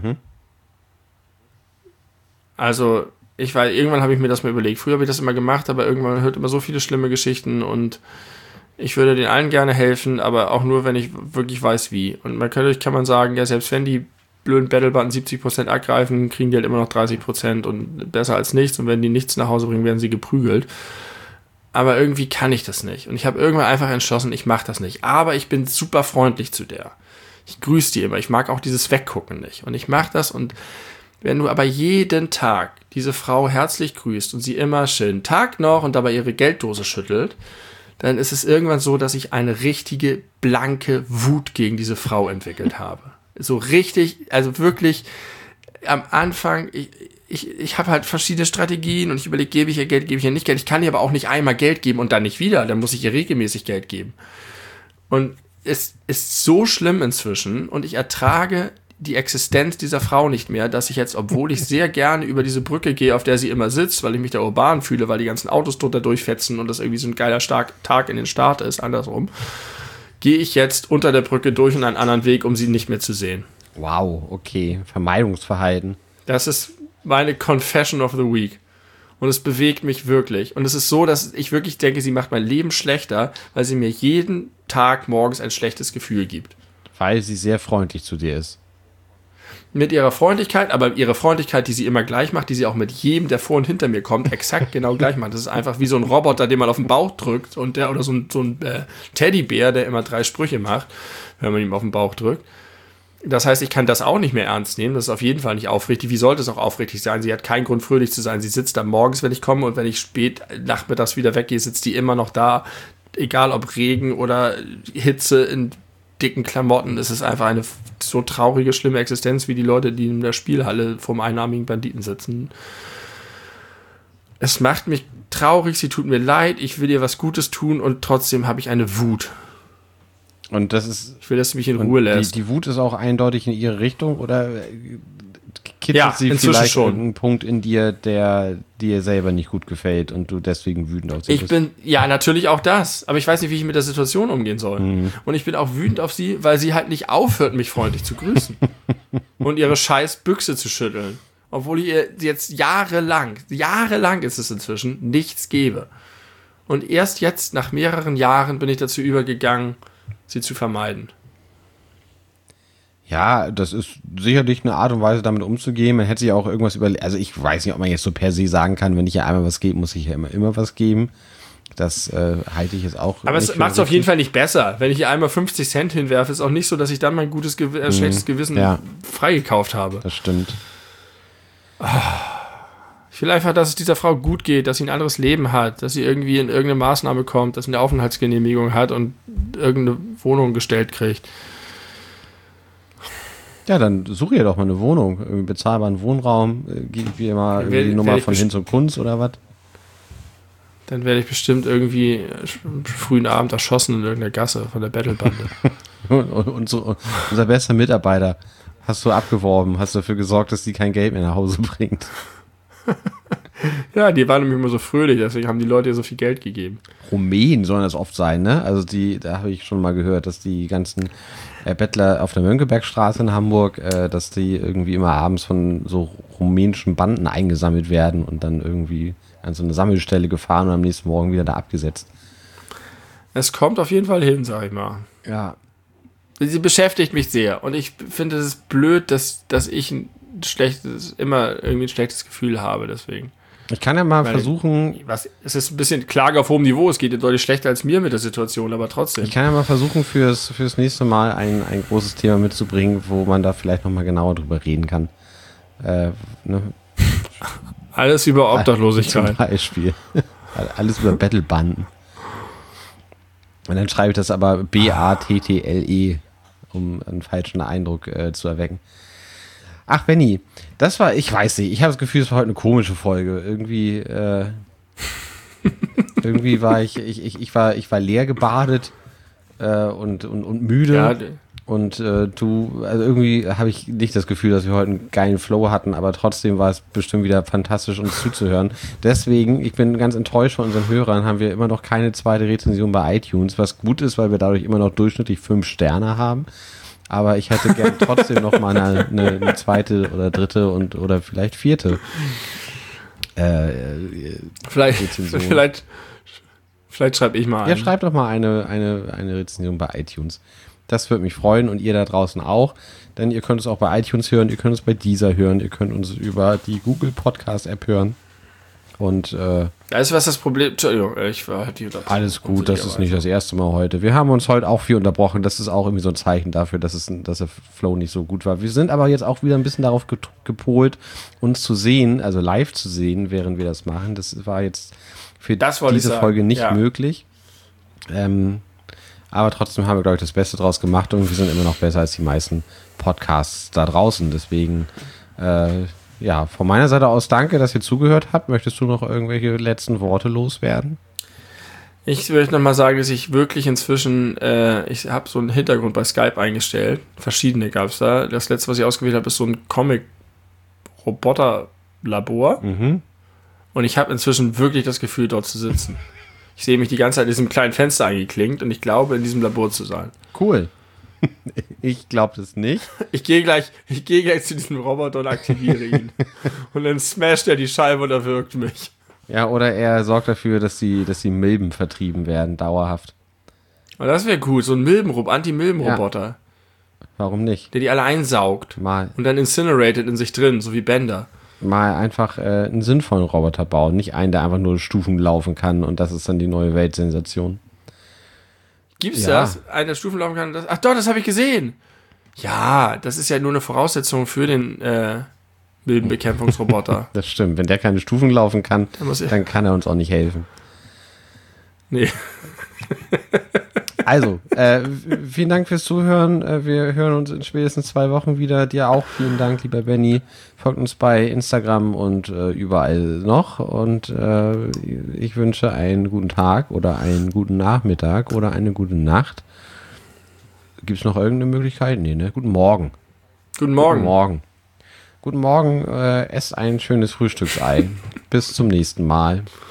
Also irgendwann habe ich mir das mal überlegt. Früher habe ich das immer gemacht, aber irgendwann hört immer so viele schlimme Geschichten und ich würde den allen gerne helfen, aber auch nur, wenn ich wirklich weiß, wie. Und kann man sagen, ja, selbst wenn die blöden Battlebanden 70% abgreifen, kriegen die halt immer noch 30% und besser als nichts. Und wenn die nichts nach Hause bringen, werden sie geprügelt. Aber irgendwie kann ich das nicht. Und ich habe irgendwann einfach entschlossen, ich mache das nicht. Aber ich bin super freundlich zu der. Ich grüße die immer. Ich mag auch dieses Weggucken nicht. Und ich mache das und wenn du aber jeden Tag diese Frau herzlich grüßt und sie immer schönen Tag noch und dabei ihre Gelddose schüttelt, dann ist es irgendwann so, dass ich eine richtige blanke Wut gegen diese Frau entwickelt habe. So richtig, also wirklich am Anfang, ich habe halt verschiedene Strategien und ich überlege, gebe ich ihr Geld, gebe ich ihr nicht Geld. Ich kann ihr aber auch nicht einmal Geld geben und dann nicht wieder, dann muss ich ihr regelmäßig Geld geben. Und es ist so schlimm inzwischen und ich ertrage die Existenz dieser Frau nicht mehr, dass ich jetzt, obwohl ich sehr gerne über diese Brücke gehe, auf der sie immer sitzt, weil ich mich da urban fühle, weil die ganzen Autos drunter durchfetzen und das irgendwie so ein geiler Tag in den Start ist, andersrum, gehe ich jetzt unter der Brücke durch und einen anderen Weg, um sie nicht mehr zu sehen. Wow, okay. Vermeidungsverhalten. Das ist meine Confession of the Week. Und es bewegt mich wirklich. Und es ist so, dass ich wirklich denke, sie macht mein Leben schlechter, weil sie mir jeden Tag morgens ein schlechtes Gefühl gibt. Weil sie sehr freundlich zu dir ist. Mit ihrer Freundlichkeit, aber ihre Freundlichkeit, die sie immer gleich macht, die sie auch mit jedem, der vor und hinter mir kommt, exakt genau gleich macht. Das ist einfach wie so ein Roboter, den man auf den Bauch drückt und oder so ein Teddybär, der immer 3 Sprüche macht, wenn man ihm auf den Bauch drückt. Das heißt, ich kann das auch nicht mehr ernst nehmen. Das ist auf jeden Fall nicht aufrichtig. Wie sollte es auch aufrichtig sein? Sie hat keinen Grund, fröhlich zu sein. Sie sitzt da morgens, wenn ich komme, und wenn ich spät nachmittags wieder weggehe, sitzt die immer noch da. Egal ob Regen oder Hitze in dicken Klamotten. Es ist einfach eine so traurige, schlimme Existenz wie die Leute, die in der Spielhalle vorm einarmigen Banditen sitzen. Es macht mich traurig, sie tut mir leid, ich will ihr was Gutes tun und trotzdem habe ich eine Wut. Und das ist. Ich will, dass sie mich in Ruhe lässt. Die Wut ist auch eindeutig in ihre Richtung oder kitzelt sie vielleicht schon irgendeinen Punkt in dir, der dir selber nicht gut gefällt und du deswegen wütend auf sie bist? Ja, natürlich auch das. Aber ich weiß nicht, wie ich mit der Situation umgehen soll. Und ich bin auch wütend auf sie, weil sie halt nicht aufhört, mich freundlich zu grüßen. Und ihre scheiß Büchse zu schütteln. Obwohl ich ihr jetzt jahrelang ist es inzwischen, nichts gebe. Und erst jetzt, nach mehreren Jahren, bin ich dazu übergegangen, sie zu vermeiden. Ja, das ist sicherlich eine Art und Weise, damit umzugehen. Man hätte sich auch irgendwas überlegt. Also ich weiß nicht, ob man jetzt so per se sagen kann, wenn ich ja einmal was gebe, muss ich ja immer was geben. Das halte ich jetzt auch. Aber es macht es auf jeden Fall nicht besser. Wenn ich ihr einmal 50 Cent hinwerfe, ist auch nicht so, dass ich dann mein schlechtes Gewissen freigekauft habe. Das stimmt. Ich will einfach, dass es dieser Frau gut geht, dass sie ein anderes Leben hat, dass sie irgendwie in irgendeine Maßnahme kommt, dass sie eine Aufenthaltsgenehmigung hat und irgendeine Wohnung gestellt kriegt. Ja, dann suche ihr doch mal eine Wohnung, irgendwie bezahlbaren Wohnraum, gib ihr mal die Nummer von Hinz und Kunz oder was? Dann werde ich bestimmt irgendwie am frühen Abend erschossen in irgendeiner Gasse von der Battlebande. Unser bester Mitarbeiter hast du abgeworben, hast dafür gesorgt, dass die kein Geld mehr nach Hause bringt. Ja, die waren nämlich immer so fröhlich, deswegen haben die Leute ihr so viel Geld gegeben. Rumänen sollen das oft sein, ne? Also da habe ich schon mal gehört, dass die ganzen Bettler auf der Mönckebergstraße in Hamburg, dass die irgendwie immer abends von so rumänischen Banden eingesammelt werden und dann irgendwie an so eine Sammelstelle gefahren und am nächsten Morgen wieder da abgesetzt. Es kommt auf jeden Fall hin, sag ich mal. Ja. Sie beschäftigt mich sehr und ich finde es blöd, dass ich immer irgendwie ein schlechtes Gefühl habe, deswegen. Ich kann ja mal versuchen... Es ist ein bisschen Klage auf hohem Niveau, es geht dir deutlich schlechter als mir mit der Situation, aber trotzdem. Ich kann ja mal versuchen, fürs nächste Mal ein großes Thema mitzubringen, wo man da vielleicht nochmal genauer drüber reden kann. Ne? Alles über Obdachlosigkeit. Zum Beispiel. Alles über Battlebanden. Und dann schreibe ich das aber B-A-T-T-L-E, um einen falschen Eindruck zu erwecken. Ach, Benni, ich weiß nicht, ich habe das Gefühl, es war heute eine komische Folge. Irgendwie war ich war leer gebadet und müde. Ja, und also irgendwie habe ich nicht das Gefühl, dass wir heute einen geilen Flow hatten, aber trotzdem war es bestimmt wieder fantastisch, uns zuzuhören. Deswegen, ich bin ganz enttäuscht von unseren Hörern, haben wir immer noch keine zweite Rezension bei iTunes, was gut ist, weil wir dadurch immer noch durchschnittlich 5 Sterne haben. Aber ich hätte gern trotzdem noch mal eine zweite oder dritte oder vielleicht vierte Vielleicht schreibe ich mal Ja, schreibt doch mal eine Rezension bei iTunes. Das würde mich freuen und ihr da draußen auch. Denn ihr könnt es auch bei iTunes hören, ihr könnt es bei Deezer hören, ihr könnt uns über die Google Podcast App hören. Und weißt du, was das Problem... Entschuldigung, alles gut, das ist nicht das erste Mal heute. Wir haben uns heute auch viel unterbrochen. Das ist auch irgendwie so ein Zeichen dafür, dass der Flow nicht so gut war. Wir sind aber jetzt auch wieder ein bisschen darauf gepolt, uns zu sehen, also live zu sehen, während wir das machen. Das war jetzt für diese Folge nicht möglich. Aber trotzdem haben wir, glaube ich, das Beste draus gemacht und wir sind immer noch besser als die meisten Podcasts da draußen. Deswegen... ja, von meiner Seite aus danke, dass ihr zugehört habt. Möchtest du noch irgendwelche letzten Worte loswerden? Ich würde nochmal sagen, dass ich wirklich inzwischen, ich habe so einen Hintergrund bei Skype eingestellt. Verschiedene gab es da. Das letzte, was ich ausgewählt habe, ist so ein Comic-Roboter-Labor. Mhm. Und ich habe inzwischen wirklich das Gefühl, dort zu sitzen. Ich sehe mich die ganze Zeit in diesem kleinen Fenster eingeklinkt und ich glaube, in diesem Labor zu sein. Cool. Ich glaube das nicht. Ich gehe gleich zu diesem Roboter und aktiviere ihn. Und dann smasht er die Scheibe und erwürgt mich. Ja, oder er sorgt dafür, dass die Milben vertrieben werden, dauerhaft. Und das wäre cool, so ein Anti-Milben-Roboter. Ja. Warum nicht? Der die alle einsaugt. Und dann incinerated in sich drin, so wie Bender. Mal einfach einen sinnvollen Roboter bauen, nicht einen, der einfach nur Stufen laufen kann und das ist dann die neue Weltsensation. Gibt's das? Einer Stufen laufen kann? Ach doch, das habe ich gesehen. Ja, das ist ja nur eine Voraussetzung für den Milbenbekämpfungsroboter. Das stimmt. Wenn der keine Stufen laufen kann, dann kann er uns auch nicht helfen. Nee. Also, vielen Dank fürs Zuhören. Wir hören uns in spätestens 2 Wochen wieder. Dir auch vielen Dank, lieber Benny. Folgt uns bei Instagram und überall noch. Und ich wünsche einen guten Tag oder einen guten Nachmittag oder eine gute Nacht. Gibt es noch irgendeine Möglichkeit? Nee, ne? Guten Morgen. Guten Morgen. Guten Morgen. Guten Morgen. Esst ein schönes Frühstücksei. Bis zum nächsten Mal.